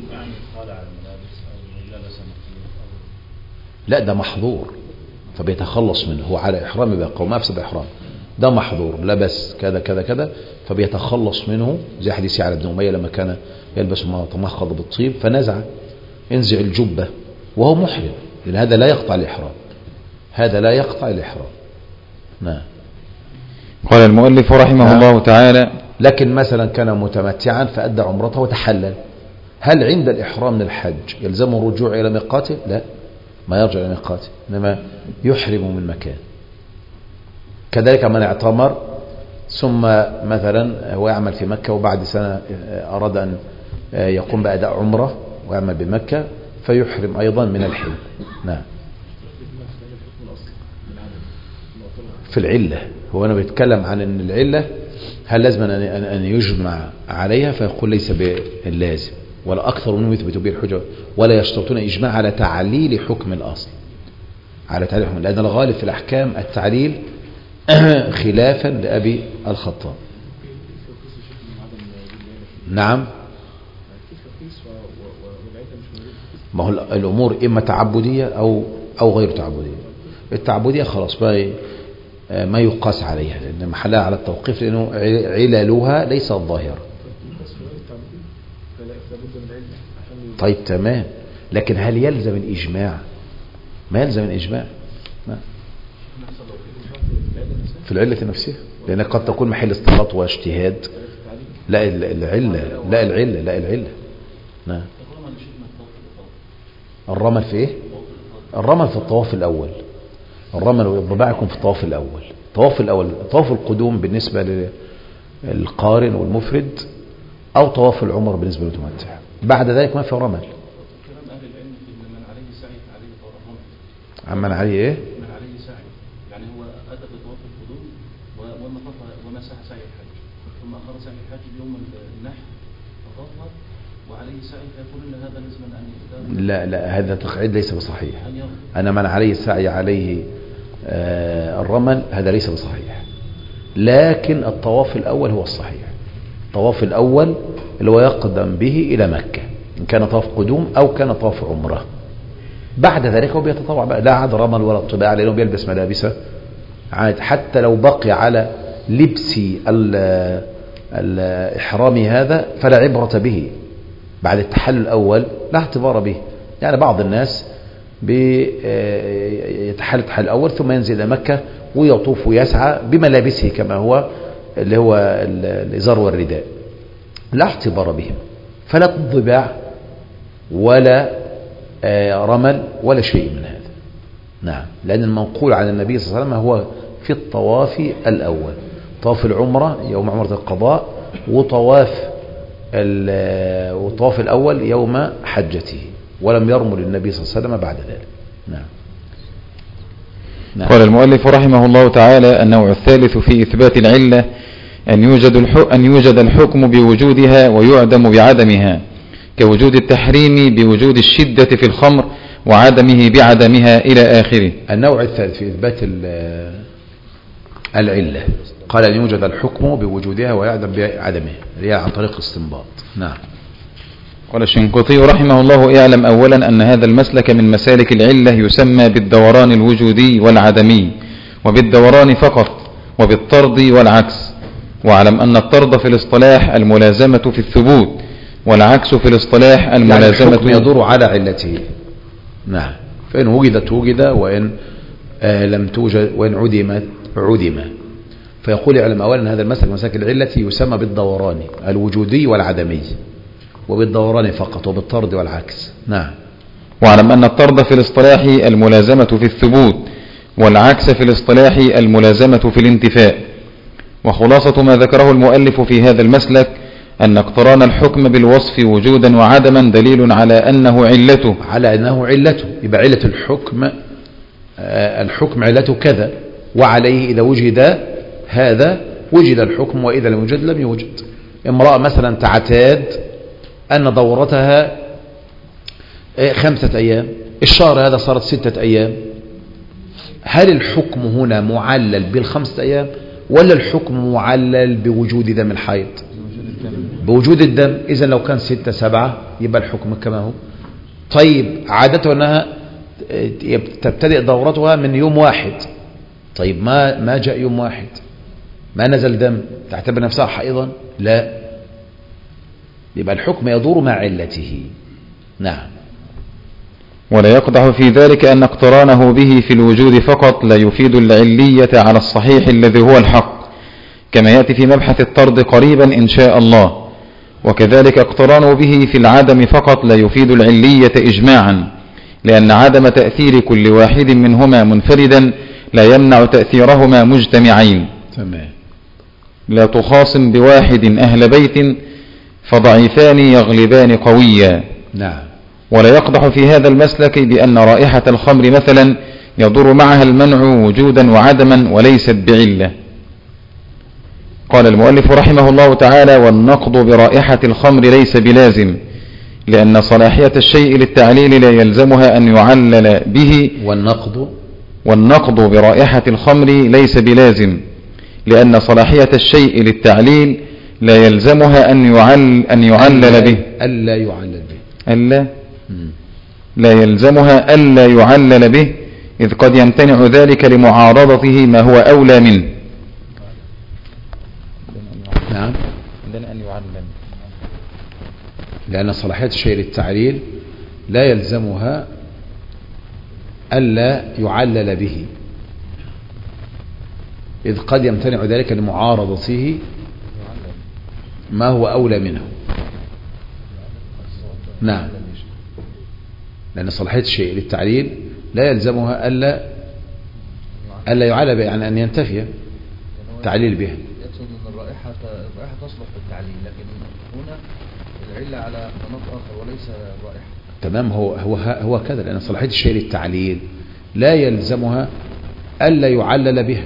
لا ده محظور فبيتخلص منه، هو على إحرام يبقى قوم أفسد إحرام، ده محظور لبس كذا كذا كذا فبيتخلص منه، زي حديث على ابن أمية لما كان يلبس ما تمخض بالطيب فنزع انزع الجبة وهو محرم، لأن هذا لا يقطع الإحرام، هذا لا يقطع الإحرام. نعم. قال المؤلف رحمه نعم. الله تعالى لكن مثلا كان متمتعا فأدى عمرته وتحلل، هل عند الإحرام من الحج يلزمه الرجوع إلى ميقاته؟ لا، ما يرجع إلى ميقاته، إنما يحرم من مكان. كذلك من اعتمر ثم مثلا هو يعمل في مكة وبعد سنة أراد أن يقوم بأداء عمره ويعمل بمكة فيحرم أيضا من الحل. نعم. في العلة، هو أنا بيتكلم عن أن العلة هل لازم أن يجمع عليها، فيقول ليس باللازم ولا أكثر منه يثبت به الحجة، ولا يشترطون إجماع على تعليل حكم الأصل، على تعليل حكم، لأن الغالب في الأحكام التعليل خلافا لأبي الخطاب. نعم. ما هو الأمور إما تعبدية أو أو غير تعبدية. التعبدية خلاص بقى ما يقاس عليها لأن محلها على التوقيف، لأنه عللها ليست ظاهرة. طيب تمام، لكن هل يلزم الإجماع؟ ما يلزم الإجماع. ما. في العلة نفسها، لأنها قد تكون محل استنباط واجتهاد. لا العلة لا العلة لا العلة نعم. الرمل في ايه؟ الرمل في الطواف الأول، الرمل وضباعكم في الطواف الأول، الطواف الأول طواف القدوم بالنسبة للقارن والمفرد، أو طواف العمر بالنسبة للمتمتع. بعد ذلك ما في رمل. عمن عليه ايه؟ من عليه سعي، يعني هو أتى بطواف القدوم ومسح سعي الحج، ثم أخر سعي الحج بيوم النحر فطاف وعليه سعي، فيقول ان هذا لازم ان يزداد. لا لا هذا تقعيد ليس بصحيح. أنا من عليه السعي عليه آه الرمل، هذا ليس بصحيح. لكن الطواف الأول هو الصحيح، الطواف الأول اللي هو يقدم به إلى مكة، إن كان طواف قدوم أو كان طواف عمره. بعد ذلك هو بيتطوع بقى، لا عاد رمل ولا طباع، لأنه بيلبس ملابسه عاد، حتى لو بقي على لبس الإحرام هذا فلا عبرة به بعد التحلل الأول، لا اعتبار به. يعني بعض الناس بيتحلل التحلل الأول ثم ينزل إلى مكة ويطوف ويسعى بملابسه كما هو اللي هو الإزار والرداء، لا اعتبار بهم، فلا ضباع ولا رمل ولا شيء من هذا. نعم، لأن المنقول عن النبي صلى الله عليه وسلم هو في الطواف الأول، طواف العمرة يوم عمرة القضاء، وطواف الطواف الأول يوم حجته، ولم يرمل النبي صلى الله عليه وسلم بعد ذلك. نعم. نعم. قال المؤلف رحمه الله تعالى: النوع الثالث في إثبات العلة أن يوجد أن يوجد الحكم بوجودها ويعدم بعدمها، كوجود التحريم بوجود الشدة في الخمر وعدمه بعدمها إلى آخره. النوع الثالث في إثبات العلة قال أن يوجد الحكم بوجودها ويعدم بعدمها، اللي هي عن طريق الاستنباط. نعم. قال الشنقيطي رحمه الله: اعلم أولا أن هذا المسلك من مسالك العلة يسمى بالدوران الوجودي والعدمي، وبالدوران فقط، وبالطرد والعكس. واعلم أن الطرد في الاصطلاح الملازمة في الثبوت، والعكس في الاصطلاح الملازمة يعني يدور على علته. نعم. فإن وجدت وجد، وإن آه لم توجد، وإن عدمت عدم. فيقول اعلم أولا أن هذا المسلك مسلك العلة يسمى بالدوران الوجودي والعدمي، وبالدوران فقط، وبالطرد والعكس. نعم. واعلم أن الطرد في الاصطلاح الملازمة في الثبوت، والعكس في الاصطلاح الملازمة في الانتفاء. وخلاصة ما ذكره المؤلف في هذا المسلك أن اقتران الحكم بالوصف وجودا وعدما دليل على أنه علته على أنه علته يبقى علة الحكم آه الحكم علته كذا، وعليه إذا وجد هذا وجد الحكم، وإذا لم يوجد لم يوجد. امرأة مثلا تعتاد أن دورتها خمسة أيام، الشهر هذا صارت ستة أيام، هل الحكم هنا معلل بالخمسة أيام، ولا الحكم معلل بوجود دم الحيض؟ بوجود الدم. إذن لو كان ستة سبعة يبقى الحكم كما هو. طيب عادته أنها تبتدئ دورتها من يوم واحد، طيب ما ما جاء يوم واحد، ما نزل دم، تعتبر نفسها حائضا؟ لا، يبقى الحكم يدور مع علته. نعم. ولا يقدح في ذلك أن اقترانه به في الوجود فقط لا يفيد العلية على الصحيح الذي هو الحق، كما يأتي في مبحث الطرد قريبا إن شاء الله. وكذلك اقترانه به في العدم فقط لا يفيد العلية إجماعا، لأن عدم تأثير كل واحد منهما منفردا لا يمنع تأثيرهما مجتمعين. تمام. لا تخاصم بواحد أهل بيت فضعيفان يغلبان قويا. نعم. ولا يقدح في هذا المسلك بأن رائحة الخمر مثلا يضر معها المنع وجودا وعدما وليست بعلة. قال المؤلف رحمه الله تعالى: والنقض برائحة الخمر ليس بلازم، لأن صلاحية الشيء للتعليل لا يلزمها أن يعلل به. والنقض والنقض برائحة الخمر ليس بلازم، لأن صلاحية الشيء للتعليل لا يلزمها أن يعل أن يعلل به. ألا يعلل به. ألا لا يلزمها ألا يعلل به، إذ قد يمتنع ذلك لمعارضته ما هو أولى منه. نعم. لأن صلاحية الشيء للتعليل لا يلزمها ألا يعلل به، إذ قد يمتنع ذلك لمعارضته ما هو أولى منه. نعم. لأن صلاحية الشيء للتعليل لا يلزمها ألا ألا يعلل به، يعني أن ينتفي التعليل به. يقصد أن الرائحة الرائحة تصلح للتعليل، لكن هنا العلة على مناط آخر وليس الرائحة. تمام. هو هو هو كذا، لأن صلاحية الشيء للتعليل لا يلزمها ألا يعلل بها.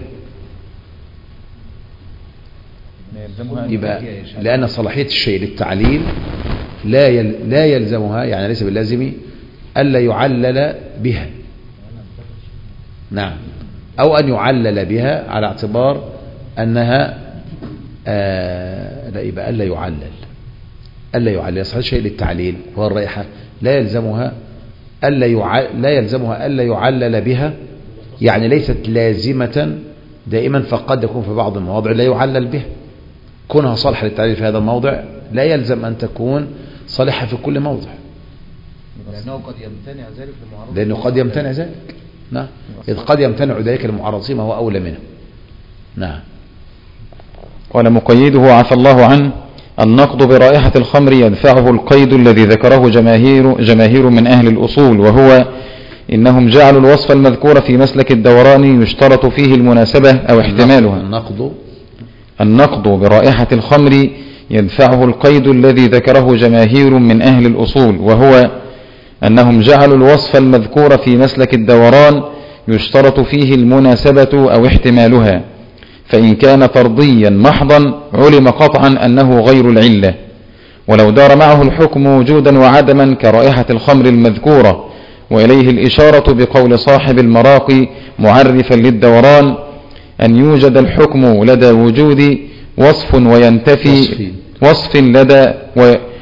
يبقى لأن صلاحية الشيء للتعليل لا يل لا يلزمها، يعني ليس باللازم ألا يعلل بها. نعم. أو أن يعلل بها على اعتبار أنها آه لا، يبقى ألا يعلل ألا يعلل صحيح الشيء للتعليل هو الرائحة لا يلزمها ألا يعلل لا يلزمها ألا يعلل بها، يعني ليست لازمة دائما، فقد يكون في بعض المواضع لا يعلل بها. كونها صالحة للتعليل في هذا الموضع لا يلزم أن تكون صالحة في كل موضع، لأنه قد يمتنع ذلك لمعارضة لأنه قد يمتنع ذلك. نعم. إذ قد يمتنع ذلك لمعارضته ما هو أولى منه. نعم. قال مقيده عفى الله عنه: النقض برائحة الخمر يدفعه القيد الذي ذكره جماهير, جماهير من أهل الأصول، وهو إنهم جعلوا الوصف المذكور في مسلك الدوران يشترط فيه المناسبة أو احتمالها. النقض النقض برائحة الخمر يدفعه القيد الذي ذكره جماهير من أهل الأصول، وهو أنهم جعلوا الوصف المذكور في مسلك الدوران يشترط فيه المناسبة أو احتمالها، فإن كان طرديا محضا علم قطعا أنه غير العلة، ولو دار معه الحكم وجودا وعدما كرائحة الخمر المذكورة. وإليه الإشارة بقول صاحب المراقي معرفا للدوران: أن يوجد الحكم لدى وجود وصف وينتفي وصف لدى و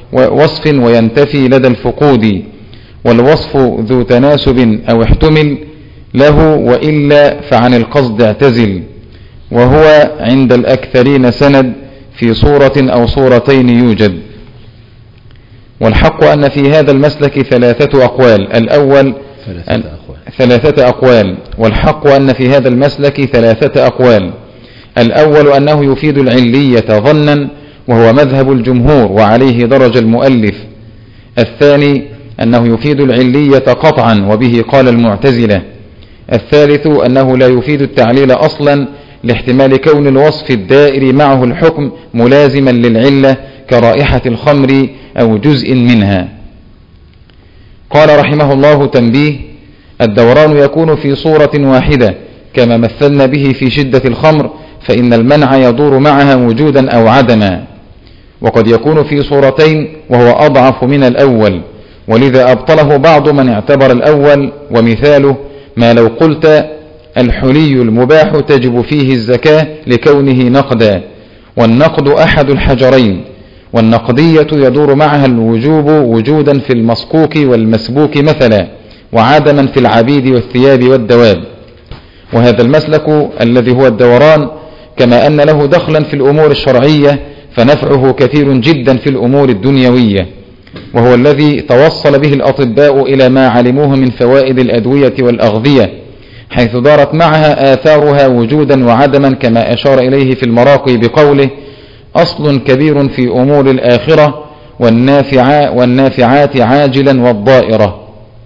وصف وينتفي لدى الفقود، والوصف ذو تناسب أو احتمل له وإلا فعن القصد اعتزل، وهو عند الأكثرين سند في صورة أو صورتين يوجد. والحق أن في هذا المسلك ثلاثة أقوال. الأول ثلاثة أقوال. ثلاثة أقوال والحق أن في هذا المسلك ثلاثة أقوال. الأول أنه يفيد العلية ظنا، وهو مذهب الجمهور وعليه درج المؤلف. الثاني أنه يفيد العلية قطعا، وبه قال المعتزلة. الثالث أنه لا يفيد التعليل أصلا، لاحتمال كون الوصف الدائر معه الحكم ملازما للعلة كرائحة الخمر أو جزء منها. قال رحمه الله: تنبيه: الدوران يكون في صورة واحدة كما مثلنا به في شدة الخمر، فإن المنع يدور معها وجودا أو عدما، وقد يكون في صورتين وهو أضعف من الأول، ولذا أبطله بعض من اعتبر الأول. ومثاله ما لو قلت الحلي المباح تجب فيه الزكاة لكونه نقدا، والنقد أحد الحجرين، والنقدية يدور معها الوجوب وجودا في المصكوك والمسبوك مثلا، وعدما في العبيد والثياب والدواب. وهذا المسلك الذي هو الدوران كما أن له دخلا في الأمور الشرعية، فنفعه كثير جدا في الأمور الدنيوية، وهو الذي توصل به الأطباء إلى ما علموه من فوائد الأدوية والأغذية، حيث دارت معها آثارها وجودا وعدما، كما أشار إليه في المراقي بقوله: أصل كبير في أمور الآخرة والنافع والنافعات عاجلا والضائرة.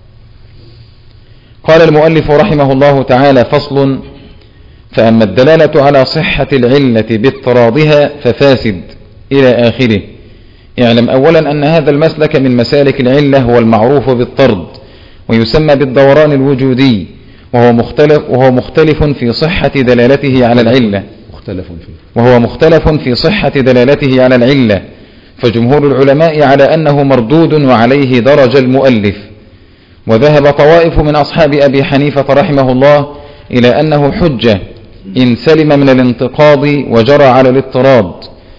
قال المؤلف رحمه الله تعالى: فصل: فأما الدلالة على صحة العلة باضطرادها ففاسد، إلى آخره. اعلم أولا أن هذا المسلك من مسالك العلة هو المعروف بالطرد، ويسمى بالدوران الوجودي، وهو مختلف, وهو مختلف في صحة دلالته على العلة مختلف فيه. وهو مختلف في صحة دلالته على العلة، فجمهور العلماء على أنه مردود وعليه درج المؤلف. وذهب طوائف من أصحاب أبي حنيفة رحمه الله إلى أنه حجة إن سلم من الانتقاض وجرى على الاضطراد.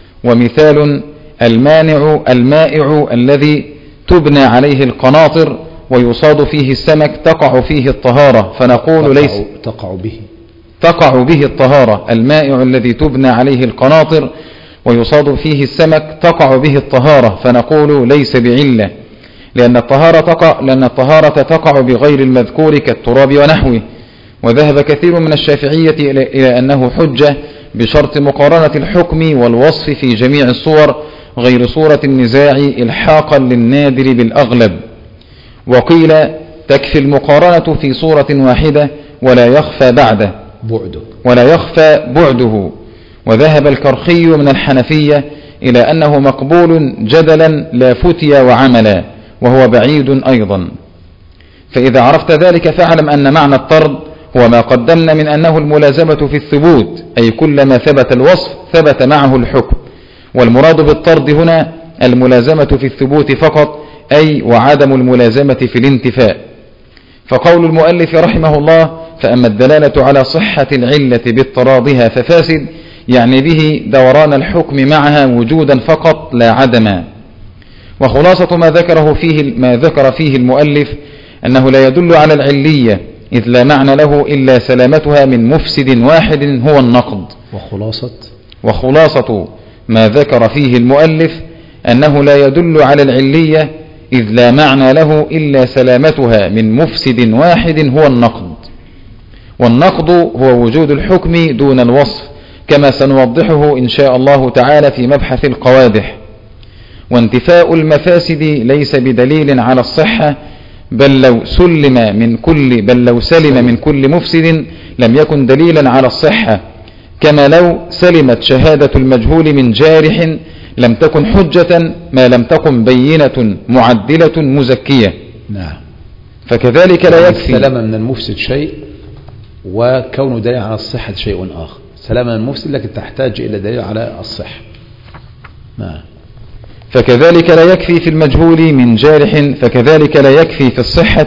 ومثال: المانع المائع الذي تبنى عليه القناطر ويصاد فيه السمك تقع فيه الطهارة، فنقول تقع ليس تقع به تقع به الطهارة. المائع الذي تبنى عليه القناطر ويصاد فيه السمك تقع به الطهارة، فنقول ليس بعلة، لأن الطهارة تقع, لأن الطهارة تقع بغير المذكور كالتراب ونحوه. وذهب كثير من الشافعية إلى أنه حجة بشرط مقارنة الحكم والوصف في جميع الصور غير صورة النزاع إلحاقا للنادر بالأغلب. وقيل تكفي المقارنة في صورة واحدة ولا يخفى بعده بعده ولا يخفى بعده. وذهب الكرخي من الحنفية إلى أنه مقبول جدلا لا فتيا وعملا، وهو بعيد أيضا. فإذا عرفت ذلك فاعلم أن معنى الطرد هو ما قدمنا من أنه الملازمة في الثبوت، أي كلما ثبت الوصف ثبت معه الحكم. والمراد بالطرد هنا الملازمة في الثبوت فقط، أي وعدم الملازمة في الانتفاء. فقول المؤلف رحمه الله: فأما الدلالة على صحة العلة باضطرادها ففاسد، يعني به دوران الحكم معها وجودا فقط لا عدما. وخلاصة ما ذكره فيه ما ذكر فيه المؤلف أنه لا يدل على العلية، إذ لا معنى له إلا سلامتها من مفسد واحد هو النقض. وخلاصة وخلاصة ما ذكر فيه المؤلف أنه لا يدل على العلية، إذ لا معنى له إلا سلامتها من مفسد واحد هو النقض. والنقض هو وجود الحكم دون الوصف، كما سنوضحه إن شاء الله تعالى في مبحث القوادح. وانتفاء المفاسد ليس بدليل على الصحة، بل لو سلم من كل بل لو سلم من كل مفسد لم يكن دليلا على الصحة، كما لو سلمت شهادة المجهول من جارح لم تكن حجة ما لم تكن بينة معدلة مزكية. نعم. فكذلك لا يكفي سلام من المفسد شيء، وكونه دليل على الصحة شيء آخر. سلام من المفسد لكن تحتاج إلى دليل على الصحة. نعم. فكذلك لا يكفي في المجهول من جارح فكذلك لا يكفي في الصحة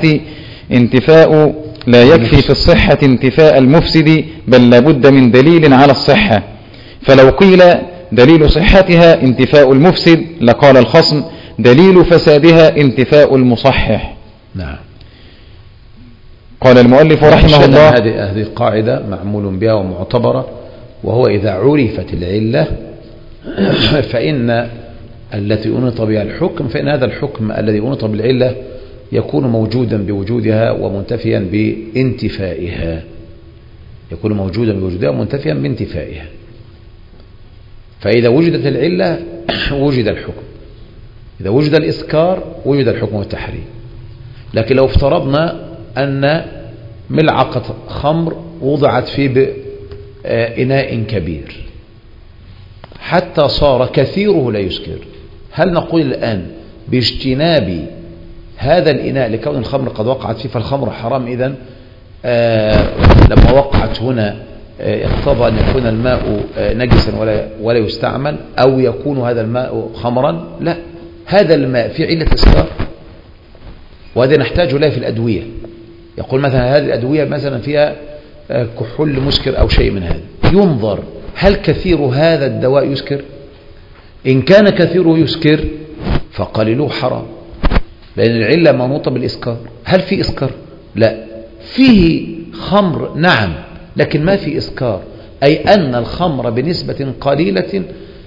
انتفاء لا يكفي في الصحة انتفاء المفسد، بل لابد من دليل على الصحة. فلو قيل دليل صحتها انتفاء المفسد لقال الخصم دليل فسادها انتفاء المصحح. نعم. قال المؤلف رحمه الله: هذه هذه قاعدة معمول بها ومعتبرة، وهو إذا عرفت العلة فإن التي أنط بها الحكم، فإن هذا الحكم الذي أنط بالعلة يكون موجودا بوجودها ومنتفيا بانتفائها، يكون موجودا بوجودها ومنتفيا بانتفائها. فإذا وجدت العلة وجد الحكم، إذا وجد الإسكار وجد الحكم والتحريم. لكن لو افترضنا أن ملعقة خمر وضعت في إناء كبير حتى صار كثيره لا يسكر، هل نقول الآن باجتناب هذا الإناء لكون الخمر قد وقعت فيه فالخمر حرام إذن آه لما وقعت هنا آه اقتضى أن يكون الماء آه نجسا ولا, ولا يستعمل، أو يكون هذا الماء خمرا؟ لا، هذا الماء في علة إسكار، وهذا نحتاج له في الأدوية. يقول مثلا هذه الأدوية مثلا فيها آه كحول مسكر أو شيء من هذا، ينظر هل كثير هذا الدواء يسكر؟ إن كان كثيره يسكر فقليله حرام، لأن العلة منوطة بالإسكار. هل في إسكار؟ لا، فيه خمر نعم، لكن ما في إسكار، أي أن الخمر بنسبة قليلة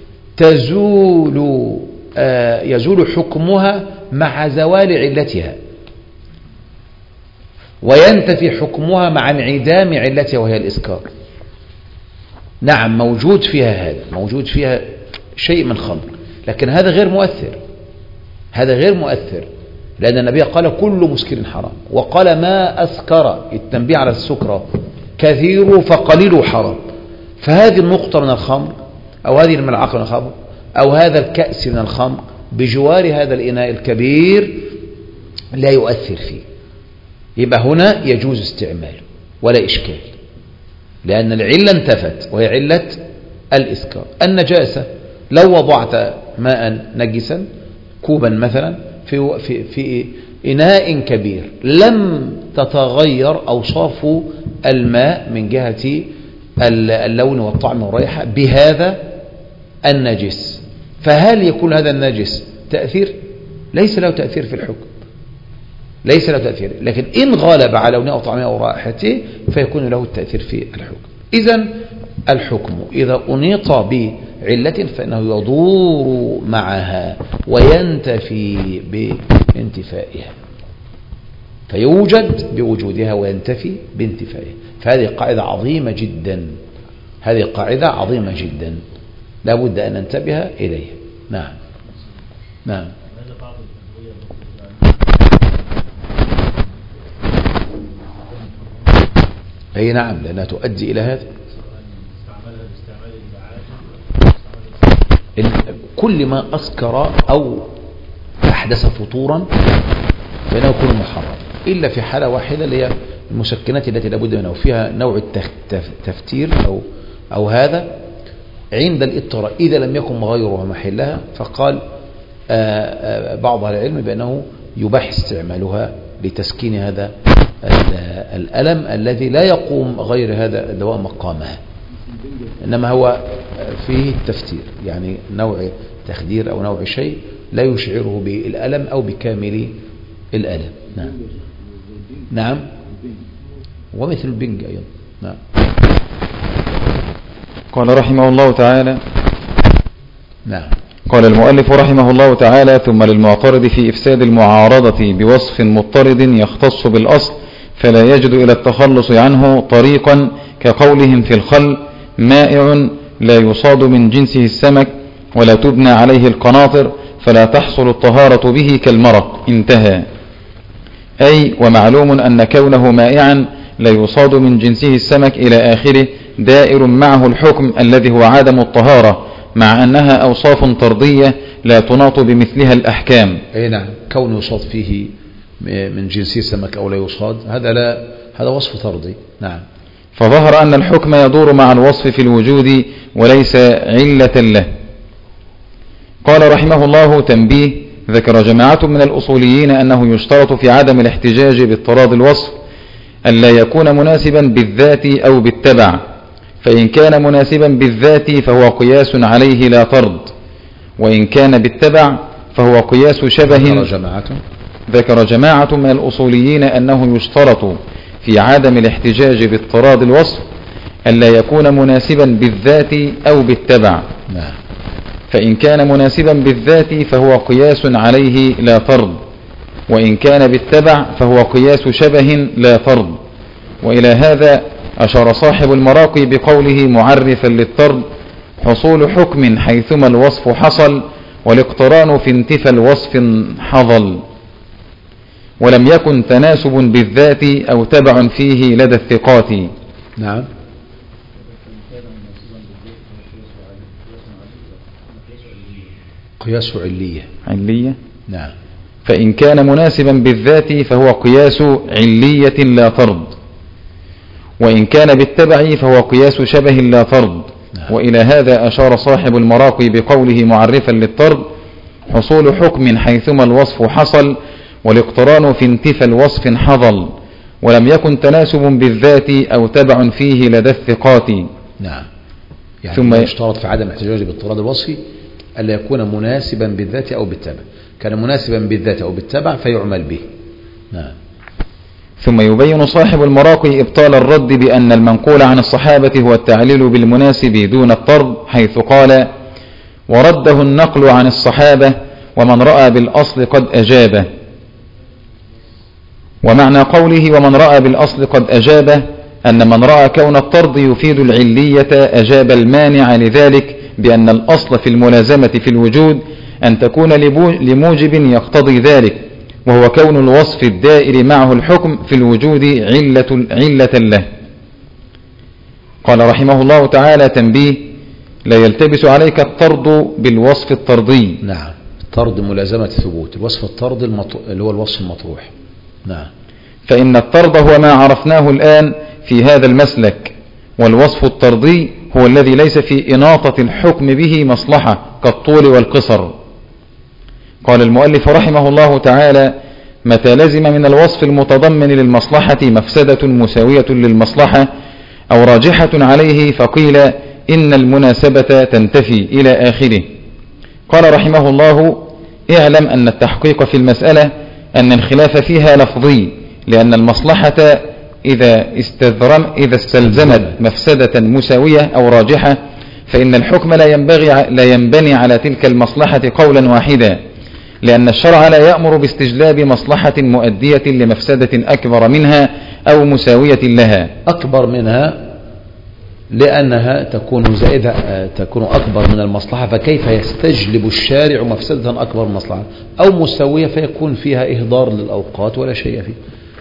تزول آه يزول حكمها مع زوال علتها، وينتفي حكمها مع انعدام علتها وهي الإسكار. نعم موجود فيها هذا، موجود فيها شيء من خمر، لكن هذا غير مؤثر، هذا غير مؤثر، لأن النبي قال كل مسكر حرام، وقال ما أسكر، التنبيه على السكرة، كثير فقليل حرام. فهذه النقطة من الخمر أو هذه الملعقة من الخمر أو هذا الكأس من الخمر بجوار هذا الإناء الكبير لا يؤثر فيه، يبقى هنا يجوز استعماله ولا إشكال، لأن العلة انتفت وهي علة الإسكار. النجاسة لو وضعت ماء نجسا كوبا مثلا في, في, في إناء كبير لم تتغير أوصاف الماء من جهة اللون والطعم والرائحة بهذا النجس، فهل يكون هذا النجس تأثير؟ ليس له تأثير في الحكم، ليس له تأثير، لكن إن غالب على لونه وطعمه ورائحته فيكون له التأثير في الحكم. إذن الحكم إذا أنيط بعلة فإنه يدور معها وينتفي بانتفائها، فيوجد بوجودها وينتفي بانتفائها. فهذه قاعدة عظيمة جدا، هذه قاعدة عظيمة جدا لا بد أن ننتبه إليها. نعم نعم. أي نعم، لأنها تؤدي إلى هذا. كل ما أسكر أو أحدث فطورا فإنه يكون محرم، إلا في حالة واحدة اللي هي المسكنات التي لابد منها وفيها نوع التفتير أو, أو هذا عند الاضطرار إذا لم يكن غيرها محلها. فقال آآ آآ بعض العلم بأنه يباح استعمالها لتسكين هذا الألم الذي لا يقوم غير هذا الدواء مقامها، إنما هو فيه التفتير، يعني نوع تخدير أو نوع شيء لا يشعره بالألم أو بكامل الألم. نعم نعم، ومثل البنج أيضا. نعم. قال رحمه الله تعالى. نعم. قال المؤلف رحمه الله تعالى: ثم للمعترض في إفساد المعارضة بوصف مضطرد يختص بالأصل فلا يجد إلى التخلص عنه طريقا، كقولهم في الخل: مائع لا يصاد من جنسه السمك ولا تبنى عليه القناطر فلا تحصل الطهارة به كالمرق. انتهى. أي ومعلوم أن كونه مائعا لا يصاد من جنسه السمك إلى آخره دائر معه الحكم الذي هو عدم الطهارة، مع أنها أوصاف طردية لا تناط بمثلها الأحكام. أي نعم، كونه يصاد فيه من جنسه السمك أو لا يصاد هذا لا هذا وصف طردي. نعم. فظهر أن الحكم يدور مع الوصف في الوجود وليس علة له. قال رحمه الله: تنبيه: ذكر جماعة من الأصوليين أنه يشترط في عدم الاحتجاج باضطراد الوصف ألا يكون مناسبا بالذات أو بالتبع، فإن كان مناسبا بالذات فهو قياس عليه لا طرد، وإن كان بالتبع فهو قياس شبه. ذكر جماعة ذكر جماعة من الأصوليين أنه يشترط في عدم الاحتجاج باضطراد الوصف ألا يكون مناسبا بالذات أو بالتبع. نعم. فإن كان مناسبا بالذات فهو قياس عليه لا طرد، وإن كان بالتبع فهو قياس شبه لا طرد. وإلى هذا أشار صاحب المراقي بقوله معرفا للطرد: حصول حكم حيثما الوصف حصل، والاقتران في انتفى الوصف حظل، ولم يكن تناسب بالذات أو تبع فيه لدى الثقات. نعم. قياس علية. علية. نعم. فإن كان مناسبا بالذات فهو قياس علية لا طرد، وإن كان بالتبع فهو قياس شبه لا طرد. نعم. وإلى هذا أشار صاحب المراقي بقوله معرفا للطرد: حصول حكم حيثما الوصف حصل، والاقتران في انتفى الوصف حظل، ولم يكن تناسب بالذات أو تبع فيه لدى الثقات. نعم. يعني ثم يشترط في عدم احتجاج باضطراد الوصف ألا يكون مناسبا بالذات أو بالتبع. كان مناسبا بالذات أو بالتبع فيعمل به. نعم. ثم يبين صاحب المراقي إبطال الرد بأن المنقول عن الصحابة هو التعليل بالمناسب دون الطرد، حيث قال: ورده النقل عن الصحابة ومن رأى بالأصل قد أجابه. ومعنى قوله ومن رأى بالأصل قد أجابه أن من رأى كون الطرد يفيد العلية أجاب المانع لذلك بأن الأصل في الملازمة في الوجود أن تكون لموجب يقتضي ذلك، وهو كون الوصف الدائر معه الحكم في الوجود علة, علة له. قال رحمه الله تعالى: تنبيه: لا يلتبس عليك الطرد بالوصف الطردي. نعم. الطرد ملازمة ثبوت، الوصف الطرد المط... اللي هو الوصف المطروح. نعم. فإن الطرد هو ما عرفناه الآن في هذا المسلك، والوصف الطردي هو الذي ليس في إناطة الحكم به مصلحة كالطول والقصر. قال المؤلف رحمه الله تعالى: متى لزم من الوصف المتضمن للمصلحة مفسدة مساوية للمصلحة أو راجحة عليه فقيل إن المناسبة تنتفي إلى آخره. قال رحمه الله: اعلم أن التحقيق في المسألة أن الخلاف فيها لفظي، لأن المصلحة إذا استذرم إذا استلزمت مفسدة مساوية أو راجحة فإن الحكم لا ينبغي لا ينبني على تلك المصلحة قولا واحدا، لأن الشرع لا يأمر باستجلاب مصلحة مؤدية لمفسدة أكبر منها أو مساوية لها. أكبر منها لأنها تكون زائدة، تكون أكبر من المصلحة، فكيف يستجلب الشارع مفسدة أكبر من المصلحة؟ أو مساوية فيكون فيها إهدار للأوقات ولا شيء فيه.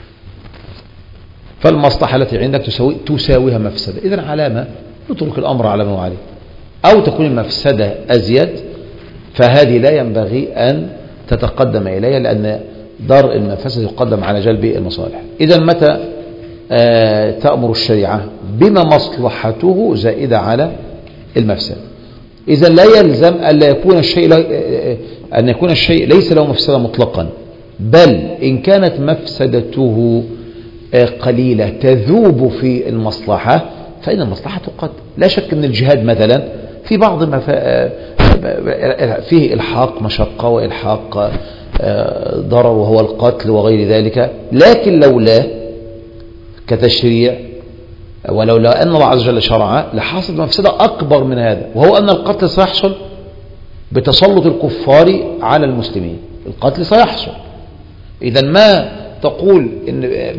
فالمصلحة التي عندك تساوي تساويها مفسدة، إذن علامة نترك الأمر على ما هو عليه. أو تكون المفسدة أزيد، فهذه لا ينبغي أن تتقدم إليها، لأن درء المفاسد يقدم على جلب المصالح. إذن متى آه تأمر الشريعة بما مصلحته زائدة على المفسدة، إذن لا يلزم أن يكون الشيء أن يكون الشيء ليس له مفسدة مطلقا، بل إن كانت مفسدته قليلة تذوب في المصلحة فإن المصلحة تقدم. لا شك أن الجهاد مثلا في بعض مفا... فيه إلحاق مشقة وإلحاق ضرر وهو القتل وغير ذلك، لكن لولا كتشريع ولولا أن الله عز وجل شرع لحصل مفسدة أكبر من هذا، وهو أن القتل سيحصل بتسلط الكفار على المسلمين. القتل سيحصل، إذا ما تقول إن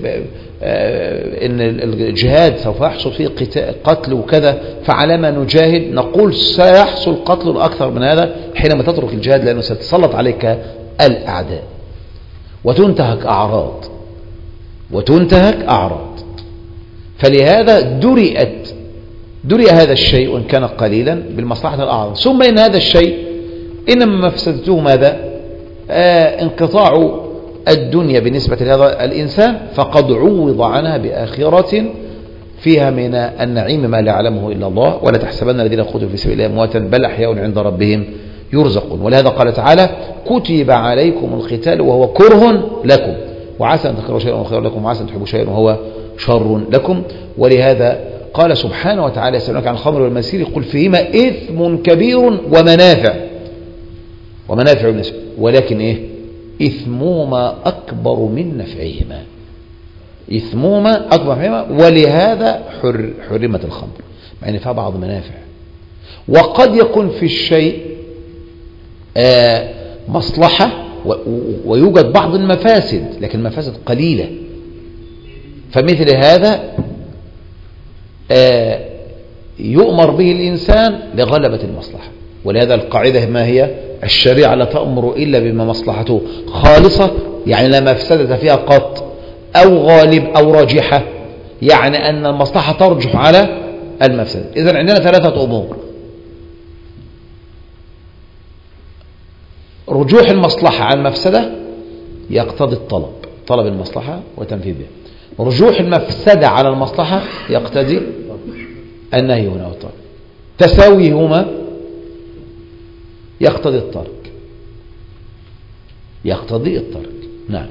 إن الجهاد سوف يحصل فيه قتل وكذا فعلى ما نجاهد، نقول سيحصل قتل أكثر من هذا حينما تترك الجهاد، لأنه ستتسلط عليك الأعداء وتنتهك أعراض وتنتهك أعراض. فلهذا درئت درئ هذا الشيء وإن كان قليلا بالمصلحة الأعظم. ثم إن هذا الشيء إنما مفسدته ماذا؟ آه انقطاع الدنيا بالنسبة لهذا الإنسان، فقد عوض عنها بآخرة فيها من النعيم ما لا يعلمه إلا الله. ولا تحسبن الذين قتلوا في سبيل الله أمواتا بل أحياء عند ربهم يرزقون. ولهذا قال تعالى: كتب عليكم القتال وهو كره لكم وعسى أن تكرهوا شيئا وهو خير لكم وعسى أن تحبوا شيئا وهو شر لكم. ولهذا قال سبحانه وتعالى: يسألونك عن الخمر والميسر قل فيهما إثم كبير ومنافع ومنافع الناس، ولكن إيه؟ إثمهما أكبر من نفعهما، إثمهما أكبر من نفعهما، ولهذا حر حرمت الخمر مع أن فيها بعض منافع. وقد يكون في الشيء آه مصلحة ويوجد بعض المفاسد، لكن المفاسد قليلة، فمثل هذا آه يؤمر به الإنسان لغلبة المصلحة. ولهذا القاعدة ما هي؟ الشريعة لا تأمر إلا بما مصلحته خالصة، يعني لا مفسدة فيها قط، أو غالب أو راجحة، يعني أن المصلحة ترجح على المفسدة. إذن عندنا ثلاثة أمور: رجوح المصلحة عن المفسدة يقتضي الطلب، طلب المصلحة وتنفيذها. رجوح المفسدة على المصلحة يقتضي النهي هنا والترك. تساويهما يقتضي الترك، يقتضي الترك. نعم.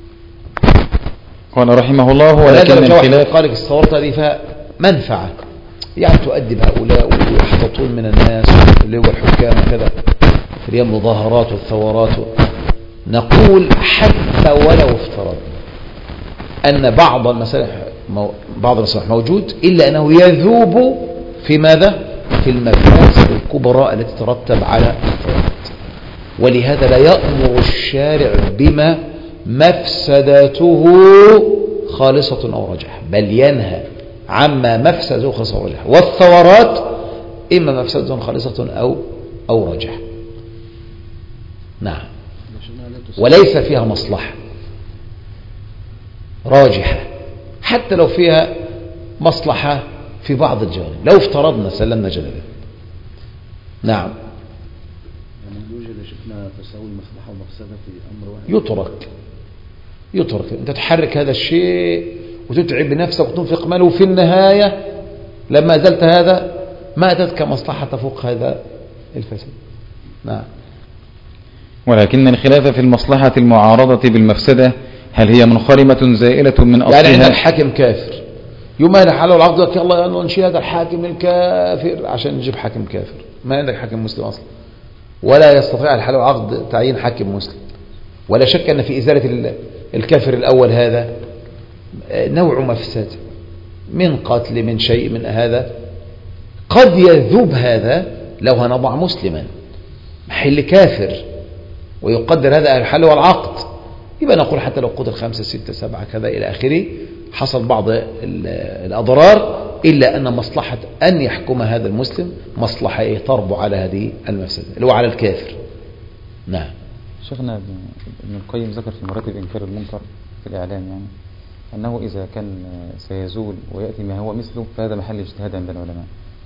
قال رحمه الله: ولكن الخلاف قال الصورة هذه فيها منفعة، يعني تؤدب هؤلاء ويحتطون من الناس اللي هو الحكام وكذا، اللي هي المظاهرات والثورات. نقول حتى ولو افترض أن بعض المصالح بعض المصالح موجود، إلا أنه يذوب في ماذا؟ في المفاسد الكبرى التي تترتب على الثورات. ولهذا لا يأمر الشارع بما مفسدته خالصة أو رجح، بل ينهى عما مفسدته خالصة أو رجح. والثورات إما مفسدة خالصة أو أو رجح. نعم. وليس فيها مصلحة راجحة، حتى لو فيها مصلحة في بعض الجوانب، لو افترضنا سلمنا جدلا. نعم. يعني يوجد شفنا تساوي المصلحة والمفسدة في أمر واحد، يترك يترك أنت تحرك هذا الشيء وتتعب نفسك وتنفق ماله، وفي النهاية لما زلت هذا ما أتتك مصلحة تفوق هذا الفساد. نعم. ولكن الخلاف في المصلحة المعارضة بالمفسدة هل هي منخرمة زائلة من أصلها؟ يعني عند الحاكم كافر يمال حاله العقد لك الله ننشي هذا الحاكم الكافر عشان نجيب حاكم كافر، ما عندك حاكم مسلم أصلا، ولا يستطيع الحال العقد تعيين حاكم مسلم. ولا شك أن في إزالة الكافر الأول هذا نوع مفسد من قتل من شيء من هذا، قد يذوب هذا لو هنضع مسلما محل كافر ويقدر هذا الحل والعقد، يبقى نقول حتى لو قتل خمسة ستة سبعة كذا إلى آخره حصل بعض الأضرار، إلا أن مصلحة أن يحكم هذا المسلم مصلحة تربو على هذه المفسدة اللي هو على الكافر. نعم. شيخنا ابن القيم ذكر في مراتب إنكار المنكر في الإعلام يعني أنه إذا كان سيزول ويأتي ما هو مثله فهذا محل اجتهاد عند العلماء.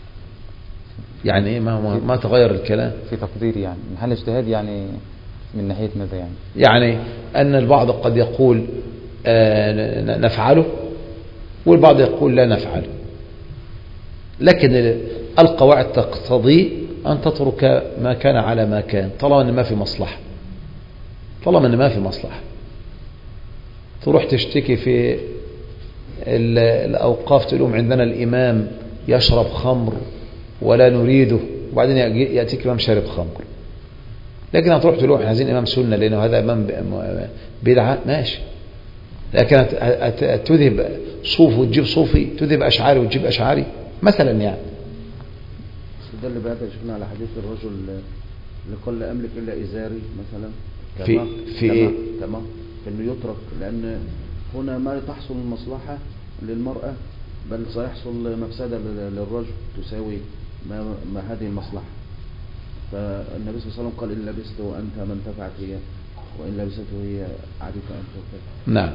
يعني ما ما تغير الكلام في تقديري، يعني محل اجتهاد يعني من ناحية ماذا يعني؟ يعني أن البعض قد يقول آه نفعله والبعض يقول لا نفعله، لكن القواعد تقتضي أن تترك ما كان على ما كان طالما أن ما في مصلحة، طالما أن ما في مصلحة. تروح تشتكي في الأوقاف تقولهم عندنا الإمام يشرب خمر ولا نريده، وبعدين يأتيك إمام شارب خمر، لكن هتروح تقول احنا عايزين إمام سنة لأنه هذا إمام بدعة، ماشي. لكن تذهب صوف وتجيب صوفي، تذهب أشعاري وتجيب أشعاري مثلا يعني. ده اللي بقى شفنا على حديث الرجل اللي قال لا أملك إلا إزاري مثلا، في في إيه؟ تمام إنه يترك، لأن هنا ما تحصل المصلحة للمرأة بل سيحصل مفسدة للرجل تساوي ما, ما هذه المصلحة. فالنبي صلى الله عليه وسلم قال إن لبست وأنت من تفعت هي، وإن لبسته هي عديك أنت وكذا. نعم.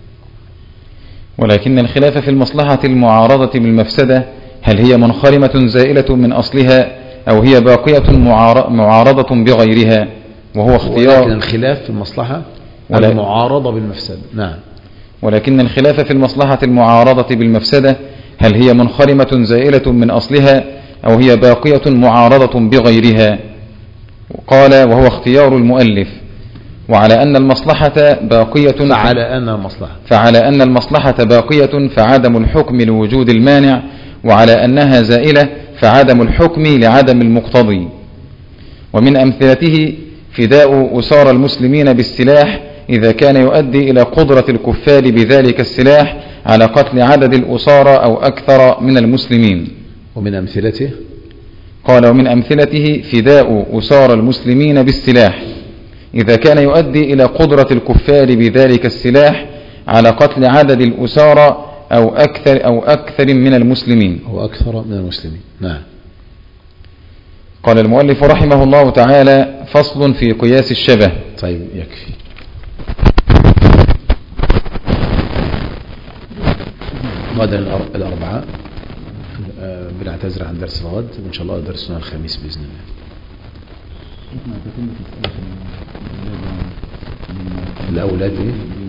ولكن الخلاف في المصلحة المعارضة بالمفسدة هل هي منخرمة زائلة من أصلها أو هي باقية معارضة بغيرها، وهو اختيار. ولكن الخلاف في المصلحة المعارضة بالمفسدة. نعم. ولكن الخلاف في المصلحة المعارضة بالمفسدة هل هي منخرمة زائلة من أصلها أو هي باقية معارضة بغيرها. قال وهو اختيار المؤلف. وعلى أن المصلحة باقية فعلى أن المصلحة فعلى أن المصلحة باقية فعدم الحكم لوجود المانع، وعلى أنها زائلة فعدم الحكم لعدم المقتضي. ومن أمثلته فداء أسار المسلمين بالسلاح إذا كان يؤدي إلى قدرة الكفار بذلك السلاح على قتل عدد الأسارى أو أكثر من المسلمين. ومن أمثلته قال ومن أمثلته فداء أسار المسلمين بالسلاح إذا كان يؤدي إلى قدرة الكفار بذلك السلاح على قتل عدد الأسارى أو أكثر, أو أكثر من المسلمين أو أكثر من المسلمين. نعم. قال المؤلف رحمه الله تعالى فصل في قياس الشبه. طيب يكفي. غدا الأربعاء بنعتذر عن درس الغد، وإن شاء الله درسنا الخميس بإذن الله. الأولاد إيه؟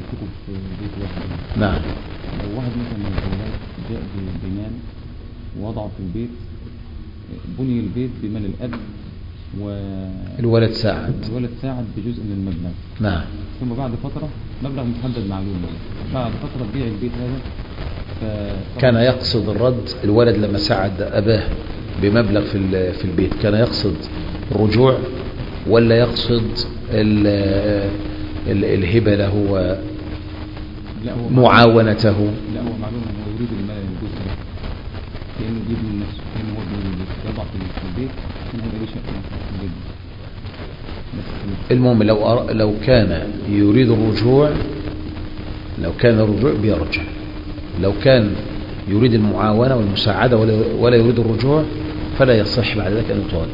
نعم. لو واحد مثلا من الأولاد جاء بمال ووضعه في البيت، بني البيت بمال الأب والولد ساعد الولد ساعد بجزء من المبلغ. نعم. ثم بعد فترة مبلغ محدد معلوم، بعد فترة بيع البيت هذا. كان يقصد الرد الولد لما ساعد أباه بمبلغ في في البيت، كان يقصد الرجوع ولا يقصد ال ال الهبة له ومعاونته؟ لا، هو معلوم أنه يريد المال الجزء ده، كأنه يجيب من نفسه، كأنه هو يضع في البيت كأنه هو ليه شقة في البيت. المهم لو لو كان يريد الرجوع، لو كان الرجوع بيرجع، لو كان يريد المعاونة والمساعدة ولا يريد الرجوع فلا يصح بعد ذلك أن يطالب.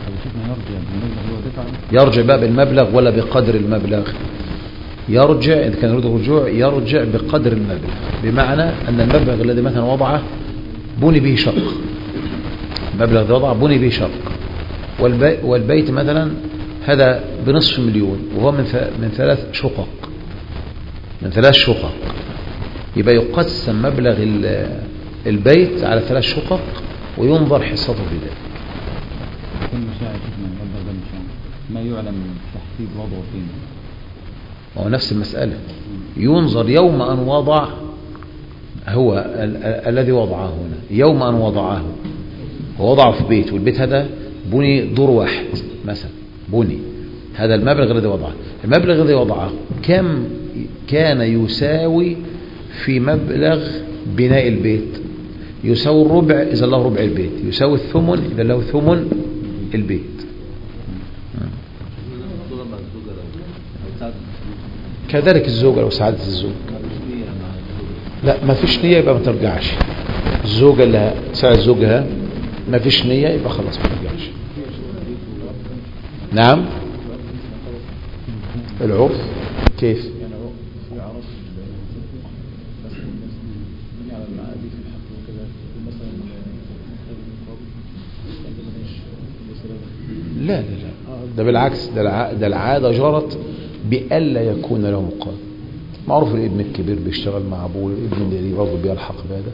يرجع بقى بالمبلغ ولا بقدر المبلغ؟ يرجع إذا كان يريد الرجوع يرجع بقدر المبلغ، بمعنى أن المبلغ الذي مثلا وضعه بني به شق، المبلغ الذي وضعه بني به شق، والبي والبيت مثلا هذا بنصف مليون وهو من من ثلاث شقق، من ثلاث شقق، يبقى يقسم مبلغ البيت على ثلاث شقق وينظر حصته في ذلك. كل مشاعر من المبلغ ده مشاعر ما يعلم تحديد وضعه فين. وهو نفس المسألة، ينظر يوم أن وضع، هو ال ال الذي وضعه هنا يوم أن وضعه ووضعه في بيت، والبيت هذا بني دور واحد مثلا، بني هذا المبلغ الذي وضعه، المبلغ الذي وضعه كم كان يساوي في مبلغ بناء البيت؟ يساوي الربع إذا له ربع البيت، يساوي الثمن إذا له ثمن البيت. كذلك الزوجة لو ساعدت الزوج، لا ما فيش نية يبقى ما ترجعش. الزوجة اللي تساعد زوجها ما فيش نية يبقى خلاص ما ترجعش. نعم. العرف كيف؟ لا لا لا، ده بالعكس، ده ده العادة جرت بألا يكون له مقابل. معروف الابن الكبير بيشتغل مع ابوه، الابن اللي برضه بيلحق بهذا.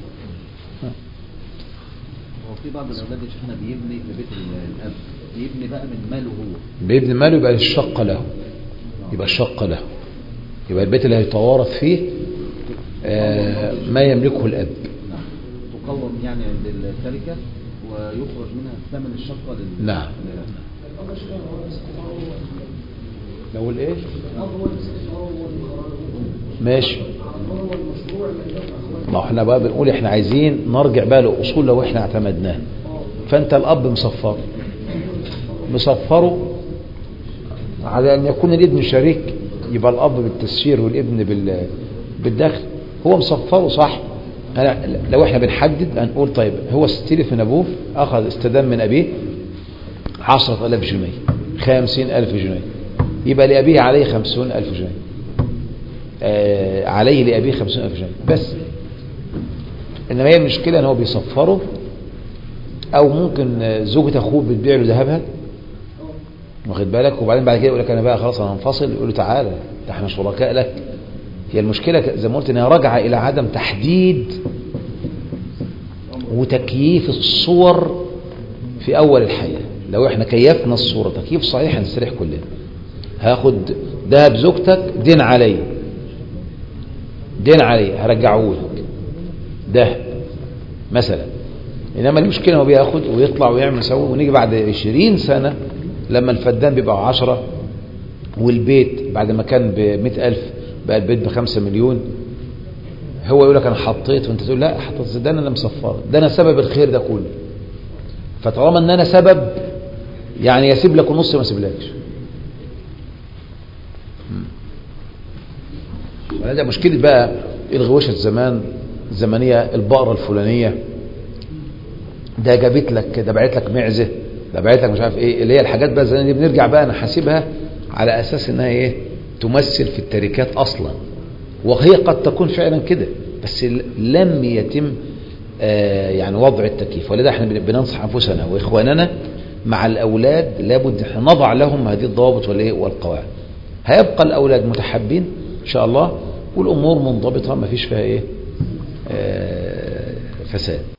هو في بعض الاولاد يا شيخنا بيبني لبيت الاب، بيبني بقى من ماله هو، بيبني ماله يبقى الشقة له، يبقى الشقة له، يبقى البيت اللي هيتوارث فيه آه ما يملكه الاب. تقوم يعني عند التركة ويخرج منها ثمن الشقة لل... نعم. لو الايه ماشي، ما احنا بقى بنقول احنا عايزين نرجع بقى لاصول لو احنا اعتمدناه. فانت الاب مصفر مصفره على ان يكون الابن شريك، يبقى الاب بالتسيير والابن بال بالدخل، هو مصفره صح. أنا لو احنا بنحدد هنقول طيب هو استلف من ابوه، اخذ استدام من ابيه عشرة الاف جنيه، خمسين الف جنيه، يبقى لابيه عليه خمسون الف جنيه، آه عليه لابيه خمسون الف جنيه بس. انما هي المشكله ان هو بيصفره، او ممكن زوجة اخوه بتبيع له ذهبها، واخد بالك، وبعدين بعد كده يقول لك انا بقى خلاص انا هنفصل، يقول له تعالى ده احنا شركاء لك. هي المشكله زي ما قلت انها راجعه الى عدم تحديد وتكييف الصور في اول الحياه. لو احنا كيفنا الصوره تكييف صحيح هنستريح كلنا. هاخد ذهب زوجتك دين علي، دين علي هرجعه لك ذهب مثلا. انما المشكله هو بياخد ويطلع ويعمل سوي، ونيجي بعد عشرين سنه لما الفدان بيبقى عشرة والبيت بعد ما كان بمئة ألف بقى البيت بخمسة مليون، هو يقول لك أنا حطيت وأنت تقول لا حطيت، ده أنا اللي مصفر، ده أنا سبب الخير ده كله. فطالما أن أنا سبب يعني يسيب لك ونص ما يسيبلكش. ده مشكلة بقى الغوشة الزمان الزمنية، البقرة الفلانية ده جابت لك، ده بعت لك معزة، ده بعت لك مش عارف ايه، اللي هي الحاجات بقى زي دي بنرجع بقى نحاسبها على اساس انها ايه تمثل في التركات اصلا، وهي قد تكون فعلا كده بس لم يتم آه يعني وضع التكييف. ولذا احنا بننصح انفسنا واخواننا مع الاولاد لابد احنا نضع لهم هذه الضوابط والايه والقواعد. هيبقى الاولاد متحابين ان شاء الله والامور منضبطه ما فيش فيها ايه آه فساد.